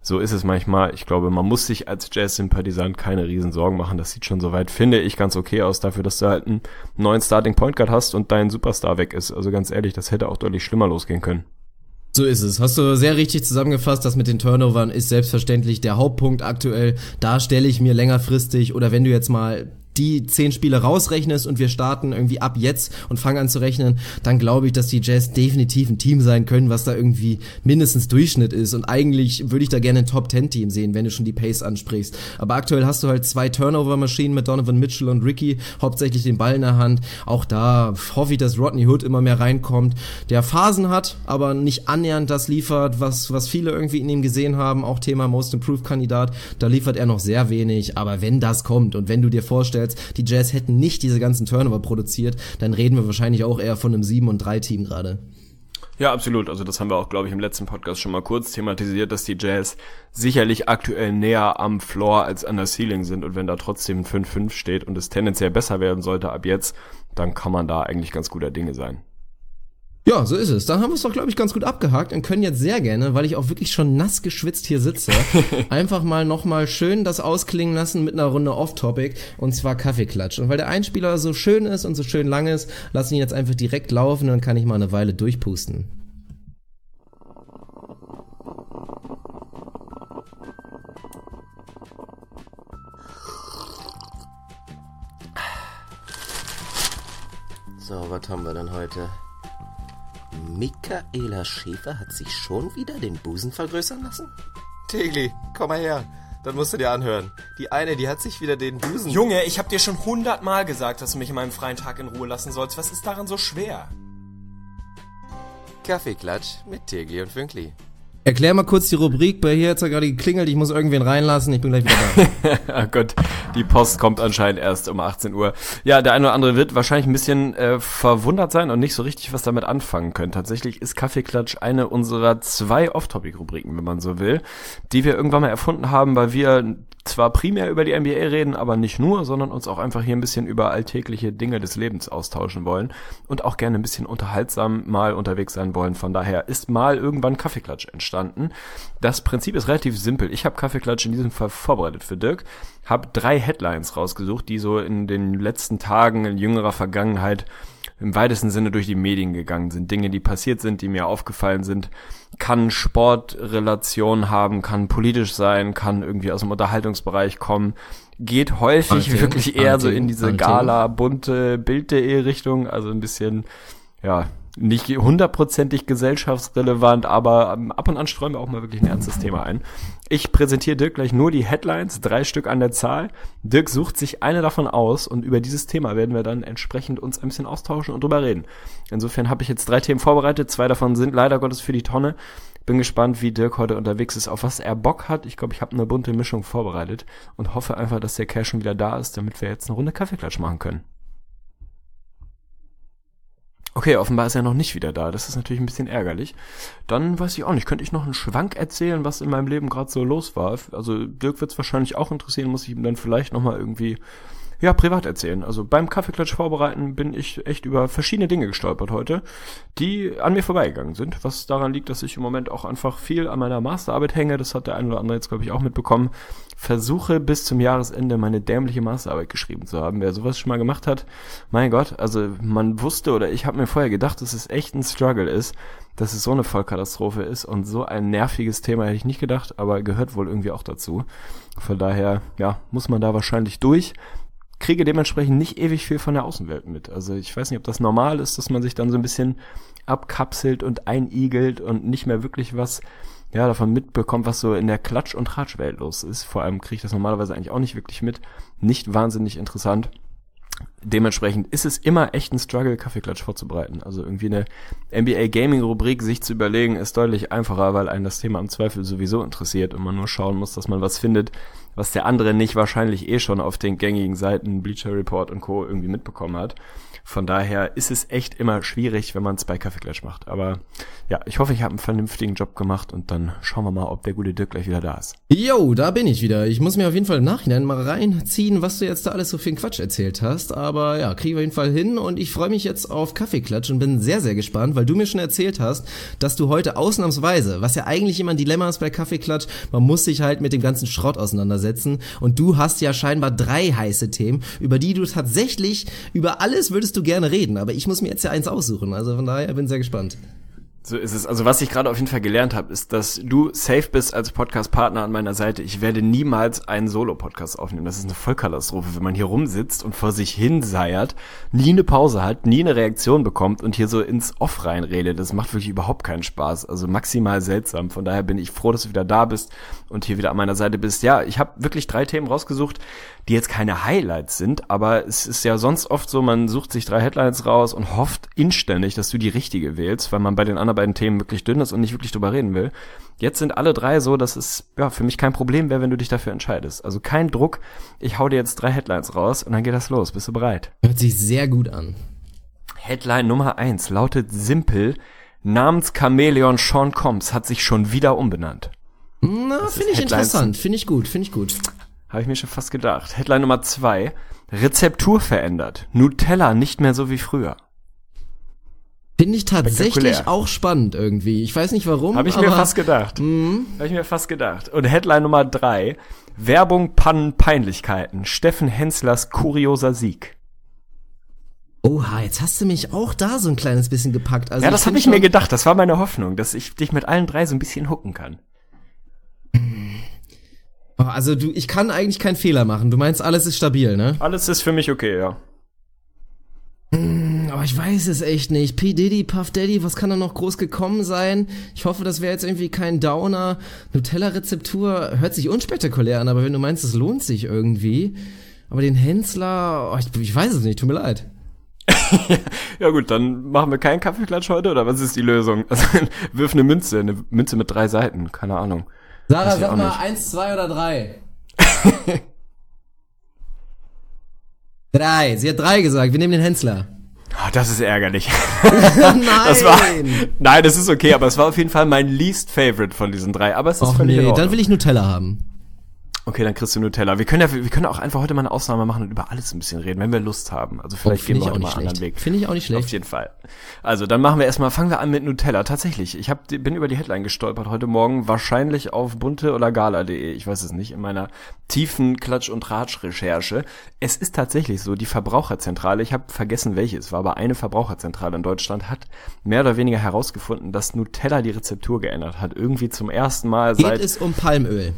So ist es manchmal. Ich glaube, man muss sich als Jazz-Sympathisant keine riesen Sorgen machen. Das sieht schon soweit, finde ich, ganz okay aus dafür, dass du halt einen neuen Starting Point Guard hast und dein Superstar weg ist. Also ganz ehrlich, das hätte auch deutlich schlimmer losgehen können. So ist es. Hast du sehr richtig zusammengefasst. Das mit den Turnovern ist selbstverständlich der Hauptpunkt aktuell. Da stelle ich mir längerfristig, oder wenn du jetzt mal die 10 Spiele rausrechnest und wir starten irgendwie ab jetzt und fangen an zu rechnen, dann glaube ich, dass die Jazz definitiv ein Team sein können, was da irgendwie mindestens Durchschnitt ist. Und eigentlich würde ich da gerne ein Top-10-Team sehen, wenn du schon die Pace ansprichst. Aber aktuell hast du halt 2 Turnover-Maschinen mit Donovan Mitchell und Ricky, hauptsächlich den Ball in der Hand. Auch da hoffe ich, dass Rodney Hood immer mehr reinkommt, der Phasen hat, aber nicht annähernd das liefert, was viele irgendwie in ihm gesehen haben. Auch Thema Most Improved-Kandidat, da liefert er noch sehr wenig. Aber wenn das kommt und wenn du dir vorstellst, die Jazz hätten nicht diese ganzen Turnover produziert, dann reden wir wahrscheinlich auch eher von einem 7-3-Team gerade. Ja, absolut. Also das haben wir auch, glaube ich, im letzten Podcast schon mal kurz thematisiert, dass die Jazz sicherlich aktuell näher am Floor als an der Ceiling sind. Und wenn da trotzdem ein 5-5 steht und es tendenziell besser werden sollte ab jetzt, dann kann man da eigentlich ganz guter Dinge sein. Ja, so ist es. Dann haben wir es doch, glaube ich, ganz gut abgehakt und können jetzt sehr gerne, weil ich auch wirklich schon nass geschwitzt hier sitze, einfach mal nochmal schön das ausklingen lassen mit einer Runde Off-Topic, und zwar Kaffeeklatsch. Und weil der Einspieler so schön ist und so schön lang ist, lassen ihn jetzt einfach direkt laufen, dann kann ich mal eine Weile durchpusten. So, was haben wir denn heute? Michaela Schäfer hat sich schon wieder den Busen vergrößern lassen? Tegli, komm mal her. Das musst du dir anhören. Die eine, die hat sich wieder den Busen... Junge, ich hab dir schon 100-mal gesagt, dass du mich in meinem freien Tag in Ruhe lassen sollst. Was ist daran so schwer? Kaffeeklatsch mit Tegli und Fünkli. Erklär mal kurz die Rubrik, bei hier hat's ja gerade geklingelt, ich muss irgendwen reinlassen, ich bin gleich wieder da. Oh Gott, die Post kommt anscheinend erst um 18 Uhr. Ja, der eine oder andere wird wahrscheinlich ein bisschen verwundert sein und nicht so richtig was damit anfangen können. Tatsächlich ist Kaffeeklatsch eine unserer 2 Off-Topic-Rubriken, wenn man so will, die wir irgendwann mal erfunden haben, weil wir zwar primär über die NBA reden, aber nicht nur, sondern uns auch einfach hier ein bisschen über alltägliche Dinge des Lebens austauschen wollen und auch gerne ein bisschen unterhaltsam mal unterwegs sein wollen. Von daher ist mal irgendwann Kaffeeklatsch entstanden. Das Prinzip ist relativ simpel. Ich habe Kaffeeklatsch in diesem Fall vorbereitet für Dirk, habe 3 Headlines rausgesucht, die so in den letzten Tagen in jüngerer Vergangenheit im weitesten Sinne durch die Medien gegangen sind. Dinge, die passiert sind, die mir aufgefallen sind. Kann Sportrelation haben, kann politisch sein, kann irgendwie aus dem Unterhaltungsbereich kommen. Geht häufig wirklich eher so in diese Gala, bunte Bild.de-Richtung, also ein bisschen, ja, nicht 100%ig gesellschaftsrelevant, aber ab und an streuen wir auch mal wirklich ein ernstes Thema ein. Ich präsentiere Dirk gleich nur die Headlines, 3 Stück an der Zahl. Dirk sucht sich eine davon aus und über dieses Thema werden wir dann entsprechend uns ein bisschen austauschen und drüber reden. Insofern habe ich jetzt 3 Themen vorbereitet, 2 davon sind leider Gottes für die Tonne. Bin gespannt, wie Dirk heute unterwegs ist, auf was er Bock hat. Ich glaube, ich habe eine bunte Mischung vorbereitet und hoffe einfach, dass der Kerl schon wieder da ist, damit wir jetzt eine Runde Kaffeeklatsch machen können. Okay, offenbar ist er noch nicht wieder da. Das ist natürlich ein bisschen ärgerlich. Dann weiß ich auch nicht, könnte ich noch einen Schwank erzählen, was in meinem Leben gerade so los war? Also Dirk wird es wahrscheinlich auch interessieren, muss ich ihm dann vielleicht nochmal irgendwie privat erzählen. Also beim Kaffeeklatsch vorbereiten bin ich echt über verschiedene Dinge gestolpert heute, die an mir vorbeigegangen sind. Was daran liegt, dass ich im Moment auch einfach viel an meiner Masterarbeit hänge. Das hat der ein oder andere jetzt, glaube ich, auch mitbekommen. Versuche bis zum Jahresende meine dämliche Masterarbeit geschrieben zu haben. Wer sowas schon mal gemacht hat, mein Gott, also man wusste oder ich habe mir vorher gedacht, dass es echt ein Struggle ist, dass es so eine Vollkatastrophe ist und so ein nerviges Thema hätte ich nicht gedacht, aber gehört wohl irgendwie auch dazu. Von daher, muss man da wahrscheinlich durch. Kriege dementsprechend nicht ewig viel von der Außenwelt mit. Also ich weiß nicht, ob das normal ist, dass man sich dann so ein bisschen abkapselt und einigelt und nicht mehr wirklich was davon mitbekommt, was so in der Klatsch- und Tratschwelt los ist. Vor allem kriege ich das normalerweise eigentlich auch nicht wirklich mit. Nicht wahnsinnig interessant. Dementsprechend ist es immer echt ein Struggle, Kaffeeklatsch vorzubereiten. Also irgendwie eine NBA-Gaming-Rubrik sich zu überlegen, ist deutlich einfacher, weil einen das Thema im Zweifel sowieso interessiert und man nur schauen muss, dass man was findet, was der andere nicht wahrscheinlich schon auf den gängigen Seiten Bleacher Report und Co. irgendwie mitbekommen hat. Von daher ist es echt immer schwierig, wenn man es bei Kaffeeklatsch macht. Aber ja, ich hoffe, ich habe einen vernünftigen Job gemacht und dann schauen wir mal, ob der gute Dirk gleich wieder da ist. Jo, da bin ich wieder. Ich muss mir auf jeden Fall im Nachhinein mal reinziehen, was du jetzt da alles so für einen Quatsch erzählt hast. Aber ja, kriegen wir auf jeden Fall hin und ich freue mich jetzt auf Kaffeeklatsch und bin sehr, sehr gespannt, weil du mir schon erzählt hast, dass du heute ausnahmsweise, was ja eigentlich immer ein Dilemma ist bei Kaffeeklatsch, man muss sich halt mit dem ganzen Schrott auseinandersetzen und du hast ja scheinbar 3 heiße Themen, über die du tatsächlich, über alles würdest du gerne reden, aber ich muss mir jetzt ja eins aussuchen, also von daher bin ich sehr gespannt. So ist es. Also was ich gerade auf jeden Fall gelernt habe, ist, dass du safe bist als Podcast-Partner an meiner Seite. Ich werde niemals einen Solo-Podcast aufnehmen. Das ist eine Vollkatastrophe, wenn man hier rumsitzt und vor sich hin seiert, nie eine Pause hat, nie eine Reaktion bekommt und hier so ins Off reinredet. Das macht wirklich überhaupt keinen Spaß. Also maximal seltsam. Von daher bin ich froh, dass du wieder da bist und hier wieder an meiner Seite bist. Ja, ich habe wirklich 3 Themen rausgesucht, die jetzt keine Highlights sind, aber es ist ja sonst oft so, man sucht sich 3 Headlines raus und hofft inständig, dass du die richtige wählst, weil man bei den anderen beiden Themen wirklich dünn ist und nicht wirklich drüber reden will. Jetzt sind alle 3 so, dass es ja für mich kein Problem wäre, wenn du dich dafür entscheidest. Also kein Druck, ich hau dir jetzt 3 Headlines raus und dann geht das los. Bist du bereit? Hört sich sehr gut an. Headline Nummer 1 lautet simpel: Namens-Chamäleon Sean Combs hat sich schon wieder umbenannt. Na, finde ich interessant, finde ich gut. Habe ich mir schon fast gedacht. Headline Nummer 2. Rezeptur verändert. Nutella nicht mehr so wie früher. Finde ich tatsächlich auch spannend irgendwie. Ich weiß nicht warum. Habe ich mir fast gedacht. Und Headline Nummer 3. Werbung, Pannen, Peinlichkeiten. Steffen Henslers kurioser Sieg. Oha, jetzt hast du mich auch da so ein kleines bisschen gepackt. Also ja, das habe ich mir gedacht. Das war meine Hoffnung, dass ich dich mit allen 3 so ein bisschen hooken kann. Also ich kann eigentlich keinen Fehler machen. Du meinst, alles ist stabil, ne? Alles ist für mich okay, ja. Aber ich weiß es echt nicht. P. Diddy, Puff Daddy, was kann da noch groß gekommen sein? Ich hoffe, das wäre jetzt irgendwie kein Downer. Nutella-Rezeptur hört sich unspektakulär an, aber wenn du meinst, es lohnt sich irgendwie. Aber den Hensler, ich weiß es nicht, tut mir leid. Ja gut, dann machen wir keinen Kaffeeklatsch heute, oder was ist die Lösung? Also, wirf eine Münze mit 3 Seiten, keine Ahnung. Sarah, sag mal 1, 2 oder 3? 3. Sie hat 3 gesagt. Wir nehmen den Hensler. Oh, das ist ärgerlich. Nein! Nein, das ist okay, aber es war auf jeden Fall mein least favorite von diesen 3. Aber es ist völlig in Ordnung. Dann will ich Nutella haben. Okay, dann kriegst du Nutella. Wir können auch einfach heute mal eine Ausnahme machen und über alles ein bisschen reden, wenn wir Lust haben. Also vielleicht gehen wir heute mal einen anderen Weg. Finde ich auch nicht schlecht. Auf jeden Fall. Also dann fangen wir an mit Nutella. Tatsächlich, ich bin über die Headline gestolpert heute Morgen, wahrscheinlich auf bunte oder gala.de, ich weiß es nicht, in meiner tiefen Klatsch- und Tratsch-Recherche. Es ist tatsächlich so, die Verbraucherzentrale, ich habe vergessen welche es war, aber eine Verbraucherzentrale in Deutschland hat mehr oder weniger herausgefunden, dass Nutella die Rezeptur geändert hat. Irgendwie zum ersten Mal Geht es um Palmöl?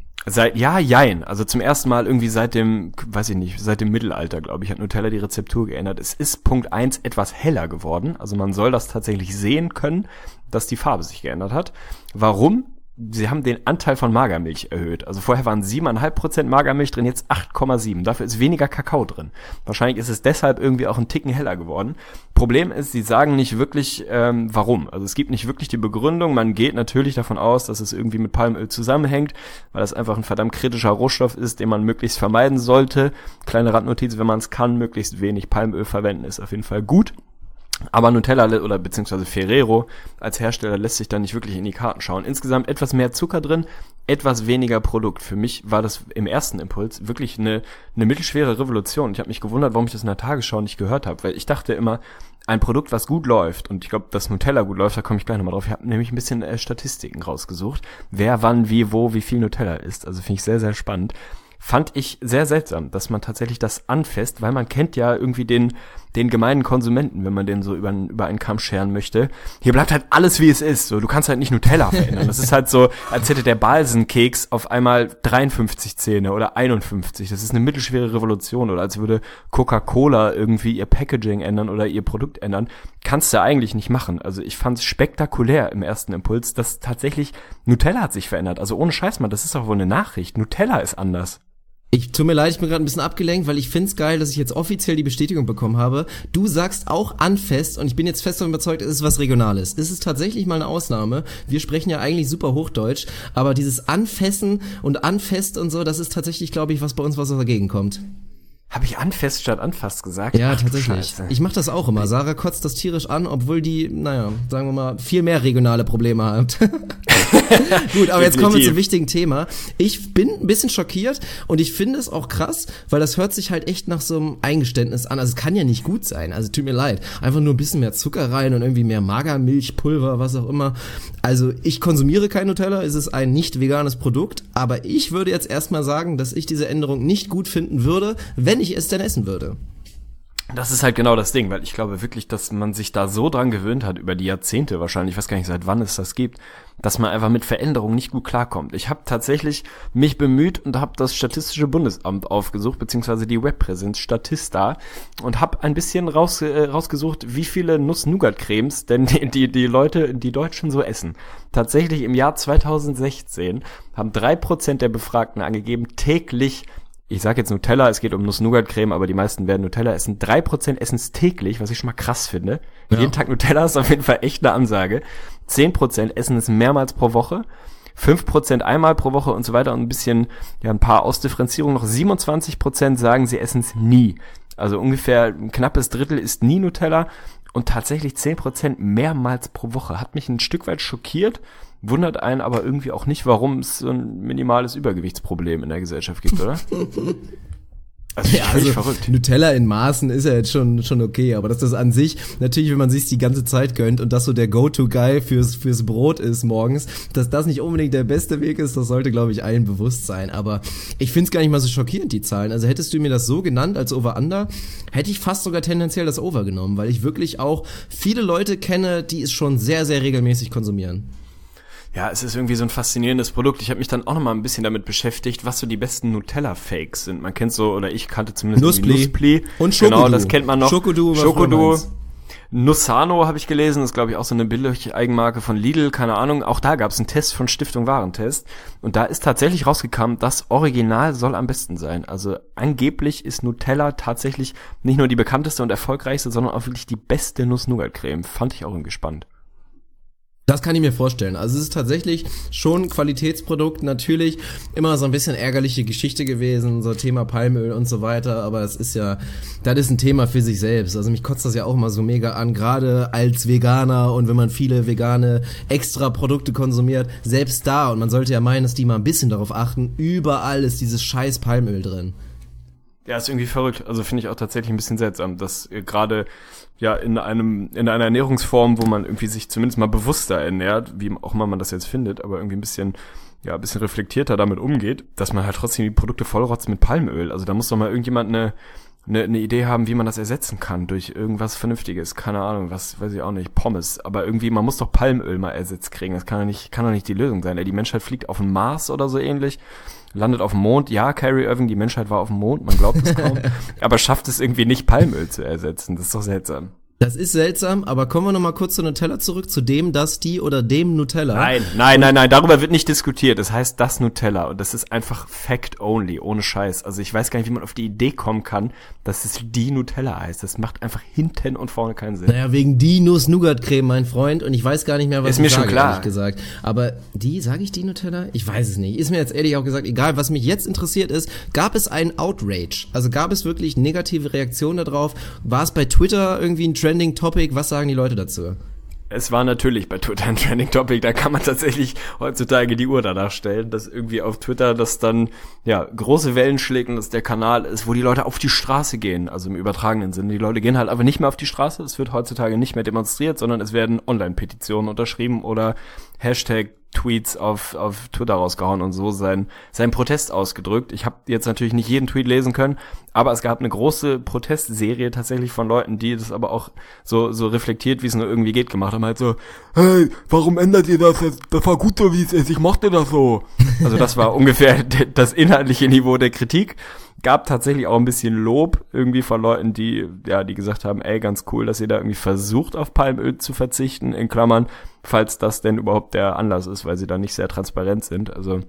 Also zum ersten Mal irgendwie seit dem Mittelalter, glaube ich, hat Nutella die Rezeptur geändert. Es ist Punkt 1 etwas heller geworden. Also man soll das tatsächlich sehen können, dass die Farbe sich geändert hat. Warum? Sie haben den Anteil von Magermilch erhöht. Also vorher waren 7,5% Magermilch drin, jetzt 8,7. Dafür ist weniger Kakao drin. Wahrscheinlich ist es deshalb irgendwie auch ein Ticken heller geworden. Problem ist, sie sagen nicht wirklich, warum. Also es gibt nicht wirklich die Begründung. Man geht natürlich davon aus, dass es irgendwie mit Palmöl zusammenhängt, weil das einfach ein verdammt kritischer Rohstoff ist, den man möglichst vermeiden sollte. Kleine Randnotiz, wenn man es kann, möglichst wenig Palmöl verwenden, ist auf jeden Fall gut. Aber Nutella oder beziehungsweise Ferrero als Hersteller lässt sich da nicht wirklich in die Karten schauen. Insgesamt etwas mehr Zucker drin, etwas weniger Produkt. Für mich war das im ersten Impuls wirklich eine mittelschwere Revolution. Ich habe mich gewundert, warum ich das in der Tagesschau nicht gehört habe, weil ich dachte immer, ein Produkt, was gut läuft, und ich glaube, dass Nutella gut läuft, da komme ich gleich nochmal drauf. Ich habe nämlich ein bisschen Statistiken rausgesucht, wer wann, wie, wo, wie viel Nutella isst. Also finde ich sehr, sehr spannend. Fand ich sehr seltsam, dass man tatsächlich das anfasst, weil man kennt ja irgendwie den gemeinen Konsumenten, wenn man den so über einen Kamm scheren möchte. Hier bleibt halt alles, wie es ist. So, du kannst halt nicht Nutella verändern. Das ist halt so, als hätte der Balsenkeks auf einmal 53 Zähne oder 51. Das ist eine mittelschwere Revolution. Oder als würde Coca-Cola irgendwie ihr Packaging ändern oder ihr Produkt ändern. Kannst du eigentlich nicht machen. Also ich fand es spektakulär im ersten Impuls, dass tatsächlich Nutella hat sich verändert. Also ohne Scheiß, Mann, das ist doch wohl eine Nachricht. Nutella ist anders. Tut mir leid, ich bin gerade ein bisschen abgelenkt, weil ich find's geil, dass ich jetzt offiziell die Bestätigung bekommen habe. Du sagst auch Anfest und ich bin jetzt fest davon überzeugt, es ist was Regionales. Es ist tatsächlich mal eine Ausnahme. Wir sprechen ja eigentlich super Hochdeutsch, aber dieses Anfessen und Anfest und so, das ist tatsächlich, glaube ich, was bei uns was dagegen kommt. Habe ich Anfest statt Anfasst gesagt? Ja, Ach, tatsächlich. Ich mache das auch immer. Sarah kotzt das tierisch an, obwohl die, sagen wir mal, viel mehr regionale Probleme hat. Gut, aber jetzt kommen wir zum wichtigen Thema. Ich bin ein bisschen schockiert und ich finde es auch krass, weil das hört sich halt echt nach so einem Eingeständnis an. Also es kann ja nicht gut sein, also tut mir leid. Einfach nur ein bisschen mehr Zucker rein und irgendwie mehr Magermilchpulver, was auch immer. Also ich konsumiere kein Nutella, es ist ein nicht veganes Produkt, aber ich würde jetzt erstmal sagen, dass ich diese Änderung nicht gut finden würde, wenn ich es denn essen würde. Das ist halt genau das Ding, weil ich glaube wirklich, dass man sich da so dran gewöhnt hat, über die Jahrzehnte wahrscheinlich, ich weiß gar nicht, seit wann es das gibt, dass man einfach mit Veränderungen nicht gut klarkommt. Ich habe tatsächlich mich bemüht und habe das Statistische Bundesamt aufgesucht, beziehungsweise die Webpräsenz Statista, und habe ein bisschen rausgesucht, wie viele Nuss-Nougat-Cremes denn die Deutschen so essen. Tatsächlich im Jahr 2016 haben 3% der Befragten angegeben, täglich, ich sage jetzt Nutella, es geht um Nuss-Nougat-Creme, aber die meisten werden Nutella essen. 3% essen es täglich, was ich schon mal krass finde. Ja. Jeden Tag Nutella ist auf jeden Fall echt eine Ansage. 10% essen es mehrmals pro Woche. 5% einmal pro Woche und so weiter und ein paar Ausdifferenzierungen noch. 27% sagen, sie essen es nie. Also ungefähr ein knappes Drittel isst nie Nutella und tatsächlich 10% mehrmals pro Woche. Hat mich ein Stück weit schockiert. Wundert einen aber irgendwie auch nicht, warum es so ein minimales Übergewichtsproblem in der Gesellschaft gibt, oder? Also ja, verrückt. Nutella in Maßen ist ja jetzt schon okay, aber dass das an sich, natürlich, wenn man sich die ganze Zeit gönnt und das so der Go-To-Guy fürs Brot ist morgens, dass das nicht unbedingt der beste Weg ist, das sollte, glaube ich, allen bewusst sein. Aber ich find's gar nicht mal so schockierend, die Zahlen. Also hättest du mir das so genannt als Over-Under, hätte ich fast sogar tendenziell das Over genommen, weil ich wirklich auch viele Leute kenne, die es schon sehr, sehr regelmäßig konsumieren. Ja, es ist irgendwie so ein faszinierendes Produkt. Ich habe mich dann auch noch mal ein bisschen damit beschäftigt, was so die besten Nutella-Fakes sind. Man kennt so, oder ich kannte zumindest Nusspli. Und Schokodu. Genau, das kennt man noch. Schokodu. Nussano habe ich gelesen, das ist glaube ich auch so eine billige Eigenmarke von Lidl, keine Ahnung. Auch da gab es einen Test von Stiftung Warentest und da ist tatsächlich rausgekommen, das Original soll am besten sein. Also angeblich ist Nutella tatsächlich nicht nur die bekannteste und erfolgreichste, sondern auch wirklich die beste Nuss-Nougat-Creme. Fand ich auch irgendwie spannend. Das kann ich mir vorstellen. Also es ist tatsächlich schon ein Qualitätsprodukt, natürlich immer so ein bisschen ärgerliche Geschichte gewesen, so Thema Palmöl und so weiter, aber das ist ein Thema für sich selbst. Also mich kotzt das ja auch immer so mega an, gerade als Veganer und wenn man viele vegane extra Produkte konsumiert, selbst da, und man sollte ja meinen, dass die mal ein bisschen darauf achten, überall ist dieses scheiß Palmöl drin. Ja, ist irgendwie verrückt. Also finde ich auch tatsächlich ein bisschen seltsam, dass gerade ja in einer Ernährungsform, wo man irgendwie sich zumindest mal bewusster ernährt, wie auch immer man das jetzt findet, aber irgendwie ein bisschen reflektierter damit umgeht, dass man halt trotzdem die Produkte vollrotzt mit Palmöl. Also da muss doch mal irgendjemand eine Idee haben, wie man das ersetzen kann durch irgendwas Vernünftiges. Keine Ahnung, was weiß ich auch nicht, Pommes. Aber irgendwie, man muss doch Palmöl mal ersetzt kriegen. Das kann doch nicht die Lösung sein. Die Menschheit fliegt auf den Mars oder so ähnlich, landet auf dem Mond. Ja, Kyrie Irving, die Menschheit war auf dem Mond, man glaubt es kaum. Aber schafft es irgendwie nicht, Palmöl zu ersetzen. Das ist doch seltsam. Das ist seltsam, aber kommen wir nochmal kurz zu Nutella zurück, zu dem, das, die oder dem Nutella. Nein, darüber wird nicht diskutiert. Das heißt das Nutella und das ist einfach Fact only, ohne Scheiß. Also ich weiß gar nicht, wie man auf die Idee kommen kann, dass es die Nutella heißt. Das macht einfach hinten und vorne keinen Sinn. Naja, wegen die Nuss-Nougat-Creme, mein Freund, und ich weiß gar nicht mehr, was ist mir ich schon sage, klar. Ehrlich gesagt. Aber sage ich die Nutella? Ich weiß es nicht. Ist mir jetzt ehrlich auch gesagt egal. Was mich jetzt interessiert ist, gab es einen Outrage? Also gab es wirklich negative Reaktionen darauf? War es bei Twitter irgendwie ein Trending-Topic? Was sagen die Leute dazu? Es war natürlich bei Twitter ein Trending Topic, da kann man tatsächlich heutzutage die Uhr danach stellen, dass irgendwie auf Twitter das dann große Wellen schlägt und dass der Kanal ist, wo die Leute auf die Straße gehen, also im übertragenen Sinne. Die Leute gehen halt aber nicht mehr auf die Straße, es wird heutzutage nicht mehr demonstriert, sondern es werden Online-Petitionen unterschrieben oder Hashtag-Tweets auf Twitter rausgehauen und so seinen Protest ausgedrückt. Ich habe jetzt natürlich nicht jeden Tweet lesen können, aber es gab eine große Protestserie tatsächlich von Leuten, die das aber auch so reflektiert, wie es nur irgendwie geht, gemacht haben. Halt so, hey, warum ändert ihr das jetzt? Das war gut so, wie es ist. Ich mochte das so. Also das war ungefähr das inhaltliche Niveau der Kritik. Gab tatsächlich auch ein bisschen Lob irgendwie von Leuten, die gesagt haben, ey, ganz cool, dass ihr da irgendwie versucht, auf Palmöl zu verzichten, in Klammern, falls das denn überhaupt der Anlass ist, weil sie da nicht sehr transparent sind. Also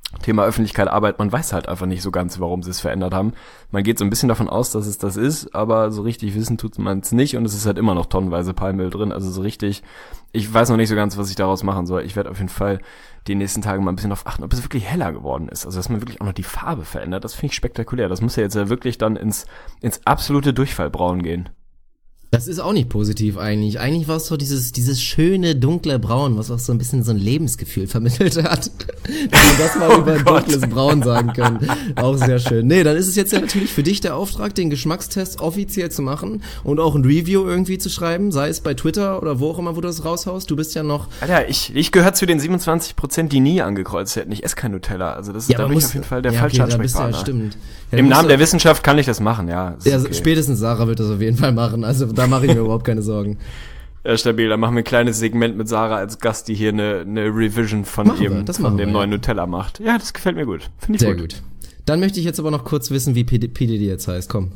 Thema Öffentlichkeit, Arbeit, man weiß halt einfach nicht so ganz, warum sie es verändert haben. Man geht so ein bisschen davon aus, dass es das ist, aber so richtig wissen tut man es nicht und es ist halt immer noch tonnenweise Palmöl drin, also so richtig, ich weiß noch nicht so ganz, was ich daraus machen soll. Ich werde auf jeden Fall die nächsten Tage mal ein bisschen darauf achten, ob es wirklich heller geworden ist, also dass man wirklich auch noch die Farbe verändert, das finde ich spektakulär. Das muss ja jetzt ja wirklich dann ins absolute Durchfallbraun gehen. Das ist auch nicht positiv eigentlich. Eigentlich war es so dieses schöne, dunkle Braun, was auch so ein bisschen so ein Lebensgefühl vermittelt hat. Dass man das mal über ein dunkles Braun sagen kann. Auch sehr schön. Nee, dann ist es jetzt ja natürlich für dich der Auftrag, den Geschmackstest offiziell zu machen und auch ein Review irgendwie zu schreiben, sei es bei Twitter oder wo auch immer, wo du das raushaust. Du bist ja noch... Alter, ich gehöre zu den 27%, die nie angekreuzt hätten. Ich esse kein Nutella. Also das ist da bin ich auf jeden Fall der falsche Ansprechpartner. Ja, stimmt. Ja, im Namen der Wissenschaft kann ich das machen, ja. Ja, okay. Spätestens Sarah wird das auf jeden Fall machen. Also da mache ich mir überhaupt keine Sorgen. Ja, stabil. Dann machen wir ein kleines Segment mit Sarah als Gast, die hier eine Revision von dem neuen Nutella macht. Ja, das gefällt mir gut. Finde ich sehr gut. Dann möchte ich jetzt aber noch kurz wissen, wie P. Diddy jetzt heißt. Komm.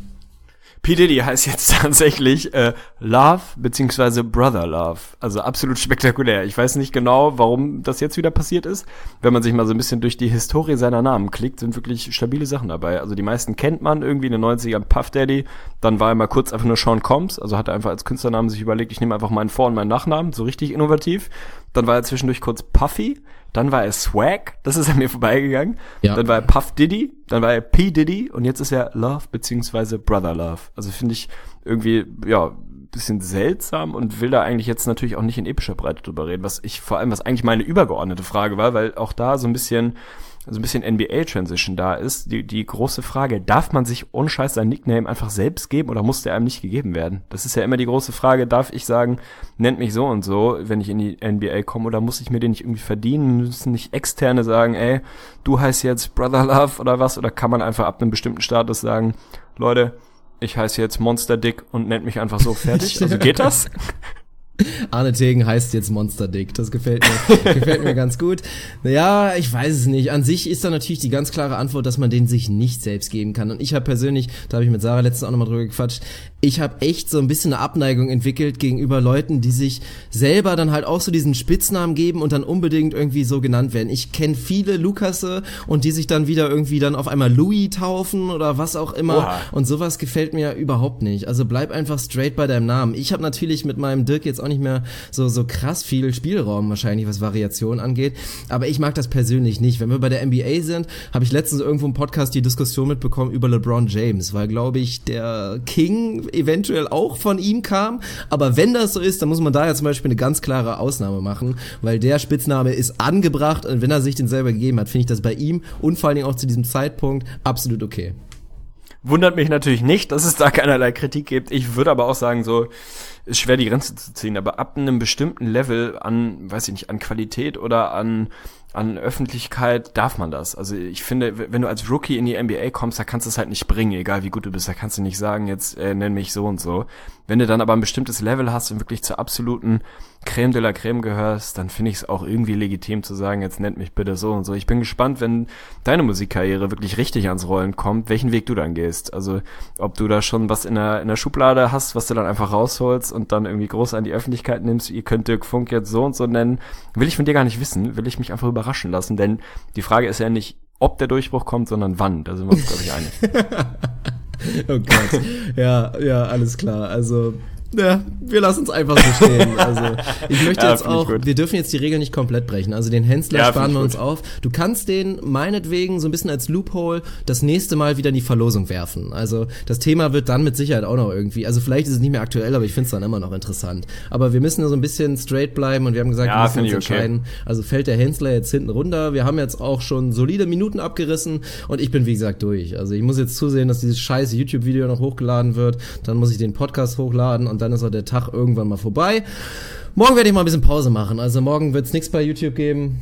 P. Diddy heißt jetzt tatsächlich Love bzw. Brother Love. Also absolut spektakulär. Ich weiß nicht genau, warum das jetzt wieder passiert ist. Wenn man sich mal so ein bisschen durch die Historie seiner Namen klickt, sind wirklich stabile Sachen dabei. Also die meisten kennt man irgendwie in den 90ern Puff Daddy. Dann war er mal kurz einfach nur Sean Combs. Also hat er einfach als Künstlernamen sich überlegt, ich nehme einfach meinen Vor- und meinen Nachnamen. So richtig innovativ. Dann war er zwischendurch kurz Puffy. Dann war er Swag, das ist an mir vorbeigegangen. Ja. Dann war er Puff Diddy, dann war er P. Diddy und jetzt ist er Love bzw. Brother Love. Also finde ich irgendwie, ja, bisschen seltsam und will da eigentlich jetzt natürlich auch nicht in epischer Breite drüber reden, was eigentlich meine übergeordnete Frage war, weil auch da so ein bisschen NBA-Transition da ist. Die große Frage, darf man sich ohne Scheiß sein Nickname einfach selbst geben oder muss der einem nicht gegeben werden? Das ist ja immer die große Frage, darf ich sagen, nennt mich so und so, wenn ich in die NBA komme, oder muss ich mir den nicht irgendwie verdienen? Müssen nicht Externe sagen, ey, du heißt jetzt Brother Love oder was? Oder kann man einfach ab einem bestimmten Status sagen, Leute, ich heiße jetzt Monster Dick und nennt mich einfach so fertig? Also geht das? Arne Tegen heißt jetzt Monster Dick. Das gefällt mir ganz gut. Naja, ich weiß es nicht. An sich ist da natürlich die ganz klare Antwort, dass man den sich nicht selbst geben kann. Und ich habe persönlich, da habe ich mit Sarah letztens auch nochmal drüber gequatscht, ich habe echt so ein bisschen eine Abneigung entwickelt gegenüber Leuten, die sich selber dann halt auch so diesen Spitznamen geben und dann unbedingt irgendwie so genannt werden. Ich kenne viele Lukasse und die sich dann wieder irgendwie dann auf einmal Louis taufen oder was auch immer. Oha. Und sowas gefällt mir überhaupt nicht. Also bleib einfach straight bei deinem Namen. Ich habe natürlich mit meinem Dirk jetzt auch nicht mehr so krass viel Spielraum wahrscheinlich, was Variation angeht, aber ich mag das persönlich nicht. Wenn wir bei der NBA sind, habe ich letztens irgendwo im Podcast die Diskussion mitbekommen über LeBron James, weil, glaube ich, der King eventuell auch von ihm kam, aber wenn das so ist, dann muss man da ja zum Beispiel eine ganz klare Ausnahme machen, weil der Spitzname ist angebracht und wenn er sich den selber gegeben hat, finde ich das bei ihm und vor allen Dingen auch zu diesem Zeitpunkt absolut okay. Wundert mich natürlich nicht, dass es da keinerlei Kritik gibt. Ich würde aber auch sagen, so ist schwer die Grenze zu ziehen, aber ab einem bestimmten Level an, weiß ich nicht, an Qualität oder an Öffentlichkeit darf man das. Also ich finde, wenn du als Rookie in die NBA kommst, da kannst du es halt nicht bringen, egal wie gut du bist. Da kannst du nicht sagen, jetzt nenn mich so und so. Wenn du dann aber ein bestimmtes Level hast und wirklich zur absoluten Creme de la Creme gehörst, dann finde ich es auch irgendwie legitim zu sagen, jetzt nennt mich bitte so und so. Ich bin gespannt, wenn deine Musikkarriere wirklich richtig ans Rollen kommt, welchen Weg du dann gehst. Also ob du da schon was in der Schublade hast, was du dann einfach rausholst und dann irgendwie groß an die Öffentlichkeit nimmst, ihr könnt Dirk Funk jetzt so und so nennen, will ich von dir gar nicht wissen, will ich mich einfach überraschen lassen, denn die Frage ist ja nicht, ob der Durchbruch kommt, sondern wann. Da sind wir uns, glaube ich, einig. Oh Gott. Ja, alles klar. Also, ja, wir lassen uns einfach so stehen. Also, ich möchte jetzt auch, wir dürfen jetzt die Regeln nicht komplett brechen. Also den Hensler sparen wir uns auf. Du kannst den meinetwegen so ein bisschen als Loophole das nächste Mal wieder in die Verlosung werfen. Also das Thema wird dann mit Sicherheit auch noch irgendwie, also vielleicht ist es nicht mehr aktuell, aber ich finde es dann immer noch interessant. Aber wir müssen ja so ein bisschen straight bleiben und wir haben gesagt, wir müssen uns entscheiden. Okay. Also fällt der Hensler jetzt hinten runter. Wir haben jetzt auch schon solide Minuten abgerissen und ich bin wie gesagt durch. Also ich muss jetzt zusehen, dass dieses scheiß YouTube-Video noch hochgeladen wird. Dann muss ich den Podcast hochladen und dann ist auch der Tag irgendwann mal vorbei. Morgen werde ich mal ein bisschen Pause machen. Also morgen wird es nichts bei YouTube geben.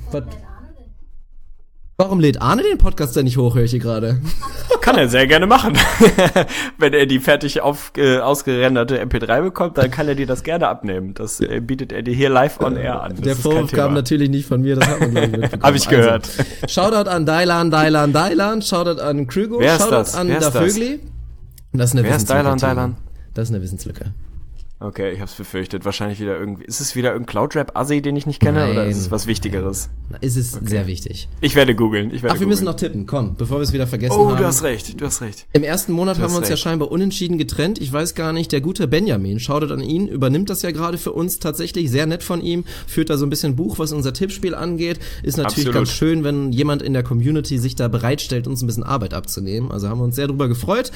Warum lädt Arne den Podcast denn nicht hoch, höre ich hier gerade? Kann er sehr gerne machen. Wenn er die fertig ausgerenderte MP3 bekommt, dann kann er dir das gerne abnehmen. Das bietet er dir hier live on air an. Das der Vorwurf kam natürlich nicht von mir, das hat man, glaube ich, mitbekommen. Hab ich gehört. Also, Shoutout an Dylan, Shoutout an Krügo, Shoutout an Da Vögli. Das ist eine Wissenslücke. Wer ist Dylan? Das ist eine Wissenslücke. Okay, ich hab's befürchtet. Wahrscheinlich wieder irgendwie. Ist es wieder irgendein Cloud-Rap-Assi, den ich nicht kenne? Nein. Oder ist es was Wichtigeres? Es ist sehr wichtig. Ich werde googeln. Wir müssen noch tippen. Komm, bevor wir es wieder vergessen haben. Oh, du hast recht. Im ersten Monat haben wir uns ja scheinbar unentschieden getrennt. Ich weiß gar nicht, der gute Benjamin, Shoutout an ihn, übernimmt das ja gerade für uns tatsächlich. Sehr nett von ihm. Führt da so ein bisschen Buch, was unser Tippspiel angeht. Ist natürlich ganz schön, wenn jemand in der Community sich da bereitstellt, uns ein bisschen Arbeit abzunehmen. Also haben wir uns sehr drüber gefreut.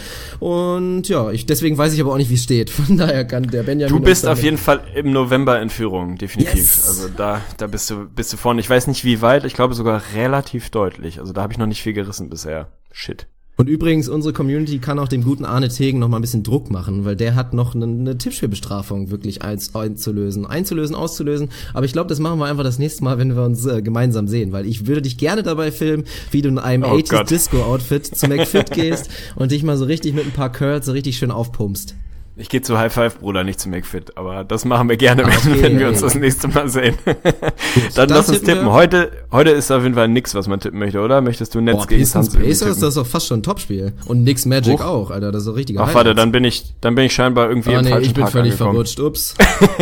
Und ja, deswegen weiß ich aber auch nicht, wie es steht. Von daher kann der Benjamin... Du bist auf jeden Fall im November in Führung, definitiv. Yes. Also da bist du vorne. Ich weiß nicht wie weit, ich glaube sogar relativ deutlich. Also da habe ich noch nicht viel gerissen bisher. Shit. Und übrigens, unsere Community kann auch dem guten Arne Tegen noch mal ein bisschen Druck machen, weil der hat noch eine Tippspielbestrafung wirklich auszulösen. Aber ich glaube, das machen wir einfach das nächste Mal, wenn wir uns gemeinsam sehen, weil ich würde dich gerne dabei filmen, wie du in einem 80s Disco-Outfit zu McFit gehst und dich mal so richtig mit ein paar Curls so richtig schön aufpumpst. Ich gehe zu High Five, Bruder, nicht zu McFit, aber das machen wir gerne, wenn wir uns das nächste Mal sehen. Dann lass uns tippen. Heute ist auf jeden Fall nix, was man tippen möchte, oder? Möchtest du Netz gegen Suns tippen? Pacers, das ist doch fast schon ein Topspiel. Und Nix Magic auch, Alter, das ist doch richtiger Highlights. Warte, dann bin ich scheinbar irgendwie im falschen Park ich bin völlig verrutscht, ups.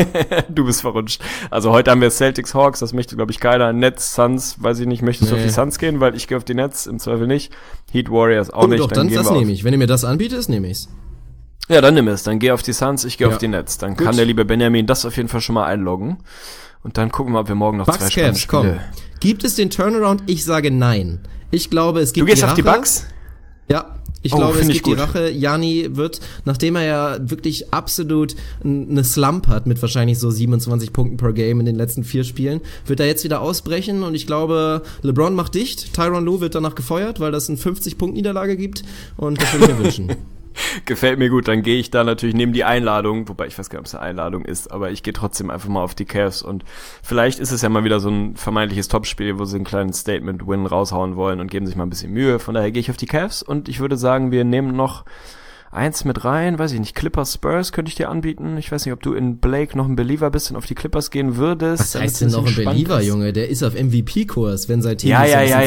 Du bist verrutscht. Also heute haben wir Celtics Hawks, das möchte, glaube ich, keiner. Nets, Suns, weiß ich nicht, möchtest du auf die Suns gehen, weil ich gehe auf die Nets, im Zweifel nicht. Heat Warriors auch nicht. Doch, dann das nehme ich. Wenn ihr mir das anbietet, nehme ich's. Ja, dann nimm es. Dann geh auf die Suns, ich gehe auf die Nets. Dann kann der liebe Benjamin das auf jeden Fall schon mal einloggen. Und dann gucken wir, ob wir morgen noch Bucks, 2 spannende Spiele... Komm. Gibt es den Turnaround? Ich sage nein. Ich glaube, es gibt die Rache. Du gehst auf die Bucks? Ja. Ich glaube, es gibt die Rache. Gianni wird, nachdem er ja wirklich absolut eine Slump hat mit wahrscheinlich so 27 Punkten per Game in den letzten 4 Spielen, wird er jetzt wieder ausbrechen und ich glaube, LeBron macht dicht. Tyronn Lue wird danach gefeuert, weil das eine 50-Punkt-Niederlage gibt und das würde ich mir wünschen. Gefällt mir gut, dann gehe ich da natürlich neben die Einladung, wobei ich weiß gar nicht, ob es eine Einladung ist, aber ich gehe trotzdem einfach mal auf die Cavs und vielleicht ist es ja mal wieder so ein vermeintliches Topspiel, wo sie einen kleinen Statement-Win raushauen wollen und geben sich mal ein bisschen Mühe, von daher gehe ich auf die Cavs und ich würde sagen, wir nehmen noch eins mit rein, weiß ich nicht, Clippers Spurs könnte ich dir anbieten. Ich weiß nicht, ob du in Blake noch ein Believer bist und auf die Clippers gehen würdest. Was heißt denn noch ein Believer, Junge? Der ist auf MVP-Kurs, wenn sein Team ja.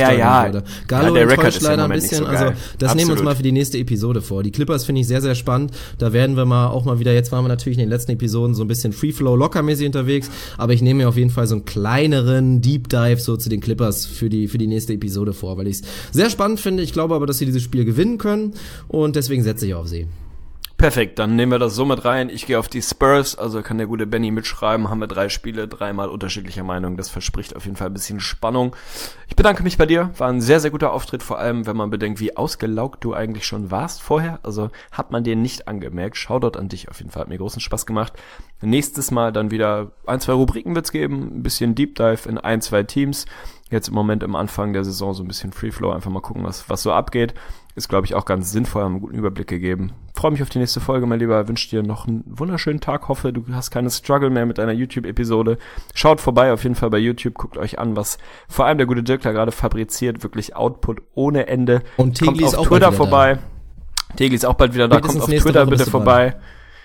Gallo der enttäuscht leider ein So bisschen, also das nehmen wir uns mal für die nächste Episode vor. Die Clippers finde ich sehr, sehr spannend. Da werden wir mal wieder, jetzt waren wir natürlich in den letzten Episoden so ein bisschen Free-Flow lockermäßig unterwegs, aber ich nehme mir auf jeden Fall so einen kleineren Deep Dive so zu den Clippers für die nächste Episode vor, weil ich es sehr spannend finde. Ich glaube aber, dass sie dieses Spiel gewinnen können und deswegen setze ich auf sie. Perfekt, dann nehmen wir das so mit rein. Ich gehe auf die Spurs, also kann der gute Benny mitschreiben. Haben wir 3 Spiele, 3-mal unterschiedlicher Meinung. Das verspricht auf jeden Fall ein bisschen Spannung. Ich bedanke mich bei dir. War ein sehr, sehr guter Auftritt, vor allem, wenn man bedenkt, wie ausgelaugt du eigentlich schon warst vorher. Also hat man dir nicht angemerkt. Shoutout an dich auf jeden Fall. Hat mir großen Spaß gemacht. Nächstes Mal dann wieder 1, 2 Rubriken wird's geben. Ein bisschen Deep Dive in 1, 2 Teams. Jetzt im Moment am Anfang der Saison so ein bisschen Free Flow. Einfach mal gucken, was so abgeht. Ist, glaube ich, auch ganz sinnvoll, haben einen guten Überblick gegeben. Freue mich auf die nächste Folge, mein Lieber. Wünsche dir noch einen wunderschönen Tag. Hoffe, du hast keine Struggle mehr mit deiner YouTube-Episode. Schaut vorbei auf jeden Fall bei YouTube. Guckt euch an, was vor allem der gute Dirk da gerade fabriziert. Wirklich Output ohne Ende. Und Tegli ist auch Twitter vorbei. Tegli ist auch bald wieder da. Kommt auf Twitter bitte vorbei.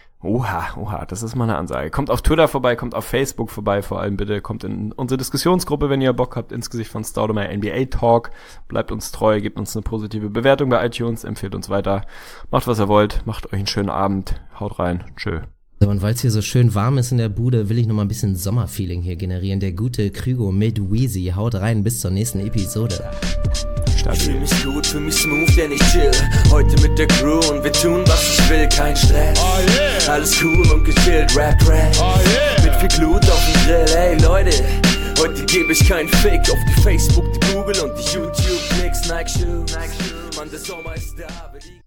Oha, das ist mal eine Ansage. Kommt auf Twitter vorbei, kommt auf Facebook vorbei, vor allem bitte kommt in unsere Diskussionsgruppe, wenn ihr Bock habt, ins Gesicht von Staudemeyer NBA Talk. Bleibt uns treu, gebt uns eine positive Bewertung bei iTunes, empfehlt uns weiter. Macht, was ihr wollt, macht euch einen schönen Abend, haut rein, tschö. So, und weil es hier so schön warm ist in der Bude, will ich noch mal ein bisschen Sommerfeeling hier generieren. Der gute Krügo mit Weezy haut rein, bis zur nächsten Episode. Ich fühl mich gut, fühl mich smooth, denn ich chill heute mit der Crew und wir tun, was ich will, kein Stress. Alles cool und gechillt, Rap. Mit viel Glut auf dem Grill, ey Leute, heute gebe ich keinen Fick auf die Facebook, die Google und die YouTube-Klicks, Nike-Shoe. Mann, der Sommer ist da,